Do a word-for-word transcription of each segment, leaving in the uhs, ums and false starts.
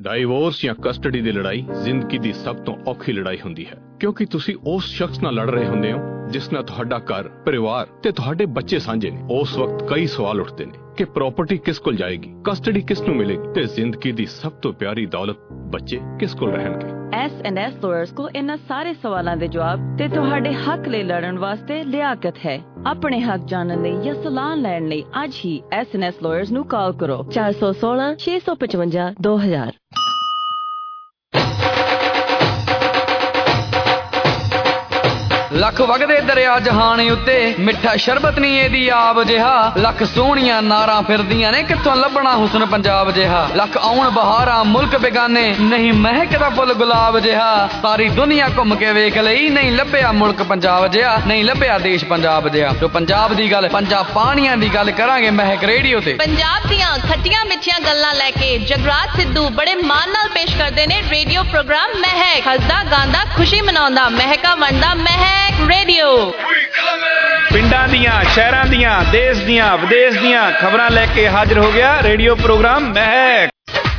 Divorce ਜਾਂ custody ਦੀ ਲੜਾਈ ਜ਼ਿੰਦਗੀ ਦੀ ਸਭ ਤੋਂ ਔਖੀ ਲੜਾਈ ਹੁੰਦੀ ਹੈ, ਕਿਉਂਕਿ ਤੁਸੀਂ ਉਸ ਸ਼ਖਸ ਨਾਲ ਲੜ ਰਹੇ ਹੁੰਦੇ ਹੋ ਜਿਸ ਨਾਲ ਤੁਹਾਡਾ ਘਰ, ਪਰਿਵਾਰ ਤੇ ਤੁਹਾਡੇ ਬੱਚੇ ਸਾਂਝੇ ਨੇ। ਉਸ ਵਕਤ ਕਈ ਸਵਾਲ ਉੱਠਦੇ ਨੇ ਕਿ ਪ੍ਰਾਪਰਟੀ ਕਿਸ ਕੋਲ ਜਾਏਗੀ, ਕਸਟਡੀ ਕਿਸ ਨੂੰ ਮਿਲੇਗੀ ਤੇ ਜ਼ਿੰਦਗੀ ਦੀ ਸਭ ਤੋਂ ਪਿਆਰੀ ਦੌਲਤ ਬੱਚੇ ਕਿਸ ਕੋਲ ਰਹਿਣਗੇ। ਐਸ ਐਂਡ ਐਸ ਲਾਇਰਸ ਕੋਲ ਇਹਨਾਂ ਸਾਰੇ ਸਵਾਲਾਂ ਦੇ ਜਵਾਬ ਤੇ ਤੁਹਾਡੇ ਹੱਕ ਲਈ ਲੜਨ ਵਾਸਤੇ ਲਿਆਕਤ ਹੈ। ਆਪਣੇ ਹੱਕ ਜਾਣਨ ਲਈ ਜਾਂ ਸਲਾਹ ਲੈਣ ਲਈ ਅੱਜ ਹੀ ਐਸ ਐਂਡ ਐਸ ਲਾਇਰਸ ਨੂੰ ਕਾਲ ਕਰੋ ਚਾਰ ਸੌ ਸੋਲਾਂ ਛੇ ਸੌ ਪਚਵੰਜਾ ਦੋ ਹਜ਼ਾਰ। ਲੱਖ ਵਗਦੇ ਦਰਿਆ ਜਹਾਨ ਉੱਤੇ ਮਿੱਠਾ ਸ਼ਰਬਤ ਨਹੀਂ ਇਹਦੀ ਆਬ ਜਿਹਾ, ਲੱਖ ਸੋਹਣੀਆਂ ਨਾਰਾਂ ਫਿਰਦੀਆਂ ਨੇ ਕਿੱਥੋਂ ਲੱਭਣਾ ਹੁਸਨ ਪੰਜਾਬ ਜਿਹਾ, ਲੱਖ ਆਉਣ ਬਹਾਰਾਂ ਮੁਲਕ ਬੇਗਾਨੇ ਨਹੀਂ ਮਹਿਕਦਾ ਫੁੱਲ ਗੁਲਾਬ ਜਿਹਾ, ਸਾਰੀ ਦੁਨੀਆ ਘੁੰਮ ਕੇ ਵੇਖ ਲਈ ਨਹੀਂ ਲੱਭਿਆ ਮੁਲਕ ਪੰਜਾਬ ਜਿਹਾ, ਨਹੀਂ ਲੱਭਿਆ ਦੇਸ਼ ਪੰਜਾਬ ਜਿਹਾ। ਜੋ ਪੰਜਾਬ ਦੀ ਗੱਲ, ਪੰਜਾਬ ਪਾਣੀਆਂ ਦੀ ਗੱਲ ਕਰਾਂਗੇ ਮਹਿਕ ਰੇਡੀਓ ਤੇ। ਪੰਜਾਬ ਦੀਆਂ ਖੱਟੀਆਂ ਮਿੱਠੀਆਂ ਗੱਲਾਂ ਲੈ ਕੇ ਜਗਰਾਜ ਸਿੱਧੂ ਬੜੇ ਮਾਣ ਨਾਲ ਪੇਸ਼ ਕਰਦੇ ਨੇ ਰੇਡੀਓ ਪ੍ਰੋਗਰਾਮ ਮਹਿਕ। ਹੱਸਦਾ ਗਾਉਂਦਾ ਖੁਸ਼ੀ ਮਨਾਉਂਦਾ ਮਹਿਕਾ ਵੰਡਦਾ ਮਹਿਕ ਰੇਡੀਓ। ਪਿੰਡਾਂ ਦੀਆਂ, ਸ਼ਹਿਰਾਂ ਦੀਆਂ, ਦੇਸ਼ ਦੀਆਂ, ਵਿਦੇਸ਼ ਦੀਆਂ ਖਬਰਾਂ ਲੈ ਕੇ ਹਾਜ਼ਰ ਹੋ ਗਿਆ radio programme Mehak.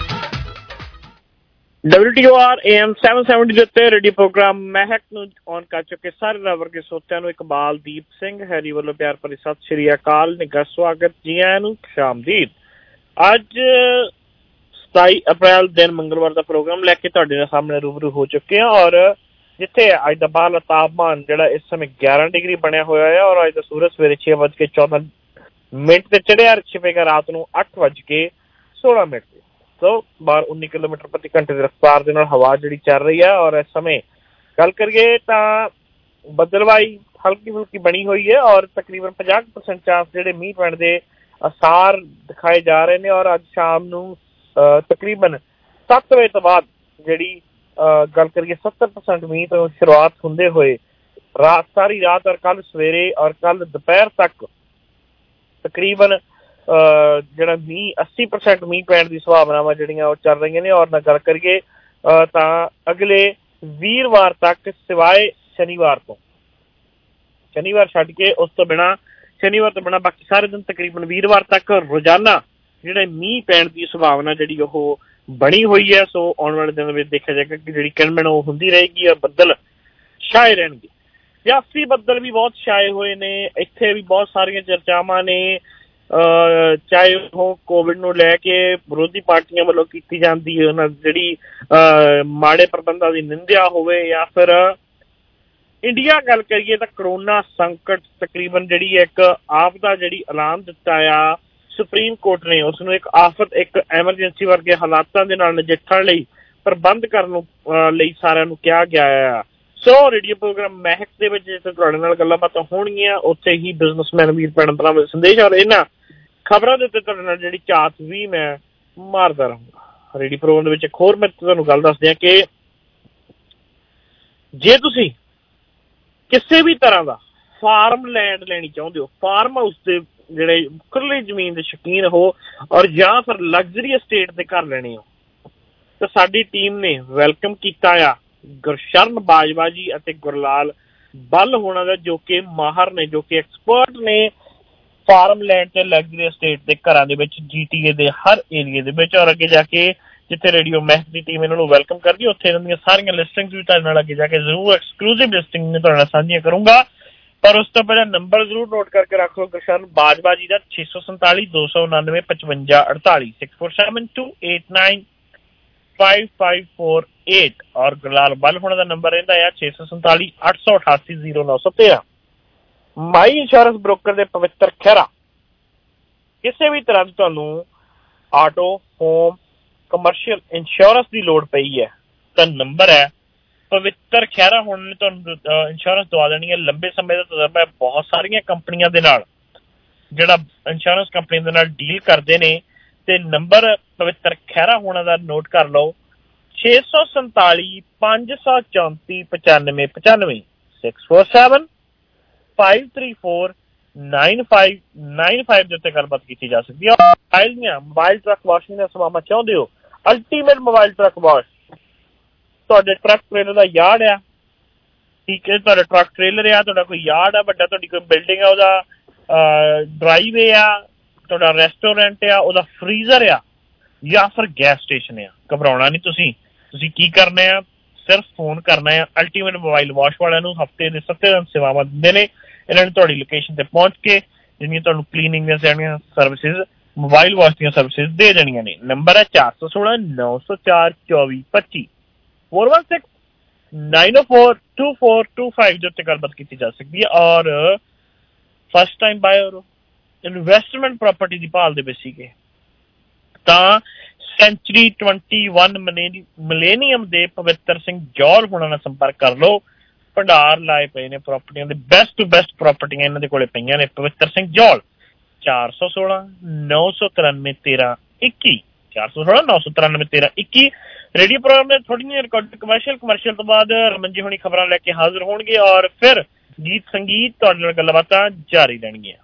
W T O R A M ਸੱਤ ਸੌ ਸੱਤਰ ਦੇ ਉੱਤੇ ਰੇਡੀਓ ਪ੍ਰੋਗਰਾਮ ਮਹਿਕ ਨੂੰ ਔਨ ਕਰ ਚੁੱਕੇ ਸਾਰੇ ਰਵਰ ਕੇ ਸੋਤਿਆਂ ਨੂੰ ਇਕਬਾਲ ਦੀਪ ਸਿੰਘ ਹੈਰੀ ਵੱਲੋਂ ਪਿਆਰ ਭਰੀ ਸਤਿ ਸ਼੍ਰੀ ਅਕਾਲ, ਨਿੱਘਾ ਸਵਾਗਤ, ਜੀ ਆਇਆਂ ਨੂੰ, ਖੁਸ਼ਾਮਦੀਦ। ਅੱਜ ਸਤਾਈ ਅਪ੍ਰੈਲ ਦਿਨ ਮੰਗਲਵਾਰ ਦਾ ਪ੍ਰੋਗਰਾਮ ਲੈ ਕੇ ਤੁਹਾਡੇ ਨਾਲ ਸਾਹਮਣੇ ਰੂਬਰੂ ਹੋ ਚੁੱਕੇ ਹਾਂ। ਔਰ ਜਿੱਥੇ ਅੱਜ ਦਾ ਬਾਹਰਲਾ ਤਾਪਮਾਨ ਜਿਹੜਾ ਇਸ ਸਮੇਂ ਗਿਆਰਾਂ ਡਿਗਰੀ ਬਣਿਆ ਹੋਇਆ ਹੈ ਔਰ ਅੱਜ ਦਾ ਸੂਰਜ ਸਵੇਰੇ ਛੇ ਵੱਜ ਕੇ ਚੌਦਾਂ ਮਿੰਟ ਤੇ ਚੜਿਆ, ਛਿਪੇਗਾ ਰਾਤ ਨੂੰ ਅੱਠ ਵੱਜ ਕੇ ਸੋਲਾਂ ਮਿੰਟ ਤੇ। ਸੋ ਬਾਹਰ ਉੱਨੀ ਕਿਲੋਮੀਟਰ ਪ੍ਰਤੀ ਘੰਟੇ ਦੀ ਰਫ਼ਤਾਰ ਦੇ ਨਾਲ ਹਵਾ ਜਿਹੜੀ ਚੱਲ ਰਹੀ ਹੈ। ਔਰ ਇਸ ਸਮੇਂ ਗੱਲ ਕਰੀਏ ਤਾਂ ਬੱਦਲਵਾਈ ਹਲਕੀ ਫੁਲਕੀ ਬਣੀ ਹੋਈ ਹੈ ਔਰ ਤਕਰੀਬਨ ਪੰਜਾਹ ਕੁ ਪਰਸੈਂਟ ਚਾਂਸ ਜਿਹੜੇ ਮੀਂਹ ਪੈਣ ਦੇ ਆਸਾਰ ਦਿਖਾਏ ਜਾ ਰਹੇ ਨੇ। ਔਰ ਅੱਜ ਸ਼ਾਮ ਨੂੰ ਤਕਰੀਬਨ ਸੱਤ ਵਜੇ ਤੋਂ ਬਾਅਦ ਜਿਹੜੀ ਗੱਲ ਕਰੀਏ ਸੱਤਰ ਪਰਸੈਂਟ ਮੀਂਹ ਤੋਂ ਸ਼ੁਰੂਆਤ ਹੁੰਦੇ ਹੋਏ ਰਾਤ ਸਾਰੀ ਰਾਤ ਔਰ ਕੱਲ ਸਵੇਰੇ ਔਰ ਕੱਲ ਦੁਪਹਿਰ ਤੱਕ ਤਕਰੀਬਨ ਜਿਹੜਾ ਮੀਂਹ ਅੱਸੀ ਪਰਸੈਂਟ ਮੀਂਹ ਪੈਣ ਦੀ ਸੰਭਾਵਨਾਵਾਂ ਜਿਹੜੀਆਂ ਉਹ ਚੱਲ ਰਹੀਆਂ ਨੇ। ਔਰ ਨਾ ਗੱਲ ਕਰੀਏ ਤਾਂ ਅਗਲੇ ਵੀਰਵਾਰ ਤੱਕ ਸਿਵਾਏ ਸ਼ਨੀਵਾਰ ਤੋਂ, ਸ਼ਨੀਵਾਰ ਛੱਡ ਕੇ ਉਸ ਤੋਂ ਬਿਨਾਂ, ਸ਼ਨੀਵਾਰ ਤੋਂ ਬਿਨਾਂ ਬਾਕੀ ਸਾਰੇ ਦਿਨ ਤਕਰੀਬਨ ਵੀਰਵਾਰ ਤੱਕ ਰੋਜ਼ਾਨਾ ਜਿਹੜੇ ਮੀਂਹ ਪੈਣ ਦੀ ਸੰਭਾਵਨਾ ਜਿਹੜੀ ਉਹ ਬਣੀ ਹੋਈ ਹੈ। ਸੋ ਆਉਣ ਵਾਲੇ ਦਿਨ ਵਿੱਚ ਦੇਖਿਆ ਜਾਏਗਾ ਕਿ ਜਿਹੜੀ ਕਿਣਮਣ ਉਹ ਹੁੰਦੀ ਰਹੇਗੀ ਔਰ ਬੱਦਲ ਛਾਏ ਰਹਿਣਗੇ। ਸਿਆਸੀ ਬੱਦਲ ਵੀ ਬਹੁਤ ਛਾਏ ਹੋਏ ਨੇ, ਇੱਥੇ ਵੀ ਬਹੁਤ ਸਾਰੀਆਂ ਚਰਚਾਵਾਂ ਨੇ, ਚਾਹੇ ਉਹ ਕੋਵਿਡ ਨੂੰ ਲੈ ਕੇ ਵਿਰੋਧੀ ਪਾਰਟੀਆਂ ਵੱਲੋਂ ਕੀਤੀ ਜਾਂਦੀ ਹੈ ਉਹਨਾਂ ਜਿਹੜੀ ਮਾੜੇ ਪ੍ਰਬੰਧਾਂ ਦੀ ਨਿੰਦਿਆ ਹੋਵੇ ਜਾਂ ਫਿਰ ਇੰਡੀਆ ਗੱਲ ਕਰੀਏ ਤਾਂ ਕਰੋਨਾ ਸੰਕਟ ਤਕਰੀਬਨ ਜਿਹੜੀ ਇੱਕ ਆਪਦਾ ਜਿਹੜੀ ਐਲਾਨ ਦਿੱਤਾ ਆ ਸੁਪਰੀਮ ਕੋਰਟ ਨੇ, ਉਸਨੂੰ ਇੱਕ ਆਫਤ, ਇੱਕ ਐਮਰਜੈਂਸੀ ਵਰਗੇ ਹਾਲਾਤਾਂ ਦੇ ਨਾਲ ਨਜਿੱਠਣ ਲਈ ਪ੍ਰਬੰਧ ਕਰਨ ਲਈ ਸਾਰਿਆਂ ਨੂੰ ਕਿਹਾ ਗਿਆ ਆ। ਸੋ ਰੇਡੀਓ ਪ੍ਰੋਗਰਾਮ ਮਹਿਕ ਦੇ ਵਿੱਚ ਜਿੱਥੇ ਤੁਹਾਡੇ ਨਾਲ ਗੱਲਾਂ ਬਾਤਾਂ ਹੋਣਗੀਆਂ ਉੱਥੇ ਹੀ ਬਿਜ਼ਨਸਮੈਨ ਵੀਰ ਭੈਣ ਭਰਾਵਾਂ ਦੇ ਸੰਦੇਸ਼ ਔਰ ਇਹਨਾਂ ਖਬਰਾਂ ਦੇ ਉੱਤੇ ਤੁਹਾਡੇ ਨਾਲ ਜਿਹੜੀ ਝਾਤ ਵੀ ਮੈਂ ਮਾਰਦਾ ਰਹੂੰਗਾ। ਰੇਡੀਓ ਪ੍ਰੋਗਰਾਮ ਦੇ ਵਿੱਚ ਇੱਕ ਹੋਰ ਮੈਂ ਤੁਹਾਨੂੰ ਗੱਲ ਦੱਸਦੇ ਹਾਂ ਕਿ ਜੇ ਤੁਸੀਂ ਕਿਸੇ ਵੀ ਤਰ੍ਹਾਂ ਦਾ ਫਾਰਮ ਲੈਂਡ ਲੈਣੀ ਚਾਹੁੰਦੇ ਹੋ, ਫਾਰਮ ਹਾਊਸ ਦੇ ਜਿਹੜੇ ਖੁੱਲ੍ਹੀ ਜ਼ਮੀਨ ਦੇ ਸ਼ੌਕੀਨ ਹੋ ਔਰ ਜਾਂ ਫਿਰ ਲਗਜ਼ਰੀ estate ਦੇ ਘਰ ਲੈਣੇ ਹੋ ਤਾਂ ਸਾਡੀ ਟੀਮ ਨੇ ਵੈਲਕਮ ਕੀਤਾ ਆ ਗੁਰਸ਼ਰਨ ਬਾਜਵਾ ਜੀ ਅਤੇ ਗੁਰਲਾਲ ਬੱਲ ਹੋਣਾ ਦਾ, ਜੋ ਕਿ ਮਾਹਰ ਨੇ, ਜੋ ਕਿ ਐਕਸਪਰਟ ਨੇ ਫਾਰਮ ਲੈਂਡ ਤੇ ਲਗਜ਼ਰੀ estate ਦੇ ਘਰਾਂ ਦੇ ਵਿੱਚ ਜੀ ਟੀ ਏ ਦੇ ਹਰ ਏਰੀਏ ਦੇ ਵਿੱਚ। ਔਰ ਅੱਗੇ ਜਾ ਕੇ ਜਿੱਥੇ ਰੇਡੀਓ ਮਹਿਕ ਦੀ ਟੀਮ ਇਹਨਾਂ ਨੂੰ ਵੈਲਕਮ ਕਰਦੀ ਉੱਥੇ ਇਹਨਾਂ ਦੀਆਂ ਸਾਰੀਆਂ ਲਿਸਟਿੰਗਸ ਵੀ ਤੁਹਾਡੇ ਨਾਲ ਅੱਗੇ ਜਾ ਕੇ ਜ਼ਰੂਰ ਐਕਸਕਲੂਸਿਵ ਲਿਸਟਿੰਗ ਨੇ ਤੁਹਾਡੇ ਨਾਲ ਸਾਂਝੀਆਂ ਕਰੂੰਗਾ। ਪਰ ਉਸ ਤੋਂ ਪਹਿਲਾਂ ਨੰਬਰ ਜ਼ਰੂਰ ਨੋਟ ਕਰਕੇ ਰੱਖ ਲਓ ਗੁਰਸ਼ਰਨ ਬਾਜਵਾ ਜੀ ਦਾ ਛੇ ਸੌ ਸੰਤਾਲੀ ਦੋ ਸੌ ਉਨਾਨਵੇਂ ਪਚਵੰਜਾ ਅੜਤਾਲੀ six four seven two eight nine five five four eight. ਔਰ ਗੁਰਲਾਲ ਬੱਲ ਹੋਣਾ ਦਾ ਨੰਬਰ ਰਹਿੰਦਾ ਆ ਛੇ ਸੌ ਸੰਤਾਲੀ ਅੱਠ ਸੌ ਅਠਾਸੀ ਜ਼ੀਰੋ ਨੌ ਸੌ ਤੇਰਾਂ। ਮਾਈ ਇੰਸ਼ੋਰੈਂਸ ਬ੍ਰੋਕਰ ਦੇ ਪਵਿੱਤਰ ਖਹਿਰਾ, ਕਿਸੇ ਵੀ ਤਰ੍ਹਾਂ ਦੀ ਤੁਹਾਨੂੰ ਆਟੋ, ਹੋਮ, ਕਮਰਸ਼ੀਅਲ ਇੰਸ਼ੋਰੈਂਸ ਦੀ ਲੋੜ ਪਈ ਹੈ ਤਾਂ ਨੰਬਰ ਹੈ ਪਵਿੱਤਰ ਖਹਿਰਾ ਹੁਣ ਨੇ ਤੁਹਾਨੂੰ ਇੰਸ਼ੋਰੈਂਸ ਦਵਾ ਦੇਣੀ ਹੈ। ਲੰਬੇ ਸਮੇਂ ਦਾ ਤਜਰਬਾ ਹੈ, ਬਹੁਤ ਸਾਰੀਆਂ ਕੰਪਨੀਆਂ ਦੇ ਨਾਲ ਜਿਹੜਾ ਇੰਸ਼ੋਰੈਂਸ ਕੰਪਨੀ ਦੇ ਨਾਲ ਡੀਲ ਕਰਦੇ ਨੇ। ਤੇ ਨੰਬਰ ਪਵਿੱਤਰ ਖਹਿਰਾ ਹੋਣਾ ਦਾ ਨੋਟ ਕਰ ਲਓ ਛੇ ਸੌ ਸੰਤਾਲੀ ਪੰਜ ਸੌ ਚੌਂਤੀ ਪਚਾਨਵੇਂ ਪਚਾਨਵੇਂ six four seven five three four nine five nine five ਦੇ ਉੱਤੇ ਗੱਲਬਾਤ ਕੀਤੀ ਜਾ ਸਕਦੀ ਹੈ। ਮੋਬਾਈਲ ਦੀਆਂ ਮੋਬਾਈਲ ਟਰੱਕ ਵਾਸ਼ਿੰਗ ਦੀਆਂ ਸੇਵਾਵਾਂ ਚਾਹੁੰਦੇ ਹੋ, ਅਲਟੀਮੇਟ ਮੋਬਾਈਲ ਟਰੱਕ ਵਾਸ਼, ਤੁਹਾਡੇ ਟਰੱਕ ਟ੍ਰੇਲਰ ਦਾ ਯਾਰਡ ਆ, ਠੀਕ ਹੈ, ਤੁਹਾਡਾ ਟਰੱਕ ਟ੍ਰੇਲਰ ਆ, ਤੁਹਾਡਾ ਕੋਈ ਯਾਰਡ ਆ ਵੱਡਾ, ਤੁਹਾਡੀ ਕੋਈ ਬਿਲਡਿੰਗ ਆ, ਉਹਦਾ ਡਰਾਈਵੇ ਆ, ਤੁਹਾਡਾ ਰੈਸਟੋਰੈਂਟ ਆ, ਉਹਦਾ ਫਰੀਜ਼ਰ ਆ, ਜਾਂ ਫਿਰ ਗੈਸ ਸਟੇਸ਼ਨ ਆ। ਘਬਰਾਉਣਾ ਨਹੀਂ ਤੁਸੀਂ ਤੁਸੀਂ ਕੀ ਕਰਨਾ ਆ, ਸਿਰਫ ਫੋਨ ਕਰਨਾ ਆ। ਅਲਟੀਮੇਟ ਮੋਬਾਈਲ ਵਾਸ਼ ਵਾਲਿਆਂ ਨੂੰ ਹਫ਼ਤੇ ਦੇ ਸੱਤੇ ਦਿਨ ਸੇਵਾਵਾਂ ਦਿੰਦੇ ਨੇ। ਇਹਨਾਂ ਨੇ ਤੁਹਾਡੀ ਲੋਕੇਸ਼ਨ ਤੇ ਪਹੁੰਚ ਕੇ ਜਿਹੜੀਆਂ ਤੁਹਾਨੂੰ ਕਲੀਨਿੰਗ ਦੀਆਂ ਸਾਰੀਆਂ ਸਰਵਿਸਿਜ਼, ਮੋਬਾਈਲ ਵਾਸ਼ ਦੀਆਂ ਸਰਵਿਸਿਜ਼ ਦੇ ਜਾਣੀਆਂ ਨੇ। ਨੰਬਰ ਹੈ ਚਾਰ ਸੌ ਸੋਲਾਂ ਨੌ ਸੌ ਚਾਰ ਚੌਵੀ ਪੱਚੀ four one six nine o four two four two five ਦੇ ਉੱਤੇ ਗੱਲਬਾਤ ਕੀਤੀ ਜਾ ਸਕਦੀ ਹੈ। ਔਰ first time buyer investment property ਦੀ ਭਾਲ ਦੇ ਵਿੱਚ ਸੀਗੇ ਤਾਂ ਸੈਂਚੁਰੀ ਟਵੰਟੀ ਵਨ ਮਿਲੇਨੀਅਮ ਦੇ ਪਵਿੱਤਰ ਸਿੰਘ ਜੌਹਲ ਹੁਣਾਂ ਨਾਲ ਸੰਪਰਕ ਕਰ ਲਓ। ਭੰਡਾਰ ਲਾਏ ਪਏ ਨੇ ਪ੍ਰਾਪਰਟੀਆਂ ਦੇ, ਬੈਸਟ ਟੂ ਬੈਸਟ ਪ੍ਰਾਪਰਟੀਆਂ ਇਹਨਾਂ ਦੇ ਕੋਲੇ ਪਈਆਂ ਨੇ। ਪਵਿੱਤਰ ਸਿੰਘ ਜੌਹਲ ਚਾਰ ਸੌ ਸੋਲਾਂ ਨੌ ਸੌ ਤਰਾਨਵੇਂ ਤੇਰਾਂ ਇੱਕੀ ਚਾਰ ਸੌ ਸੋਲਾਂ ਨੌ ਸੌ ਤਰਾਨਵੇਂ ਤੇਰਾਂ ਇੱਕੀ। ਰੇਡੀਓ ਪ੍ਰੋਗਰਾਮ ਦੇ ਥੋੜ੍ਹੀ ਜਿਹੀ ਰਿਕਾਰਡ ਕਮਰਸ਼ੀਅਲ ਕਮਰਸ਼ੀਅਲ ਤੋਂ ਬਾਅਦ ਰਮਨ ਜੀ ਹੁਣੀ ਖਬਰਾਂ ਲੈ ਕੇ ਹਾਜ਼ਰ ਹੋਣਗੇ ਔਰ ਫਿਰ ਗੀਤ ਸੰਗੀਤ ਤੁਹਾਡੇ ਨਾਲ ਗੱਲਬਾਤਾਂ ਜਾਰੀ ਰਹਿਣਗੀਆਂ।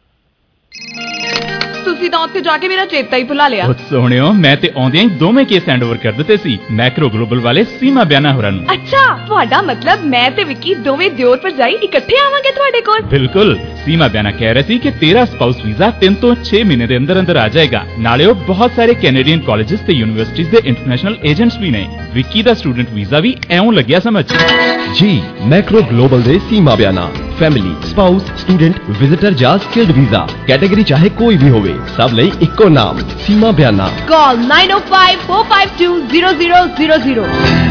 ਤੁਸੀਂ ਤਾਂ ਉੱਥੇ ਜਾ ਕੇ ਮੇਰਾ ਚੇਤਾ ਹੀ ਭੁਲਾ ਲਿਆ। ਸੋਹਣਿਓ, ਮੈਂ ਤੇ ਆਉਂਦਿਆਂ ਹੀ ਦੋਵੇਂ ਕੇਸ ਹੈਂਡ ਓਵਰ ਕਰ ਦਿੱਤੇ ਸੀ ਮੈਕਰੋ ਗਲੋਬਲ ਵਾਲੇ ਸੀਮਾ ਬਿਆਨਾ ਹੋਰਾਂ ਨੂੰ। ਅੱਛਾ, ਤੁਹਾਡਾ ਮਤਲਬ ਮੈਂ ਤੇ ਵਿੱਕੀ ਦੋਵੇਂ ਦਿਓਰ ਭਰਜਾਈ ਇਕੱਠੇ ਆਵਾਂਗੇ ਤੁਹਾਡੇ ਕੋਲ? ਬਿਲਕੁਲ। ਸੀਮਾ ਬਿਆਨਾ ਕਹਿ ਰਹੇ ਸੀ ਕਿ ਤੇਰਾ ਸਪਾਊਸ ਵੀਜ਼ਾ ਤਿੰਨ ਤੋਂ ਛੇ ਮਹੀਨੇ ਦੇ ਅੰਦਰ ਅੰਦਰ ਆ ਜਾਏਗਾ। ਨਾਲੇ ਉਹ ਬਹੁਤ ਸਾਰੇ ਕੈਨੇਡੀਅਨ ਕਾਲਜਿਸ ਤੇ ਯੂਨੀਵਰਸਿਟੀਜ਼ ਦੇ ਇੰਟਰਨੈਸ਼ਨਲ ਏਜੰਟਸ ਵੀ ਨੇ। ਵਿੱਕੀ ਦਾ ਸਟੂਡੈਂਟ ਵੀਜ਼ਾ ਵੀ ਐਉਂ ਲੱਗਿਆ ਸਮਝ। ਜੀ ਮੈਕਰੋ ਗਲੋਬਲ ਦੇ Seema Biana family, spouse, student, visitor ਜਾਂ ਸਕਿਲਡ ਵੀਜ਼ਾ ਕੈਟੇਗਰੀ ਚਾਹੇ ਕੋਈ ਵੀ ਹੋਵੇ, ਸਭ ਲਈ ਇੱਕੋ ਨਾਮ Seema Biana. Call nine o five four five two zero zero zero zero.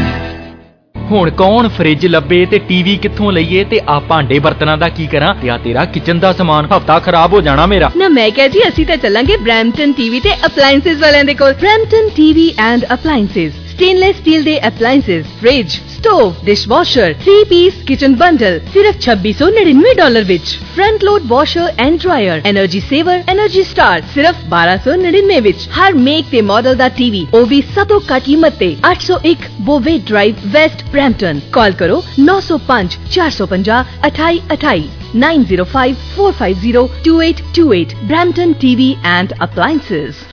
ਹੁਣ ਕੌਣ ਫ੍ਰਿਜ ਲੱਭੇ ਤੇ ਟੀਵੀ ਕਿੱਥੋਂ ਲਈਏ ਤੇ ਆ ਭਾਂਡੇ ਬਰਤਨਾਂ ਦਾ ਕੀ ਕਰਾਂ? ਤੇ ਆ ਤੇਰਾ ਕਿਚਨ ਦਾ ਸਮਾਨ ਹਫਤਾ ਖਰਾਬ ਹੋ ਜਾਣਾ ਮੇਰਾ। ਨਾ ਮੈਂ ਕਿਹਾ ਜੀ ਅਸੀਂ ਤਾਂ ਚੱਲਾਂਗੇ ਬ੍ਰੈਂਪਟਨ ਟੀਵੀ ਤੇ ਅਪਲਾਈਐਂਸਿਸ ਵਾਲਿਆਂ ਦੇ ਕੋਲ। Brampton TV and appliances stainless steel दे appliances, fridge, stove, dishwasher, three piece kitchen bundle सिर्फ छब्बीस सौ निन्यानवे डॉलर विच। Front load washer and dryer, energy saver, energy star सिर्फ बारह सौ निन्यानवे विच। हर मेक ते मॉडल दा टीवी ओ भी सब तो घट कीमत ते। आठ सौ एक बोवे ड्राइव वेस्ट ब्रैम्पटन। कॉल करो नौ सौ पाँच चार सौ पंजाह अठाई अठाई nine zero five four five zero two eight two eight. Brampton TV and appliances.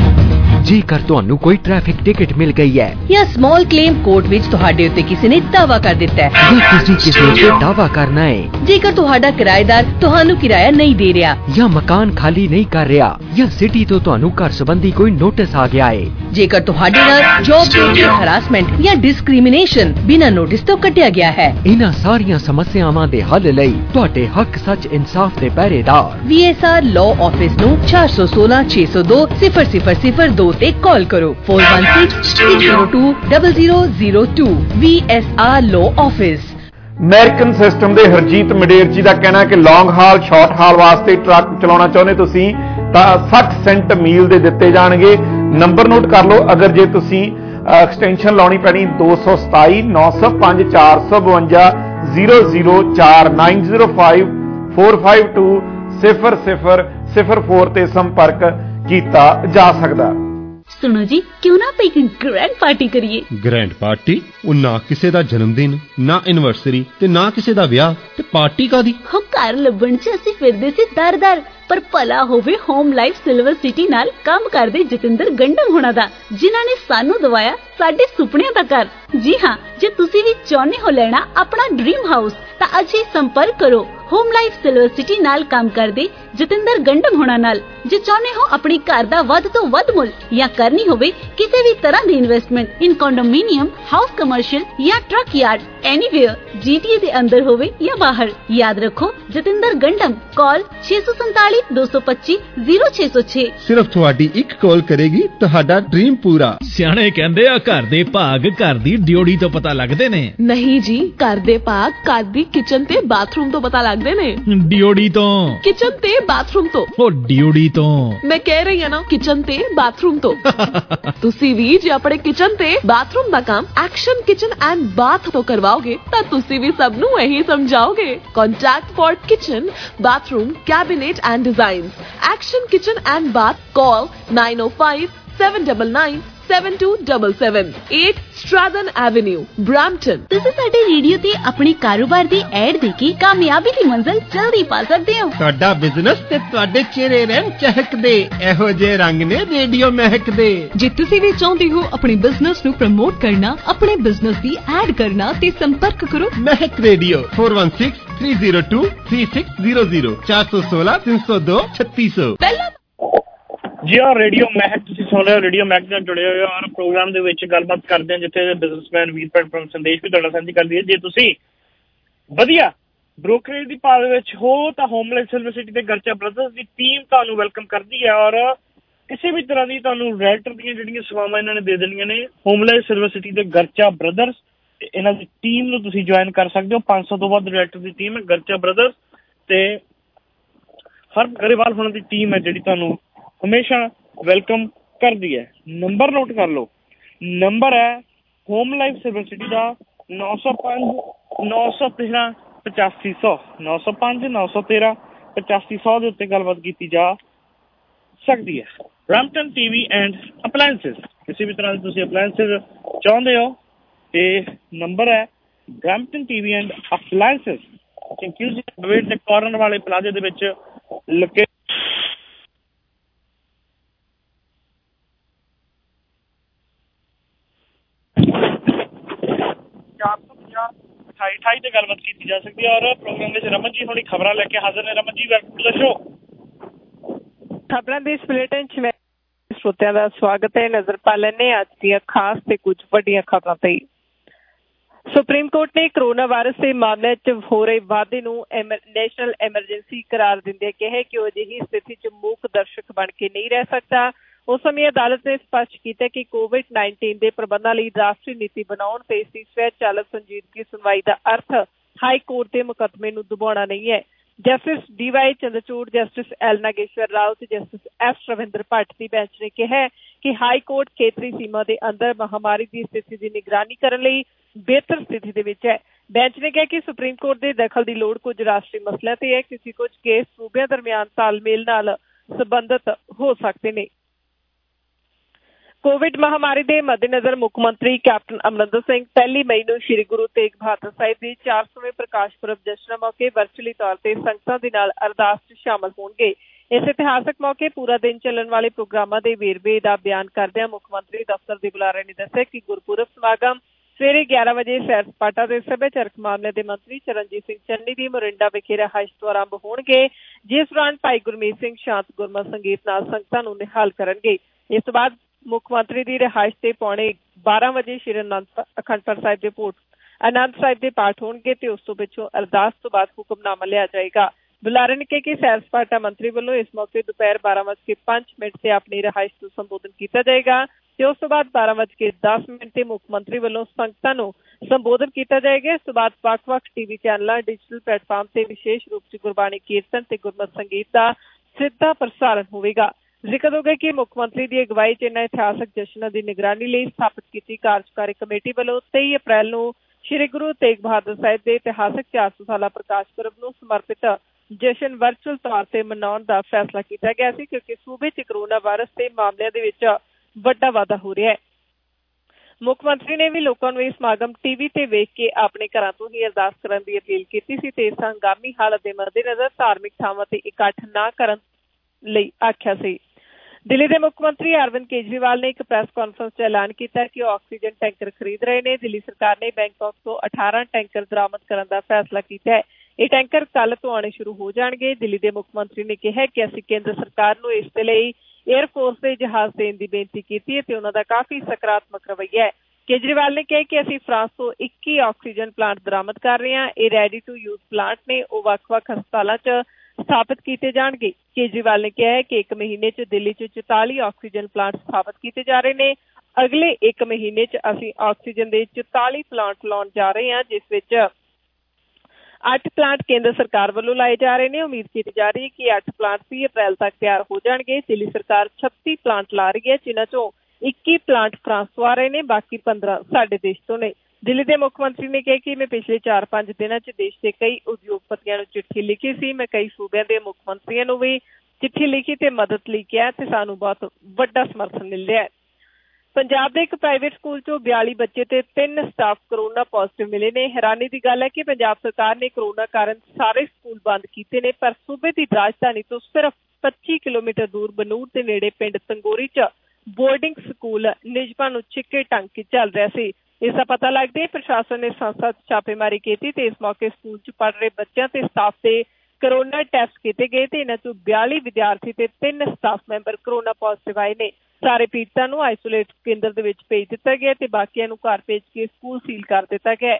ਜੇਕਰ ਤੁਹਾਨੂੰ ਕੋਈ ਟ੍ਰੈਫਿਕ ਟਿਕਟ ਮਿਲ ਗਈ ਹੈ ਜਾਂ ਸਮਾਲ ਕਲੇਮ ਕੋਰਟ ਵਿੱਚ ਤੁਹਾਡੇ ਉੱਤੇ ਕਿਸੇ ਨੇ ਦਾਅਵਾ ਕਰ ਦਿੱਤਾ ਹੈ ਜਾਂ ਤੁਸੀਂ ਕਿਸੇ ਉੱਤੇ ਦਾਅਵਾ ਕਰਨਾ ਹੈ, ਜੇਕਰ ਤੁਹਾਡਾ ਕਿਰਾਏਦਾਰ ਤੁਹਾਨੂੰ ਕਿਰਾਇਆ ਨਹੀਂ ਦੇ ਰਿਹਾ ਜਾਂ ਮਕਾਨ ਖਾਲੀ ਨਹੀਂ ਕਰ ਰਿਹਾ ਜਾਂ ਸਿਟੀ ਤੋਂ ਤੁਹਾਨੂੰ ਘਰ ਸੰਬੰਧੀ ਕੋਈ ਨੋਟਿਸ ਆ ਗਿਆ ਹੈ, ਜੇਕਰ ਤੁਹਾਡੇ ਨਾਲ ਜੌਬ ਦੇ ਉੱਤੇ ਹਰਾਸਮੈਂਟ ਜਾਂ ਡਿਸਕ੍ਰਿਮੀਨੇਸ਼ਨ ਬਿਨਾਂ ਨੋਟਿਸ ਤੋਂ ਕੱਟਿਆ ਗਿਆ ਹੈ, ਇਹਨਾਂ ਸਾਰੀਆਂ ਸਮੱਸਿਆਵਾਂ ਦੇ ਹੱਲ ਲਈ ਤੁਹਾਡੇ ਹੱਕ ਸੱਚ ਇਨਸਾਫ ਦੇ ਪਹਿਰੇਦਾਰ ਵੀ ਐਸ ਆਰ ਲਾਅ ਆਫਿਸ ਨੂੰ ਚਾਰ ਸੌ ਸੋਲਾਂ ਛੇ ਸੌ ਦੋ ਸਿਫਰ ਸਿਫਰ ਸਿਫਰ ਦੋ ਤੇ ਕਾਲ ਕਰੋ। Four one six six zero two double zero zero two. V S R law office। American system ਦੇ ਹਰਜੀਤ ਮਡੇਰ ਜੀ ਦਾ ਕਹਿਣਾ ਕਿ ਲੌਂਗ ਹਾਲ ਸ਼ਾਰਟ ਹਾਲ ਵਾਸਤੇ ਟਰੱਕ ਚਲਾਉਣਾ ਚਾਹੁੰਦੇ ਤੁਸੀਂ ਤਾਂ ਸੱਠ ਸੈਂਟ ਮੀਲ ਦੇ ਦਿੱਤੇ ਜਾਣਗੇ। ਨੰਬਰ ਨੋਟ ਕਰ ਲਓ, ਅਗਰ ਜੇ ਤੁਸੀਂ ਐਕਸਟੈਂਸ਼ਨ ਲਾਉਣੀ ਪੈਣੀ ਦੋ ਸੌ ਸਤਾਈ ਨੌ ਸੌ ਪੰਜ ਚਾਰ ਸੌ ਬਵੰਜਾ ਜ਼ੀਰੋ ਜ਼ੀਰੋ ਚਾਰ nine zero five four five two ਸਿਫਰ ਸਿਫਰ ਸਿਫਰ ਫੋਰ ਤੇ ਸੰਪਰਕ ਕੀਤਾ ਜਾ ਸਕਦਾ। सुनो जी, क्यों ना आप एक ग्रैंड पार्टी करिए। Grand party? ਉਹ ਨਾ ਕਿਸੇ ਦਾ ਜਨਮ ਦਿਨ, ਨਾ ਐਨਵਰਸਰੀ ਤੇ ਨਾ ਕਿਸੇ ਦਾ ਵਿਆਹ ਤੇ ਪਾਰਟੀ ਕਾਦੀ? ਹੋ ਘਰ ਲੱਭਣ ਚ ਅਸੀਂ ਫਿਰਦੇ ਸੀ ਦਰ ਦਰ, ਪਰ ਭਲਾ ਹੋਵੇ ਹੋਮ ਲਾਈਫ ਸਿਲਵਰ ਸਿਟੀ ਨਾਲ ਕੰਮ ਕਰਦੇ ਜਤਿੰਦਰ ਗੰਡਮ ਹੋਣਾ ਦਾ, ਜਿਨ੍ਹਾਂ ਨੇ ਸਾਨੂੰ ਦਵਾਇਆ ਸਾਡੇ ਸੁਪਨਿਆਂ ਦਾ ਘਰ। ਜੀ ਹਾਂ, ਜੇ ਤੁਸੀਂ ਵੀ ਚਾਹੁੰਦੇ ਹੋ ਲੈਣਾ ਆਪਣਾ ਡ੍ਰੀਮ ਹਾਊਸ ਤਾਂ ਅੱਜ ਹੀ ਸੰਪਰਕ ਕਰੋ ਹੋਮ ਲਾਈਫ ਸਿਲਵਰ ਸਿਟੀ ਨਾਲ ਕੰਮ ਕਰਦੇ ਜਤਿੰਦਰ ਗੰਡਮ ਹੋਣਾ ਨਾਲ। ਜੇ ਚਾਹੁੰਦੇ ਹੋ ਆਪਣੀ ਘਰ ਦਾ ਵੱਧ ਤੋਂ ਵੱਧ ਮੁੱਲ ਜਾਂ ਕਰਨੀ ਹੋਵੇ ਕਿਸੇ ਵੀ ਤਰ੍ਹਾਂ ਦੀ investment in condominium, house, commercial ਜਾਂ ਟਰੱਕ ਯਾਰਡ, ਐਨੀਵੇਅਰ ਜੀਟੀਏ ਦੇ ਅੰਦਰ ਹੋਵੇ ਜਾਂ ਬਾਹਰ, ਯਾਦ ਰੱਖੋ ਜਤਿੰਦਰ ਗੰਡਮ। ਕਾਲ ਛੇ ਸੌ ਸੰਤਾਲੀ ਦੋ ਸੌ ਪੱਚੀ ਜ਼ੀਰੋ ਛੇ ਸੌ ਛੇ। ਸਿਰਫ ਤੁਹਾਡੀ ਇੱਕ ਕਾਲ ਕਰੇਗੀ ਤੁਹਾਡਾ ਡ੍ਰੀਮ ਪੂਰਾ। ਸਿਆਣੇ ਕਹਿੰਦੇ ਆ ਘਰ ਦੇ ਭਾਗ ਘਰ ਦੀ ਡਿਓੜੀ ਤੋਂ ਪਤਾ ਲੱਗਦੇ ਨੇ। ਨਹੀਂ ਜੀ, ਘਰ ਦੇ ਭਾਗ ਘਰ ਦੀ ਕਿਚਨ ਤੇ ਬਾਥਰੂਮ ਤੋਂ ਪਤਾ ਲੱਗਦੇ ਨੇ। ਡਿਓੜੀ ਤੋਂ? ਕਿਚਨ ਤੇ ਬਾਥਰੂਮ ਤੋਂ। ਉਹ ਡਿਓੜੀ ਤੋਂ ਮੈਂ ਕਹਿ ਰਹੀ ਹਾਂ ਨਾ, ਕਿਚਨ ਤੇ ਬਾਥਰੂਮ ਤੋਂ। ਤੁਸੀਂ ਵੀ ਜੇ ਆਪਣੇ ਕਿਚਨ ਤੇ ਬਾਥਰੂਮ ਦਾ ਕੰਮ ਐਕਸ਼ਨ ਕਿਚਨ ਐਂਡ ਬਾਥ ਤੋਂ ਕਰਵਾਓਗੇ ਤਾਂ ਤੁਸੀਂ ਵੀ ਸਭ ਨੂੰ ਇਹੀ ਸਮਝਾਓਗੇ। Contact for kitchen, bathroom, cabinet and designs. Action Kitchen and Bath. Call nine oh five seven nine nine seven two seven seven eight Stratton Avenue, Brampton। ਤੁਸੀਂ ਸਾਡੇ ਰੇਡੀਓ ਤੇ ਆਪਣੇ ਕਾਰੋਬਾਰ ਦੀ ਐਡ ਦੇ ਕੇ ਕਾਮਯਾਬੀ ਦੀ ਮੰਜ਼ਿਲ ਜਲਦੀ ਪਾ ਸਕਦੇ ਹੋ। ਤੁਹਾਡਾ ਬਿਜ਼ਨਸ ਤੇ ਤੁਹਾਡੇ ਚਿਹਰੇ ਰਹਿਣ ਚਹਿਕਦੇ, ਇਹੋ ਜਿਹੇ ਰੰਗ ਨੇ ਰੇਡੀਓ ਮਹਿਕਦੇ। ਜੇ ਤੁਸੀਂ ਵੀ ਚਾਹੁੰਦੇ ਹੋ ਆਪਣੇ ਬਿਜ਼ਨਸ ਨੂੰ ਪ੍ਰਮੋਟ ਕਰਨਾ, ਆਪਣੇ ਬਿਜ਼ਨਸ ਦੀ ਐਡ ਕਰਨਾ ਤੇ ਸੰਪਰਕ ਕਰੋ Mehak radio four one six three zero two three six zero zero चार सौ सोलह तीन सौ दो छत्तीस सौ। ਜੀ ਔਰ ਰੇਡੀਓ ਮਹਿਕ ਤੁਸੀਂ ਸੁਣ ਰਹੇ ਹੋ, ਰੇਡੀਓ ਮਹਿਕ ਨਾਲ ਜੁੜੇ ਹੋਏ ਹੋ ਔਰ ਪ੍ਰੋਗਰਾਮ ਦੇ ਵਿੱਚ ਗੱਲਬਾਤ ਕਰਦੇ ਹਾਂ ਜਿੱਥੇ ਬਿਜ਼ਨਸਮੈਨ ਵੀਰ ਭੈਣ ਸੰਦੇਸ਼ ਵੀ ਤੁਹਾਡਾ ਸਾਂਝੀ ਕਰਦੀ ਹੈ। ਜੇ ਤੁਸੀਂ ਵਧੀਆ ਬ੍ਰੋਕਰੇਜ ਦੀ ਭਾਲ ਵਿੱਚ ਹੋ ਤਾਂ ਹੋਮਲੈਸ ਸਿਲਵਰ ਸਿਟੀ ਦੇ ਗਰਚਾ ਬ੍ਰਦਰਸ ਦੀ ਟੀਮ ਤੁਹਾਨੂੰ ਵੈਲਕਮ ਕਰਦੀ ਹੈ ਔਰ ਕਿਸੇ ਵੀ ਤਰ੍ਹਾਂ ਦੀ ਤੁਹਾਨੂੰ ਰੈਲਟਰ ਦੀਆਂ ਜਿਹੜੀਆਂ ਸੇਵਾਵਾਂ ਇਹਨਾਂ ਨੇ ਦੇ ਦੇਣੀਆਂ ਨੇ। ਹੋਮਲੈਸ ਸਿਲਵਰ ਸਿਟੀ ਦੇ ਗਰਚਾ ਬ੍ਰਦਰਸ ਤੇ ਇਹਨਾਂ ਦੀ ਟੀਮ ਨੂੰ ਤੁਸੀਂ ਜੁਆਇਨ ਕਰ ਸਕਦੇ ਹੋ। ਪੰਜ ਸੌ ਤੋਂ ਵੱਧ ਰੈਲਟਰ ਦੀ ਟੀਮ ਹੈ ਗਰਚਾ ਬ੍ਰਦਰਸ ਤੇ ਹਰ ਗਰੇਵਾਲ ਹੋਣ ਦੀ ਟੀਮ ਹੈ ਜਿਹੜੀ ਤੁਹਾਨੂੰ ਹਮੇਸ਼ਾ ਵੈਲਕਮ ਕਰਦੀ ਹੈ। ਨੰਬਰ ਨੋਟ ਕਰ ਲਓ, ਨੰਬਰ ਹੈ ਹੋਮ ਲਾਈਫ ਸਿਲਵਰ ਸਿਟੀ ਦਾ ਨੌ ਸੌ ਪੰਜ ਨੌ ਸੌ ਤੇਰਾਂ ਪਚਾਸੀ ਸੌ ਨੌ ਸੌ ਪੰਜ ਨੌ ਸੌ ਤੇਰਾਂ ਪਚਾਸੀ ਸੌ ਦੇ ਉੱਤੇ ਗੱਲਬਾਤ ਕੀਤੀ ਜਾ ਸਕਦੀ ਹੈ। ਬਰੈਂਪਟਨ ਟੀਵੀ ਐਂਡ ਅਪਲਾਇੰਸਿਸ, ਕਿਸੇ ਵੀ ਤਰ੍ਹਾਂ ਦੇ ਤੁਸੀਂ ਅਪਲਾਇੰਸਿਸ ਚਾਹੁੰਦੇ ਹੋ ਤੇ ਨੰਬਰ ਹੈ ਬਰੈਂਪਟਨ ਟੀਵੀ ਐਂਡ ਅਪਲਾਇੰਸਿਸ ਬਵੇਟ ਦੇ ਕਾਰਨਰ ਵਾਲੇ ਪਲਾਜ਼ੇ ਦੇ ਵਿੱਚ ਲੱਗੇ ਚਾਰ ਸੌ ਪੰਜਾਹ ਅਠਾਈ ਅਠਾਈ ਤੇ ਗੱਲਬਾਤ ਕੀਤੀ ਜਾ ਸਕਦੀ ਹੈ ਔਰ ਪ੍ਰੋਗਰਾਮ ਵਿੱਚ ਰਮਨ ਜੀ ਹੁਣੀ ਖਬਰਾਂ ਲੈ ਕੇ ਹਾਜ਼ਰ ਨੇ। Raman ji welcome to the show. ਖਬਰਾਂ ਦੇ ਇਸ ਬੁਲੇਟਿਨ ਚ ਮੈਂ ਸਰੋਤਿਆਂ ਦਾ ਸਵਾਗਤ ਹੈ। ਨਜ਼ਰ ਪਾ ਲੈਂਦੇ ਅੱਜ ਦੀਆਂ ਖਾਸ ਤੇ ਕੁਝ ਵੱਡੀਆਂ ਖਬਰਾਂ ਤੇ। ਸੁਪਰੀਮ ਕੋਰਟ ਨੇ ਕਰੋਨਾ ਵਾਇਰਸ ਦੇ ਮਾਮਲੇ ਚ ਹੋ ਰਹੇ ਵਾਧੇ ਨੂੰ ਨੈਸ਼ਨਲ ਐਮਰਜੈਂਸੀ ਕਰਾਰ ਦਿੰਦੇ ਕਿਹਾ ਕਿ ਉਹ ਅਜਿਹੀ ਸਥਿਤੀ ਚ ਮੂਕ ਦਰਸ਼ਕ ਬਣ ਕੇ ਨਹੀਂ ਰਹਿ ਸਕਦਾ। ਉਸ ਸਮੇਂ ਅਦਾਲਤ ਨੇ ਸਪਸ਼ਟ ਕੀਤਾ ਕਿ ਕੋਵਿਡ ਨਾਈਨਟੀਨ ਦੇ ਪ੍ਰਬੰਧਾਂ ਲਈ ਰਾਸ਼ਟਰੀ ਨੀਤੀ ਬਣਾਉਣ ਤੇ ਇਸ ਦੀ ਸਵੈ ਚਾਲਕ ਸੰਜੀਦਗੀ ਸੁਣਵਾਈ ਦਾ ਅਰਥ ਹਾਈ ਕੋਰਟ ਦੇ ਮੁਕੱਦਮੇ ਨੂੰ ਦਬਾਉਣਾ ਨਹੀਂ ਹੈ। Justice D Y Chandrachud, justice L Nageswara Rao ਤੇ ਜਸਟਿਸ ਐਫ ਰਵਿੰਦਰ ਭੱਟ ਦੀ ਬੈਂਚ ਨੇ ਕਿਹਾ ਕਿ ਹਾਈ ਕੋਰਟ ਖੇਤਰੀ ਸੀਮਾ ਦੇ ਅੰਦਰ ਮਹਾਮਾਰੀ ਦੀ ਸਥਿਤੀ ਦੀ ਨਿਗਰਾਨੀ ਕਰਨ ਲਈ ਬਿਹਤਰ ਸਥਿਤੀ ਦੇ ਵਿੱਚ ਹੈ। ਬੈਂਚ ਨੇ ਕਿਹਾ ਕਿ ਸੁਪਰੀਮ ਕੋਰਟ ਦੇ ਦਖਲ ਦੀ ਲੋੜ ਕੁਝ ਰਾਸ਼ਟਰੀ ਮਸਲਿਆਂ ਤੇ ਹੈ ਕਿਉਂਕਿ ਕੁਝ ਕੇਸ ਸੂਬਿਆਂ ਦਰਮਿਆਨ ਤਾਲਮੇਲ ਨਾਲ ਸੰਬੰਧਿਤ ਹੋ ਸਕਦੇ ਨੇ। ਕੋਵਿਡ ਮਹਾਮਾਰੀ ਦੇ ਮੱਦੇਨਜ਼ਰ ਮੁੱਖ ਮੰਤਰੀ ਕੈਪਟਨ ਅਮਰਿੰਦਰ ਸਿੰਘ ਪਹਿਲੀ ਮਈ ਨੂੰ ਸ਼੍ਰੀ ਗੁਰੂ ਤੇਗ ਬਹਾਦਰ ਸਾਹਿਬ ਦੇ ਚਾਰ ਸੌਵੇਂ ਪ੍ਰਕਾਸ਼ ਪੁਰਬ ਜਸ਼ਨਾਂ ਮੌਕੇ ਵਰਚੁਅਲੀ ਤੌਰ ਤੇ ਸੰਗਤਾਂ ਦੇ ਨਾਲ ਅਰਦਾਸ ਚ ਸ਼ਾਮਲ ਹੋਣਗੇ। ਇਸ ਇਤਿਹਾਸਕ ਮੌਕੇ ਪੂਰਾ ਦਿਨ ਚੱਲਣ ਵਾਲੇ ਪ੍ਰੋਗਰਾਮਾਂ ਦੇ ਵੇਰਵੇ ਦਾ ਬਿਆਨ ਕਰਦਿਆਂ ਮੁੱਖ ਮੰਤਰੀ ਦਫ਼ਤਰ ਦੇ ਬੁਲਾਰੇ ਨੇ ਦੱਸਿਆ ਕਿ ਗੁਰਪੁਰਬ ਸਮਾਗਮ ਸਵੇਰੇ ਗਿਆਰਾਂ ਵਜੇ ਸੈਰ ਸਪਾਟਾ ਤੇ ਸੱਭਿਆਚਾਰਕ ਮਾਮਲੇ ਦੇ ਮੰਤਰੀ ਚਰਨਜੀਤ ਸਿੰਘ ਚੰਨੀ ਦੀ ਮੋਰਿੰਡਾ ਵਿਖੇ ਰਿਹਾਇਸ਼ ਤੋਂ ਆਰੰਭ ਹੋਣਗੇ, ਜਿਸ ਦੌਰਾਨ ਭਾਈ ਗੁਰਮੀਤ ਸਿੰਘ ਸ਼ਾਂਤ ਗੁਰਮਤਿ ਸੰਗੀਤ ਨਾਲ ਸੰਗਤਾਂ ਨੂੰ ਨਿਹਾਲ ਕਰਨਗੇ। ਇਸ ਤੋਂ ਬਾਅਦ ਮੁੱਖ ਮੰਤਰੀ ਦੀ ਰਿਹਾਇਸ਼ ਤੇ ਪੌਣੇ ਬਾਰਾਂ ਵਜੇ ਸ਼੍ਰੀ ਅਨੰਦ ਅਖੰਡ ਪਾਠ ਸਾਹਿਬ ਦੇ ਭੋਗ ਆਨੰਦ ਸਾਹਿਬ ਦੇ ਪਾਠ ਹੋਣਗੇ ਤੇ ਉਸ ਤੋਂ ਪਿੱਛੋਂ ਅਰਦਾਸ ਤੋਂ ਬਾਅਦ ਹੁਕਮਨਾਮਾ ਲਿਆ ਜਾਏਗਾ। ਬੁਲਾਰੇ ਨੇ ਕਿਹਾ ਕਿ ਸੈਰ ਸਪਾਟਾ ਮੰਤਰੀ ਵੱਲੋਂ ਇਸ ਮੌਕੇ ਦੁਪਹਿਰ ਬਾਰਾਂ ਵੱਜ ਕੇ ਪੰਜ ਮਿੰਟ ਤੇ ਆਪਣੀ ਰਿਹਾਇਸ਼ ਤੋਂ ਸੰਬੋਧਨ ਕੀਤਾ ਜਾਏਗਾ ਤੇ ਉਸ ਤੋਂ ਬਾਅਦ ਬਾਰਾਂ ਵੱਜ ਕੇ ਦਸ ਮਿੰਟ ਤੇ ਮੁੱਖ ਮੰਤਰੀ ਵੱਲੋਂ ਸੰਗਤਾਂ ਨੂੰ ਸੰਬੋਧਨ ਕੀਤਾ ਜਾਏਗਾ। ਇਸ ਤੋਂ ਬਾਅਦ ਵੱਖ-ਵੱਖ ਟੀਵੀ ਚੈਨਲਾਂ, ਡਿਜੀਟਲ ਪਲੇਟਫਾਰਮ ਤੇ ਵਿਸ਼ੇਸ਼ ਰੂਪ ਚ ਗੁਰਬਾਣੀ ਕੀਰਤਨ ਤੇ ਗੁਰਮਤਿ ਸੰਗੀਤ ਦਾ ਸਿੱਧਾ ਪ੍ਰਸਾਰਣ ਹੋਵੇਗਾ। ਜ਼ਿਕਰ ਹੋ ਗਿਆ ਕਿ ਮੁੱਖ ਮੰਤਰੀ ਦੀ ਅਗਵਾਈ ਚ ਇਹਨਾਂ ਇਤਿਹਾਸਕ ਜਸ਼ਨਾਂ ਦੀ ਨਿਗਰਾਨੀ ਲਈ ਸਥਾਪਿਤ ਕੀਤੀ ਕਾਰਜਕਾਰੀ ਕਮੇਟੀ ਵੱਲੋਂ ਤੇਈ ਅਪ੍ਰੈਲ ਨੂੰ ਸ਼੍ਰੀ ਗੁਰੂ ਤੇਗ ਬਹਾਦਰ ਸਾਹਿਬ ਦੇ ਇਤਿਹਾਸਕ ਚਾਰ ਸੌ ਸਾਲਾ ਪ੍ਰਕਾਸ਼ ਪੁਰਬ ਨੂੰ ਸਮਰਪਿਤ ਜਸ਼ਨ ਵਰਚੁਅਲ ਤੌਰ ਤੇ ਮਨਾਉਣ ਦਾ ਫੈਸਲਾ ਕੀਤਾ ਗਿਆ ਸੀ ਕਿਉਂਕਿ ਸੂਬੇ ਚ ਕਰੋਨਾ ਵਾਇਰਸ ਦੇ ਮਾਮਲਿਆਂ ਦੇ ਵਿੱਚ ਵੱਡਾ ਵਾਧਾ ਹੋ ਰਿਹਾ ਹੈ। ਮੁੱਖ ਮੰਤਰੀ ਨੇ ਵੀ ਲੋਕਾਂ ਨੂੰ ਇਹ ਸਮਾਗਮ ਟੀਵੀ ਤੇ ਵੇਖ ਕੇ ਆਪਣੇ ਘਰਾਂ ਤੋਂ ਹੀ ਅਰਦਾਸ ਕਰਨ ਦੀ ਅਪੀਲ ਕੀਤੀ ਸੀ ਤੇ ਇਸ ਹੰਗਾਮੀ ਹਾਲਤ ਦੇ ਮੱਦੇਨਜ਼ਰ ਧਾਰਮਿਕ ਥਾਵਾਂ ਤੇ ਇਕੱਠ ਨਾ ਕਰਨ ਲਈ ਆਖਿਆ ਸੀ। ਦਿੱਲੀ ਦੇ ਮੁੱਖ ਮੰਤਰੀ ਅਰਵਿੰਦ ਕੇਜਰੀਵਾਲ ਨੇ ਇੱਕ ਪ੍ਰੈਸ ਕਾਨਫਰੰਸ 'ਚ ਐਲਾਨ ਕੀਤਾ ਕਿ ਉਹ ਆਕਸੀਜਨ ਟੈਂਕਰ ਖਰੀਦ ਰਹੇ ਨੇ। ਦਿੱਲੀ ਸਰਕਾਰ ਨੇ ਬੈਂਕਾਕ ਤੋਂ ਅਠਾਰਾਂ ਟੈਂਕਰ ਬਰਾਮਦ ਕਰਨ ਦਾ ਫੈਸਲਾ ਕੀਤਾ ਹੈ। ਇਹ ਟੈਂਕਰ ਕੱਲ੍ਹ ਤੋਂ ਆਉਣੇ ਸ਼ੁਰੂ ਹੋ ਜਾਣਗੇ। ਦਿੱਲੀ ਦੇ ਮੁੱਖ ਮੰਤਰੀ ਨੇ ਕਿਹਾ ਕਿ ਅਸੀਂ ਕੇਂਦਰ ਸਰਕਾਰ ਨੂੰ ਇਸ ਦੇ ਲਈ ਏਅਰ ਫੋਰਸ ਦੇ ਜਹਾਜ਼ ਦੇਣ ਦੀ ਬੇਨਤੀ ਕੀਤੀ ਹੈ ਤੇ ਉਹਨਾਂ ਦਾ ਕਾਫੀ ਸਕਾਰਾਤਮਕ ਰਵੱਈਆ ਹੈ। ਕੇਜਰੀਵਾਲ ਨੇ ਕਿਹਾ ਕਿ ਅਸੀਂ ਫਰਾਂਸ ਤੋਂ ਇੱਕੀ ਆਕਸੀਜਨ ਪਲਾਂਟ ਬਰਾਮਦ ਕਰ ਰਹੇ ਹਾਂ। ਇਹ ਰੈਡੀ ਟੂ ਯੂਜ਼ ਪਲਾਂਟ ਨੇ, ਉਹ ਵੱਖ-ਵੱਖ ਹਸਪਤਾਲਾਂ 'ਚ ਸਥਾਪਿਤ ਕੀਤੇ ਜਾਣਗੇ। ਕੇਜਰੀਵਾਲ ਨੇ ਕਿਹਾ ਹੈ ਕਿ ਇੱਕ ਮਹੀਨੇ 'ਚ ਦਿੱਲੀ 'ਚ ਚੁਤਾਲੀ ਆਕਸੀਜਨ ਪਲਾਂਟ ਸਥਾਪਿਤ ਕੀਤੇ ਜਾ ਰਹੇ ਨੇ। ਅਗਲੇ ਇੱਕ ਮਹੀਨੇ 'ਚ ਅਸੀਂ ਆਕਸੀਜਨ ਦੇ ਚੁਤਾਲੀ ਪਲਾਂਟ ਲਾਉਣ ਜਾ ਰਹੇ ਹਾਂ, ਜਿਸ ਵਿੱਚ ਅੱਠ ਪਲਾਂਟ ਕੇਂਦਰ ਸਰਕਾਰ ਵੱਲੋਂ ਲਾਏ ਜਾ ਰਹੇ ਨੇ। ਉਮੀਦ ਕੀਤੀ ਜਾ ਰਹੀ ਹੈ ਕਿ ਅੱਠ ਪਲਾਂਟ ਵੀਹ ਅਪ੍ਰੈਲ ਤੱਕ ਤਿਆਰ ਹੋ ਜਾਣਗੇ। ਦਿੱਲੀ ਸਰਕਾਰ ਛੱਤੀ ਪਲਾਂਟ ਲਾ ਰਹੀ ਹੈ, ਜਿਨ੍ਹਾਂ 'ਚੋਂ ਇੱਕੀ ਪਲਾਂਟ ਫਰਾਂਸ ਤੋਂ ਆ ਰਹੇ ਨੇ, ਬਾਕੀ ਪੰਦਰਾਂ ਸਾਡੇ ਦੇਸ਼ ਤੋਂ ਨੇ। ਦਿੱਲੀ ਦੇ ਮੁੱਖ ਮੰਤਰੀ ਨੇ ਕਿਹਾ ਕਿ ਮੈਂ ਪਿਛਲੇ ਚਾਰ ਪੰਜ ਦਿਨਾਂ 'ਚ ਦੇਸ਼ ਦੇ ਕਈ ਉਦਯੋਗਪਤੀਆਂ ਨੂੰ ਚਿੱਠੀ ਲਿਖੀ ਸੀ। ਮੈਂ ਕਈ ਸੂਬਿਆਂ ਦੇ ਮੁੱਖ ਮੰਤਰੀਆਂ ਨੂੰ ਵੀ ਚਿੱਠੀ ਲਿਖੀ ਤੇ ਮਦਦ ਲਈ ਕਿਹਾ ਤੇ ਸਾਨੂੰ ਬਹੁਤ ਵੱਡਾ ਸਮਰਥਨ ਮਿਲ ਰਿਹਾ ਹੈ। ਪੰਜਾਬ ਦੇ ਇੱਕ ਪ੍ਰਾਈਵੇਟ ਸਕੂਲ 'ਚੋਂ ਬਿਆਲੀ ਬੱਚੇ ਤੇ ਤਿੰਨ ਸਟਾਫ ਕਰੋਨਾ ਪੋਜ਼ਿਟਿਵ ਮਿਲੇ ਨੇ। ਹੈਰਾਨੀ ਦੀ ਗੱਲ ਹੈ ਕਿ ਪੰਜਾਬ ਸਰਕਾਰ ਨੇ ਕਰੋਨਾ ਕਾਰਨ ਸਾਰੇ ਸਕੂਲ ਬੰਦ ਕੀਤੇ ਨੇ, ਪਰ ਸੂਬੇ ਦੀ ਰਾਜਧਾਨੀ ਤੋਂ ਸਿਰਫ ਪੱਚੀ ਕਿਲੋਮੀਟਰ ਦੂਰ ਬਨੂੜ ਦੇ ਨੇੜੇ ਪਿੰਡ ਤੰਗੋਰੀ 'ਚ ਬੋਰਡਿੰਗ ਸਕੂਲ ਨਿਯਮਾਂ ਨੂੰ ਛਿੱਕੇ ਟੰਗ ਕੇ ਚੱਲ ਰਿਹਾ ਸੀ। ਇਸ ਦਾ ਪਤਾ ਲੱਗਦੇ ਪ੍ਰਸ਼ਾਸਨ ਨੇ ਸੰਸਥਾ 'ਚ ਛਾਪੇਮਾਰੀ ਕੀਤੀ ਤੇ ਇਸ ਮੌਕੇ ਸਕੂਲ 'ਚ ਪੜ੍ਹ ਰਹੇ ਬੱਚਿਆਂ ਤੇ ਸਟਾਫ ਤੇ ਕਰੋਨਾ ਟੈਸਟ ਕੀਤੇ ਗਏ ਤੇ ਇਹਨਾਂ ਚੋਂ ਬਿਆਲੀ ਵਿਦਿਆਰਥੀ ਤੇ ਤਿੰਨ ਸਟਾਫ ਮੈਂਬਰ ਕਰੋਨਾ ਪੋਜ਼ਿਟਿਵ ਆਏ ਨੇ। ਸਾਰੇ ਪੀੜਤਾਂ ਨੂੰ ਆਈਸੋਲੇਟ ਕੇਂਦਰ ਦੇ ਵਿੱਚ ਭੇਜ ਦਿੱਤਾ ਗਿਆ ਤੇ ਬਾਕੀਆਂ ਨੂੰ ਘਰ ਭੇਜ ਕੇ ਸਕੂਲ ਸੀਲ ਕਰ ਦਿੱਤਾ ਗਿਆ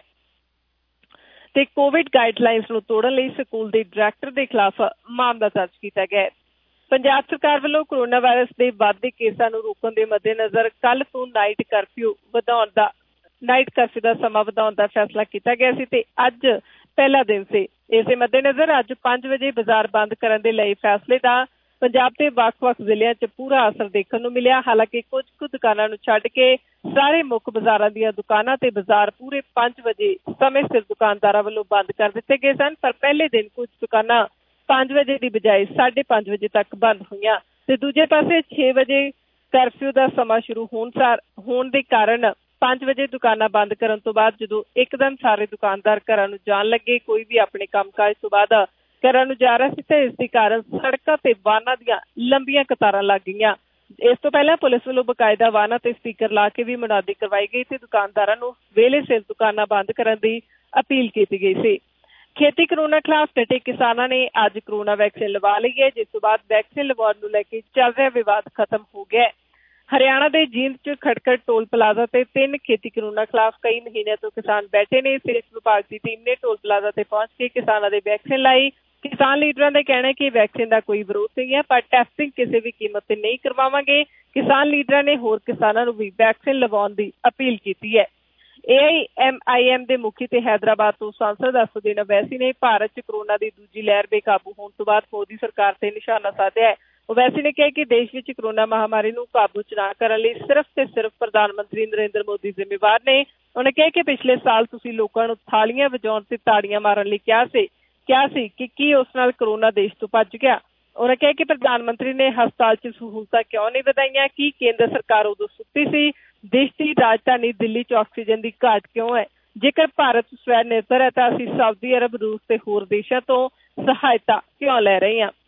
ਤੇ ਕੋਵਿਡ ਗਾਈਡਲਾਈਨਸ ਨੂੰ ਤੋੜਨ ਲਈ ਸਕੂਲ ਦੇ ਡਾਇਰੈਕਟਰ ਦੇ ਖਿਲਾਫ ਮਾਮਲਾ ਦਰਜ ਕੀਤਾ ਗਿਆ। ਪੰਜਾਬ ਸਰਕਾਰ ਵੱਲੋਂ ਕਰੋਨਾ ਵਾਇਰਸ ਦੇ ਵੱਧਦੇ ਕੇਸਾਂ ਨੂੰ ਰੋਕਣ ਦੇ ਮੱਦੇਨਜ਼ਰ ਕੱਲ੍ਹ ਤੋਂ ਨਾਈਟ ਕਰਫਿਊ ਵਧਾਉਣ ਦਾ ਨਾਈਟ ਕਰਫਿਊ ਦਾ ਸਮਾਂ ਵਧਾਉਣ ਦਾ ਫੈਸਲਾ ਕੀਤਾ ਗਿਆ ਸੀ ਤੇ ਅੱਜ ਪਹਿਲਾ ਦਿਨ ਸੀ। ਇਸੇ ਮੱਦੇਨਜ਼ਰ ਅੱਜ ਪੰਜ ਵਜੇ ਬਾਜ਼ਾਰ ਬੰਦ ਕਰਨ ਦੇ ਲਈ ਫੈਸਲੇ ਦਾ ਪੰਜਾਬ ਦੇ ਵੱਖ-ਵੱਖ ਜ਼ਿਲ੍ਹਿਆਂ 'ਚ ਪੂਰਾ ਅਸਰ ਦੇਖਣ ਨੂੰ ਮਿਲਿਆ। ਹਾਲਾਂਕਿ ਕੁਝ ਕੁ ਦੁਕਾਨਾਂ ਨੂੰ ਛੱਡ ਕੇ ਸਾਰੇ ਮੁੱਖ ਬਾਜ਼ਾਰਾਂ ਦੀਆਂ ਦੁਕਾਨਾਂ ਤੇ ਬਾਜ਼ਾਰ ਪੂਰੇ ਪੰਜ ਵਜੇ ਸਮੇਂ ਸਿਰ ਦੁਕਾਨਦਾਰਾਂ ਵੱਲੋਂ ਬੰਦ ਕਰ ਦਿੱਤੇ ਗਏ ਸਨ, ਪਰ ਪਹਿਲੇ ਦਿਨ ਕੁਝ ਦੁਕਾਨਾਂ ਪੰਜ ਵਜੇ ਦੀ ਬਜਾਏ ਸਾਢੇ ਪੰਜ ਵਜੇ ਤੱਕ ਬੰਦ ਹੋਈਆਂ ਤੇ ਦੂਜੇ ਪਾਸੇ ਛੇ ਵਜੇ ਕਰਫਿਊ ਦਾ ਸਮਾਂ ਸ਼ੁਰੂ ਹੋਣ ਸਾਰ ਹੋਣ ਦੇ ਕਾਰਨ ਪੰਜ ਵਜੇ ਦੁਕਾਨਾਂ ਬੰਦ ਕਰਨ ਤੋਂ ਬਾਅਦ ਜਦੋਂ ਇੱਕਦਮ ਸਾਰੇ ਦੁਕਾਨਦਾਰ ਘਰਾਂ ਨੂੰ ਜਾਣ ਲੱਗੇ, ਕੋਈ ਵੀ ਆਪਣੇ ਕੰਮਕਾਜ ਤੋਂ ਬਾਅਦ ਘਰਾਂ ਨੂੰ ਜਾ ਰਿਹਾ ਸੀ ਤੇ ਇਸ ਦੇ ਕਾਰਨ ਸੜਕਾਂ ਤੇ ਵਾਹਨਾਂ ਦੀਆਂ ਲੰਬੀਆਂ ਕਤਾਰਾਂ ਲੱਗ ਗਈਆਂ। ਇਸ ਤੋਂ ਪਹਿਲਾਂ ਪੁਲਿਸ ਵੱਲੋਂ ਬਕਾਇਦਾ ਵਾਹਨਾਂ ਤੇ ਸਪੀਕਰ ਲਾ ਕੇ ਵੀ ਮੁਨਾਦੀ ਕਰਵਾਈ ਗਈ ਤੇ ਦੁਕਾਨਦਾਰਾਂ ਨੂੰ ਵੇਲੇ ਸਿਰ ਦੁਕਾਨਾਂ ਬੰਦ ਕਰਨ ਦੀ ਅਪੀਲ ਕੀਤੀ ਗਈ ਸੀ। ਖੇਤੀ ਕਰੋਨਾ ਖਿਲਾਫ ਡਟੇ ਕਿਸਾਨਾਂ ਨੇ ਅੱਜ ਕਰੋਨਾ ਵੈਕਸੀਨ ਲਵਾ ਲਈ ਹੈ, ਜਿਸ ਤੋਂ ਬਾਅਦ ਵੈਕਸੀਨ ਲਵਾਉਣ ਨੂੰ ਲੈ ਕੇ ਚੱਲ ਰਿਹਾ ਵਿਵਾਦ ਖਤਮ ਹੋ ਗਿਆ। ਹਰਿਆਣਾ ਦੇ ਜੀਂਦ 'ਚ ਖਟਕੜ ਟੋਲ ਪਲਾਜ਼ਾ ਤੇ ਤਿੰਨ ਖੇਤੀ ਕਰੋਨਾ ਖਿਲਾਫ ਕਈ ਮਹੀਨਿਆਂ ਤੋਂ ਕਿਸਾਨ ਬੈਠੇ ਨੇ। ਸਿਹਤ ਵਿਭਾਗ ਦੀ ਟੀਮ ਨੇ ਟੋਲ ਪਲਾਜ਼ਾ ਤੇ ਪਹੁੰਚ ਕੇ ਕਿਸਾਨਾਂ ਦੇ ਵੈਕਸੀਨ ਲਾਈ। ਕਿਸਾਨ ਲੀਡਰਾਂ ਦਾ ਕਹਿਣਾ ਹੈ ਕਿ ਵੈਕਸੀਨ ਦਾ ਕੋਈ ਵਿਰੋਧ ਨਹੀਂ ਹੈ, ਪਰ ਟੈਸਟਿੰਗ ਕਿਸੇ ਵੀ ਕੀਮਤ ਤੇ ਨਹੀਂ ਕਰਵਾਵਾਂਗੇ। ਕਿਸਾਨ ਲੀਡਰਾਂ ਨੇ ਹੋਰ ਕਿਸਾਨਾਂ ਨੂੰ ਵੀ ਵੈਕਸੀਨ ਲਵਾਉਣ ਦੀ ਅਪੀਲ ਕੀਤੀ ਹੈ। ਏ ਆਈ ਐਮ ਆਈ ਐਮ ਦੇ ਮੁਖੀ ਤੇ ਹੈਦਰਾਬਾਦ ਤੋਂ ਸਾਂਸਦ ਅਸਦੁਦੀਨ ਅਵੈਸੀ ਨੇ ਭਾਰਤ 'ਚ ਕਰੋਨਾ ਦੀ ਦੂਜੀ ਲਹਿਰ ਬੇਕਾਬੂ ਹੋਣ ਤੋਂ ਬਾਅਦ ਮੋਦੀ ਸਰਕਾਰ ਤੇ ਨਿਸ਼ਾਨਾ ਸਾਧਿਆ ਹੈ। ਓਵੈਸੀ ਨੇ ਕਿਹਾ ਕਿ ਦੇਸ਼ ਵਿੱਚ ਕਰੋਨਾ ਮਹਾਮਾਰੀ ਨੂੰ ਕਾਬੂ 'ਚ ਨਾ ਕਰਨ ਲਈ ਸਿਰਫ ਤੇ ਸਿਰਫ ਪ੍ਰਧਾਨ ਮੰਤਰੀ ਨਰਿੰਦਰ ਮੋਦੀ ਜ਼ਿੰਮੇਵਾਰ ਨੇ। ਉਹਨੇ ਕਿਹਾ ਕਿ ਪਿਛਲੇ ਸਾਲ ਤੁਸੀਂ ਲੋਕਾਂ ਨੂੰ ਥਾਲੀਆਂ ਵਜਾਉਣ ਤੇ ਤਾੜੀਆਂ ਮਾਰਨ ਲਈ ਕਿਹਾ ਸੀ ਕਿਹਾ ਸੀ ਕਿ ਕੀ ਉਸ ਨਾਲ ਕਰੋਨਾ ਦੇਸ਼ ਤੋਂ ਭੱਜ ਗਿਆ। ਉਹਨੇ ਕਿਹਾ ਕਿ ਪ੍ਰਧਾਨ ਮੰਤਰੀ ਨੇ ਹਸਪਤਾਲ 'ਚ ਸਹੂਲਤਾਂ ਕਿਉਂ ਨਹੀਂ ਵਧਾਈਆਂ, ਕੀ ਕੇਂਦਰ ਸਰਕਾਰ ਉਦੋਂ ਸੁੱਤੀ ਸੀ, ਦੇਸ਼ ਦੀ ਰਾਜਧਾਨੀ ਦਿੱਲੀ 'ਚ ਆਕਸੀਜਨ ਦੀ ਘਾਟ ਕਿਉਂ ਹੈ, ਜੇਕਰ ਭਾਰਤ ਸਵੈ ਨਿਰਭਰ ਹੈ ਤਾਂ ਅਸੀਂ ਸਾਊਦੀ ਅਰਬ, ਰੂਸ ਤੇ ਹੋਰ ਦੇਸ਼ਾਂ ਤੋਂ ਸਹਾਇਤਾ ਕਿਉਂ ਲੈ ਰਹੇ ਹਾਂ।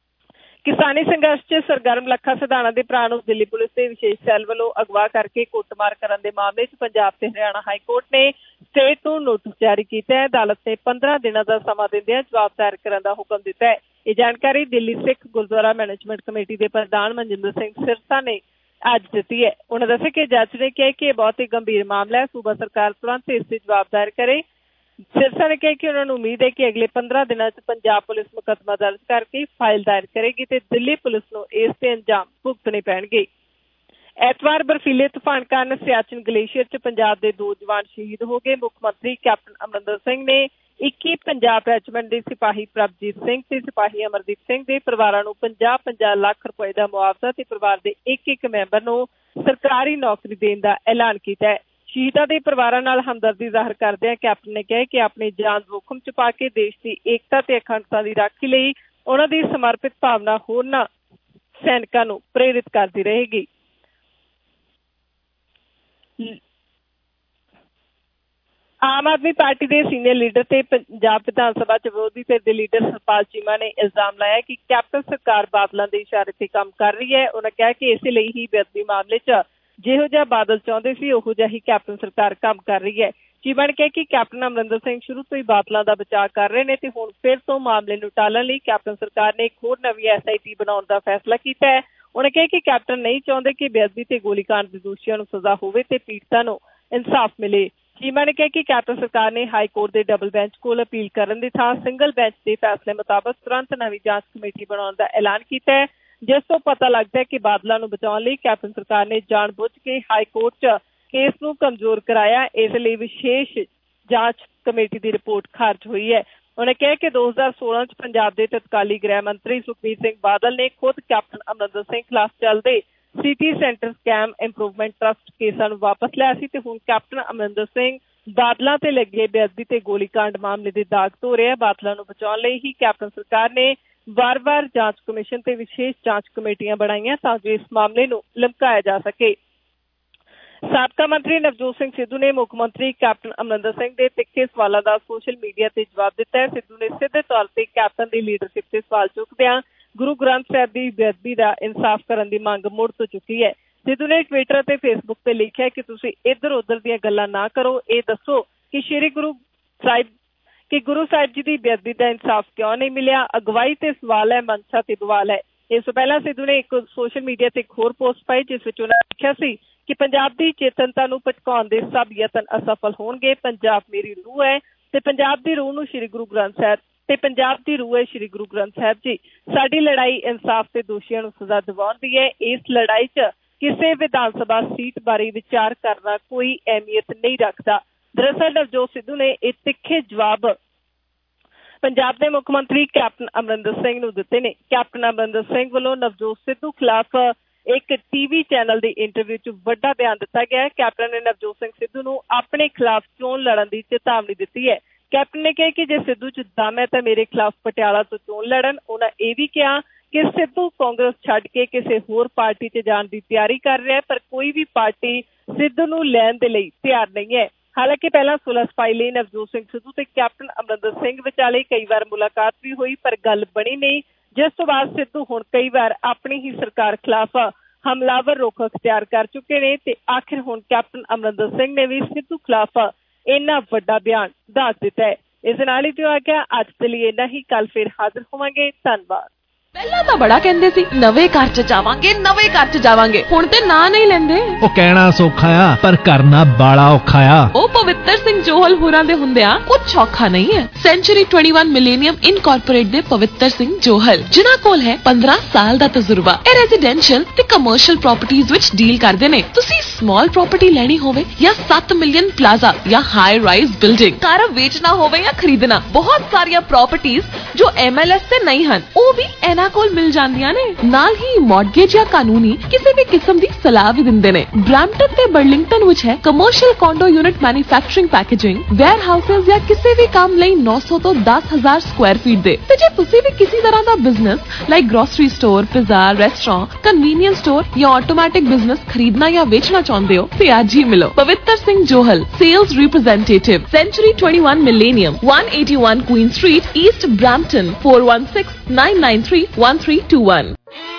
ਕਿਸਾਨੀ ਸੰਘਰਸ਼ 'ਚ ਸਰਗਰਮ ਲੱਖਾ ਸਿਧਾਣਾ ਦੇ ਭਰਾ ਨੂੰ ਦਿੱਲੀ ਪੁਲਿਸ ਦੇ ਵਿਸ਼ੇਸ਼ ਸੈੱਲ ਵੱਲੋਂ ਅਗਵਾ ਕਰਕੇ ਕੁੱਟਮਾਰ ਕਰਨ ਦੇ ਮਾਮਲੇ 'ਚ ਪੰਜਾਬ ਤੇ ਹਰਿਆਣਾ ਹਾਈ ਕੋਰਟ ਨੇ ਸਟੇਟ ਨੂੰ ਨੋਟਿਸ ਜਾਰੀ ਕੀਤਾ ਹੈ। ਅਦਾਲਤ ਨੇ ਪੰਦਰਾਂ ਦਿਨਾਂ ਦਾ ਸਮਾਂ ਦਿੰਦਿਆਂ ਜਵਾਬ ਦਾਇਰ ਕਰਨ ਦਾ ਹੁਕਮ ਦਿੱਤਾ ਹੈ। ਇਹ ਜਾਣਕਾਰੀ ਦਿੱਲੀ ਸਿੱਖ ਗੁਰਦੁਆਰਾ ਮੈਨੇਜਮੈਂਟ ਕਮੇਟੀ ਦੇ ਪ੍ਰਧਾਨ ਮਨਜਿੰਦਰ ਸਿੰਘ ਸਿਰਸਾ ਨੇ ਅੱਜ ਦਿੱਤੀ ਹੈ। ਉਹਨਾਂ ਦੱਸਿਆ ਕਿ ਜੱਜ ਨੇ ਕਿਹਾ ਕਿ ਇਹ ਬਹੁਤ ਹੀ ਗੰਭੀਰ ਮਾਮਲਾ ਹੈ, ਸੂਬਾ ਸਰਕਾਰ ਤੁਰੰਤ ਇਸ ਤੇ ਜਵਾਬ ਦਾਇਰ ਕਰੇ। ਸਿਰਸਾ ਨੇ ਕਿਹਾ ਕਿ ਉਹਨਾਂ ਨੂੰ ਉਮੀਦ ਹੈ ਕਿ ਅਗਲੇ ਪੰਦਰਾਂ ਦਿਨਾਂ 'ਚ ਪੰਜਾਬ ਪੁਲਿਸ ਮੁਕੱਦਮਾ ਦਰਜ ਕਰਕੇ ਫਾਈਲ ਦਾਇਰ ਕਰੇਗੀ ਤੇ ਦਿੱਲੀ ਪੁਲਿਸ ਨੂੰ ਇਸ ਤੇ ਅੰਜਾਮ ਭੁਗਤਣੇ ਪੈਣਗੇ। ਐਤਵਾਰ ਬਰਫੀਲੇ ਤੂਫਾਨ ਕਾਰਨ ਸਿਆਚਿਨ ਗਲੇਸ਼ੀਅਰ 'ਚ ਪੰਜਾਬ ਦੇ ਦੋ ਜਵਾਨ ਸ਼ਹੀਦ ਹੋ ਗਏ। ਮੁੱਖ ਮੰਤਰੀ ਕੈਪਟਨ ਅਮਰਿੰਦਰ ਸਿੰਘ ਨੇ ਇੱਕੀ ਪੰਜਾਬ ਰੈਜੀਮੈਂਟ ਦੇ ਸਿਪਾਹੀ ਪ੍ਰਭਜੀਤ ਸਿੰਘ ਤੇ ਸਿਪਾਹੀ ਅਮਰਦੀਪ ਸਿੰਘ ਦੇ ਪਰਿਵਾਰਾਂ ਨੂੰ ਪੰਜਾਹ ਪੰਜਾਹ ਲੱਖ ਰੁਪਏ ਦਾ ਮੁਆਵਜ਼ਾ ਤੇ ਪਰਿਵਾਰ ਦੇ ਇੱਕ ਇੱਕ ਮੈਂਬਰ ਨੂੰ ਸਰਕਾਰੀ ਨੌਕਰੀ ਦੇਣ ਦਾ ਐਲਾਨ ਕੀਤਾ ਹੈ। ਸ਼ਹੀਦਾਂ ਦੇ ਪਰਿਵਾਰਾਂ ਨਾਲ ਹਮਦਰਦੀ ਜ਼ਾਹਰ ਕਰਦਿਆਂ ਕੈਪਟਨ ਨੇ ਕਿਹਾ ਕਿ ਆਪਣੀ ਜਾਨ ਜੋਖਮ 'ਚ ਪਾ ਕੇ ਦੇਸ਼ ਦੀ ਏਕਤਾ ਤੇ ਅਖੰਡਤਾ ਦੀ ਰਾਖੀ ਲਈ ਉਹਨਾਂ ਦੀ ਸਮਰਪਿਤ ਭਾਵਨਾ ਹੋਰਨਾਂ ਸੈਨਿਕਾਂ ਨੂੰ ਪ੍ਰੇਰਿਤ ਕਰਦੀ ਰਹੇਗੀ। ਆਮ ਆਦਮੀ ਪਾਰਟੀ ਦੇ ਸੀਨੀਅਰ ਲੀਡਰ ਤੇ ਪੰਜਾਬ ਵਿਧਾਨ ਸਭਾ 'ਚ ਵਿਰੋਧੀ ਧਿਰ ਦੇ ਲੀਡਰ ਸਰਪਾਲ ਚੀਮਾ ਨੇ ਇਲਜ਼ਾਮ ਲਾਇਆ ਕਿ ਕੈਪਟਨ ਸਰਕਾਰ ਬਾਦਲਾਂ ਦੇ ਇਸ਼ਾਰੇ ਤੇ ਕੰਮ ਕਰ ਰਹੀ ਹੈ। ਉਹਨਾਂ ਕਿਹਾ ਕਿ ਇਸੇ ਲਈ ਹੀ ਬੇਅਦਬੀ ਮਾਮਲੇ 'ਚ ਜਿਹੋ ਜਿਹਾ ਬਾਦਲ ਚਾਹੁੰਦੇ ਸੀ ਉਹੋ ਜਿਹਾ ਹੀ ਕੈਪਟਨ ਸਰਕਾਰ ਕੰਮ ਕਰ ਰਹੀ ਹੈ। ਚੀਮਾ ਨੇ ਕਿਹਾ ਕਿ ਕੈਪਟਨ ਅਮਰਿੰਦਰ ਸਿੰਘ ਸ਼ੁਰੂ ਤੋਂ ਹੀ ਬਾਦਲਾਂ ਦਾ ਬਚਾਅ ਕਰ ਰਹੇ ਨੇ ਤੇ ਹੁਣ ਫਿਰ ਤੋਂ ਮਾਮਲੇ ਨੂੰ ਟਾਲਣ ਲਈ ਕੈਪਟਨ ਸਰਕਾਰ ਨੇ ਇੱਕ ਹੋਰ ਨਵੀਂ ਐਸ ਆਈ ਟੀ ਬਣਾਉਣ ਦਾ ਫੈਸਲਾ ਕੀਤਾ ਹੈ। ਉਹਨੇ ਕਿਹਾ ਕਿ ਕੈਪਟਨ ਨਹੀਂ ਚਾਹੁੰਦੇ ਕਿ ਬੇਅਦਬੀ ਤੇ ਗੋਲੀਕਾਂਡ ਦੇ ਦੋਸ਼ੀਆਂ ਨੂੰ ਸਜ਼ਾ ਹੋਵੇ ਤੇ ਪੀੜਤਾਂ ਨੂੰ ਇਨਸਾਫ ਮਿਲੇ। ਚੀਮਾ ਨੇ ਕਿਹਾ ਕਿ ਕੈਪਟਨ ਸਰਕਾਰ ਨੇ ਹਾਈ ਕੋਰਟ ਦੇ ਡਬਲ ਬੈਂਚ ਕੋਲ ਅਪੀਲ ਕਰਨ ਦੀ ਥਾਂ ਸਿੰਗਲ ਬੈਂਚ ਦੇ ਫੈਸਲੇ ਮੁਤਾਬਕ ਤੁਰੰਤ ਨਵੀਂ ਜਾਂਚ ਕਮੇਟੀ ਬਣਾਉਣ ਦਾ ਐਲਾਨ ਕੀਤਾ ਹੈ, ਜਿਸ ਤੋਂ ਪਤਾ ਲੱਗਦਾ ਹੈ ਕਿ ਬਾਦਲਾਂ ਨੂੰ ਬਚਾਉਣ ਲਈ ਕੈਪਟਨ ਸਰਕਾਰ ਨੇ ਜਾਣ-ਬੁੱਝ ਕੇ ਹਾਈ ਕੋਰਟ 'ਚ ਕੇਸ ਨੂੰ ਕਮਜ਼ੋਰ ਕਰਾਇਆ। ਇਸ ਲਈ ਵਿਸ਼ੇਸ਼ ਜਾਂਚ ਕਮੇਟੀ ਦੀ ਰਿਪੋਰਟ ਖਾਰਜ ਹੋਈ ਹੈ। ਉਹਨੇ ਕਿਹਾ ਕਿ ਦੋ ਹਜ਼ਾਰ ਸੋਲਾਂ 'ਚ ਪੰਜਾਬ ਦੇ ਤਤਕਾਲੀ ਗ੍ਰਹਿ ਮੰਤਰੀ ਸੁਖਬੀਰ ਸਿੰਘ ਬਾਦਲ ਨੇ ਖੁਦ ਕੈਪਟਨ ਅਮਰਿੰਦਰ ਸਿੰਘ ਖਿਲਾਫ ਚੱਲਦੇ city centre scam improvement trust ਕੇਸਾਂ ਨੂੰ ਵਾਪਸ ਲਿਆ ਸੀ ਤੇ ਹੁਣ ਕੈਪਟਨ ਅਮਰਿੰਦਰ ਸਿੰਘ ਬਾਦਲਾਂ ਤੇ ਲੱਗੇ ਬੇਅਦਬੀ ਤੇ ਗੋਲੀਕਾਂਡ ਮਾਮਲੇ ਦੇ ਦਾਗ ਧੋ ਰਿਹਾ। ਬਾਦਲਾਂ ਨੂੰ ਬਚਾਉਣ ਲਈ ਹੀ ਕੈਪਟਨ ਸਰਕਾਰ ਨੇ ਵਾਰ-ਵਾਰ ਜਾਂਚ ਕਮਿਸ਼ਨ ਤੇ ਵਿਸ਼ੇਸ਼ ਜਾਂਚ ਕਮੇਟੀਆਂ ਬਣਾਈਆਂ ਤਾਂ ਜੋ ਇਸ ਮਾਮਲੇ ਨੂੰ ਲਮਕਾਇਆ ਜਾ ਸਕੇ। ਸਾਬਕਾ ਮੰਤਰੀ ਨਵਜੋਤ ਸਿੰਘ ਸਿੱਧੂ ਨੇ ਮੁੱਖ ਮੰਤਰੀ ਕੈਪਟਨ ਅਮਰਿੰਦਰ ਸਿੰਘ ਦੇ ਤਿੱਖੇ ਸਵਾਲਾਂ ਦਾ ਸੋਸ਼ਲ ਮੀਡੀਆ ਤੇ ਜਵਾਬ ਦਿੱਤਾ ਹੈ। ਸਿੱਧੂ ਨੇ ਸਿੱਧੇ ਤੌਰ ਤੇ ਕੈਪਟਨ ਦੀ ਲੀਡਰਸ਼ਿਪ ਤੇ ਸਵਾਲ ਚੁੱਕਦਿਆਂ ਗੁਰੂ ਗ੍ਰੰਥ ਸਾਹਿਬ ਦੀ ਬੇਅਦਬੀ ਦਾ ਇਨਸਾਫ ਕਰਨ ਦੀ ਮੰਗ ਮੁੜ ਤੋਂ ਚੁੱਕੀ ਹੈ। ਸਿੱਧੂ ਨੇ ਟਵਿੱਟਰ ਤੇ ਫੇਸਬੁੱਕ ਤੇ ਲਿਖਿਆ ਕਿ ਤੁਸੀਂ ਇੱਧਰ ਉੱਧਰ ਦੀਆਂ ਗੱਲਾਂ ਨਾ ਕਰੋ, ਇਹ ਦੱਸੋ ਕਿ ਸ਼੍ਰੀ ਗੁਰੂ ਸਾਹਿਬ ਕਿ ਗੁਰੂ ਸਾਹਿਬ ਜੀ ਦੀ ਬੇਅਦਬੀ ਦਾ ਇਨਸਾਫ ਕਿਉਂ ਨਹੀਂ ਮਿਲਿਆ। ਅਗਵਾਈ ਤੇ ਸਵਾਲ ਹੈ, ਮਨਸ਼ਾ ਤੇ ਬਵਾਲ ਹੈ। ਇਸ ਤੋਂ ਪਹਿਲਾਂ ਸਿੱਧੂ ਨੇ ਇੱਕ ਸੋਸ਼ਲ ਮੀਡੀਆ ਤੇ ਇੱਕ ਹੋਰ ਪੋਸਟ ਪਾਈ ਜਿਸ ਵਿੱਚ ਉਹਨਾਂ ਲਿਖਿਆ ਸੀ ਕਿ ਪੰਜਾਬ ਦੀ ਚੇਤਨਤਾ ਨੂੰ ਭਟਕਾਉਣ ਦੇ ਸਭ ਯਤਨ ਅਸਫਲ ਹੋਣਗੇ। ਪੰਜਾਬ ਮੇਰੀ ਰੂਹ ਹੈ ਤੇ ਪੰਜਾਬ ਦੀ ਰੂਹ ਨੂੰ ਸ਼੍ਰੀ ਗੁਰੂ ਗ੍ਰੰਥ ਸਾਹਿਬ ਤੇ ਪੰਜਾਬ ਦੀ ਰੂਹ ਹੈ ਸ਼੍ਰੀ ਗੁਰੂ ਗ੍ਰੰਥ ਸਾਹਿਬ ਜੀ। ਸਾਡੀ ਲੜਾਈ ਇਨਸਾਫ ਤੇ ਦੋਸ਼ੀਆਂ ਨੂੰ ਸਜ਼ਾ ਦਿਵਾਉਣ ਦੀ ਹੈ। ਇਸ ਲੜਾਈ 'ਚ ਕਿਸੇ ਵਿਧਾਨ ਸਭਾ ਸੀਟ ਬਾਰੇ ਵਿਚਾਰ ਕਰਨਾ ਕੋਈ ਅਹਿਮੀਅਤ ਨਹੀਂ ਰੱਖਦਾ। ਦਰਅਸਲ ਨਵਜੋਤ ਸਿੱਧੂ ਨੇ ਇਹ ਤਿੱਖੇ ਜਵਾਬ ਪੰਜਾਬ ਦੇ ਮੁੱਖ ਮੰਤਰੀ ਕੈਪਟਨ ਅਮਰਿੰਦਰ ਸਿੰਘ ਨੂੰ ਦਿੱਤੇ ਨੇ। ਕੈਪਟਨ ਅਮਰਿੰਦਰ ਸਿੰਘ ਵੱਲੋਂ ਨਵਜੋਤ ਸਿੱਧੂ ਖਿਲਾਫ ਇੱਕ ਟੀਵੀ ਚੈਨਲ ਦੇ ਇੰਟਰਵਿਊ 'ਚ ਵੱਡਾ ਬਿਆਨ ਦਿੱਤਾ ਗਿਆ। ਕੈਪਟਨ ਨੇ ਨਵਜੋਤ ਸਿੰਘ ਸਿੱਧੂ ਨੂੰ ਆਪਣੇ ਖਿਲਾਫ ਚੋਣ ਲੜਨ ਦੀ ਚੇਤਾਵਨੀ ਦਿੱਤੀ ਹੈ। ਕੈਪਟਨ ਨੇ ਕਿਹਾ ਕਿ ਜੇ ਸਿੱਧੂ 'ਚ ਦਮ ਹੈ ਤਾਂ ਮੇਰੇ ਖਿਲਾਫ ਪਟਿਆਲਾ ਤੋਂ ਚੋਣ ਲੜਨ। ਉਹਨਾਂ ਇਹ ਵੀ ਕਿਹਾ ਕਿ ਸਿੱਧੂ ਕਾਂਗਰਸ ਛੱਡ ਕੇ ਕਿਸੇ ਹੋਰ ਪਾਰਟੀ 'ਚ ਜਾਣ ਦੀ ਤਿਆਰੀ ਕਰ ਰਿਹਾ, ਪਰ ਕੋਈ ਵੀ ਪਾਰਟੀ ਸਿੱਧੂ ਨੂੰ ਲੈਣ ਦੇ ਲਈ ਤਿਆਰ ਨਹੀਂ ਹੈ। ਹਾਲਾਂਕਿ ਪਹਿਲਾਂ ਸੁਲਹ ਸਫਾਈ ਲਈ ਨਵਜੋਤ ਸਿੰਘ ਸਿੱਧੂ ਤੇ ਕੈਪਟਨ ਅਮਰਿੰਦਰ ਸਿੰਘ ਵਿਚਾਲੇ ਕਈ ਵਾਰ ਮੁਲਾਕਾਤ ਵੀ ਹੋਈ, ਪਰ ਗੱਲ ਬਣੀ ਨਹੀਂ, ਜਿਸ ਤੋਂ ਬਾਅਦ ਸਿੱਧੂ ਹੁਣ ਕਈ ਵਾਰ ਆਪਣੀ ਹੀ ਸਰਕਾਰ ਖਿਲਾਫ ਹਮਲਾਵਰ ਰੁਖ ਅਖਤਿਆਰ ਕਰ ਚੁੱਕੇ ਨੇ ਤੇ ਆਖਿਰ ਹੁਣ ਕੈਪਟਨ ਅਮਰਿੰਦਰ ਸਿੰਘ ਨੇ ਵੀ ਸਿੱਧੂ ਖਿਲਾਫ ਇੰਨਾ ਵੱਡਾ ਬਿਆਨ ਦੱਸ ਦਿੱਤਾ ਹੈ। ਇਸ ਨਾਲ ਹੀ ਜੋ ਆ ਗਿਆ ਅੱਜ ਦੇ ਲਈ ਇੰਨਾ ਹੀ। ਕੱਲ ਫਿਰ ਹਾਜ਼ਰ ਹੋਵਾਂਗੇ। ਧੰਨਵਾਦ। ਪਹਿਲਾਂ ਤਾਂ ਬੜਾ ਕਹਿੰਦੇ ਸੀ ਨਵੇਂ ਘਰ 'ਚ ਜਾਵਾਂਗੇ ਨਵੇਂ ਘਰ 'ਚ ਜਾਵਾਂਗੇ, ਹੁਣ ਤੇ ਨਾਂ ਨਹੀਂ ਲੈਂਦੇ। ਉਹ ਕਹਿਣਾ ਸੌਖਾ ਆ ਪਰ ਕਰਨਾ ਬਾਲਾ ਔਖਾ ਆ। ਉਹ ਪਵਿੱਤਰ ਸਿੰਘ ਜੋਹਲ ਹੋਰਾਂ ਦੇ ਹੁੰਦਿਆਂ ਕੁਝ ਔਖਾ ਨਹੀਂ ਹੈ। ਸੈਂਚੁਰੀ ਇਕੱਤੀ ਮਿਲੇਨੀਅਮ ਇਨਕਾਰਪੋਰੇਟ ਦੇ ਪਵਿੱਤਰ ਸਿੰਘ ਜੋਹਲ ਜਿਨ੍ਹਾਂ ਕੋਲ ਹੈ ਪੰਦਰਾਂ ਸਾਲ ਦਾ ਤਜਰਬਾ, ਇਹ ਰੈਜ਼ੀਡੈਂਸ਼ੀਅਲ ਤੇ ਕਮਰਸ਼ੀਅਲ ਪ੍ਰਾਪਰਟੀਜ਼ ਵਿੱਚ ਡੀਲ ਕਰਦੇ ਨੇ। ਤੁਸੀਂ ਸਮਾਲ ਪ੍ਰਾਪਰਟੀ ਲੈਣੀ ਹੋਵੇ ਜਾਂ ਸੱਤ ਮਿਲੀਅਨ ਪਲਾਜ਼ਾ ਜਾਂ ਹਾਈ ਰਾਈਜ਼ ਬਿਲਡਿੰਗ, ਘਰ ਵੇਚਣਾ ਹੋਵੇ ਜਾਂ ਖਰੀਦਣਾ, ਬਹੁਤ ਸਾਰੀਆਂ ਪ੍ਰਾਪਰਟੀਜ਼ ਜੋ ਐਮ ਐਲ ਐਸ ਤੇ ਨਹੀਂ ਹਨ ਉਹ ਵੀ ਇਹਨਾਂ ਕੋਲ ਮਿਲ ਜਾਂਦੀਆਂ ਨੇ। ਨਾਲ ਹੀ ਮੌਰਗੇਜ ਜਾਂ ਕਾਨੂੰਨੀ ਕਿਸੇ ਵੀ ਕਿਸਮ ਦੀ ਸਲਾਹ ਵੀ ਦਿੰਦੇ ਨੇ। ਬ੍ਰੈਂਪਟਨ ਤੇ ਬਰਲਿੰਗਟਨ ਵਿੱਚ ਹੈ commercial condo unit manufacturing packaging, warehouses ਜਾਂ ਕਿਸੇ ਵੀ ਕੰਮ ਲਈ ਨੌ ਸੌ ਤੋਂ ਦਸ ਹਜ਼ਾਰ ਸਕੁਆਇਰ ਫੀਟ ਦੇ। ਤੇ ਜੇ ਤੁਸੀਂ ਵੀ ਕਿਸੇ ਤਰ੍ਹਾਂ ਦਾ business like grocery store, pizza, restaurant, convenience store ਜਾਂ ਆਟੋਮੈਟਿਕ ਬਿਜ਼ਨਸ ਖਰੀਦਣਾ ਜਾਂ ਵੇਚਣਾ ਚਾਹੁੰਦੇ ਹੋ ਤੇ ਅੱਜ ਹੀ ਮਿਲੋ Pavittar Singh Johal, sales representative, century ਇਕੱਤੀ millennium, one eighty-one Queen Street, East Brampton, four one six nine nine three one three two one।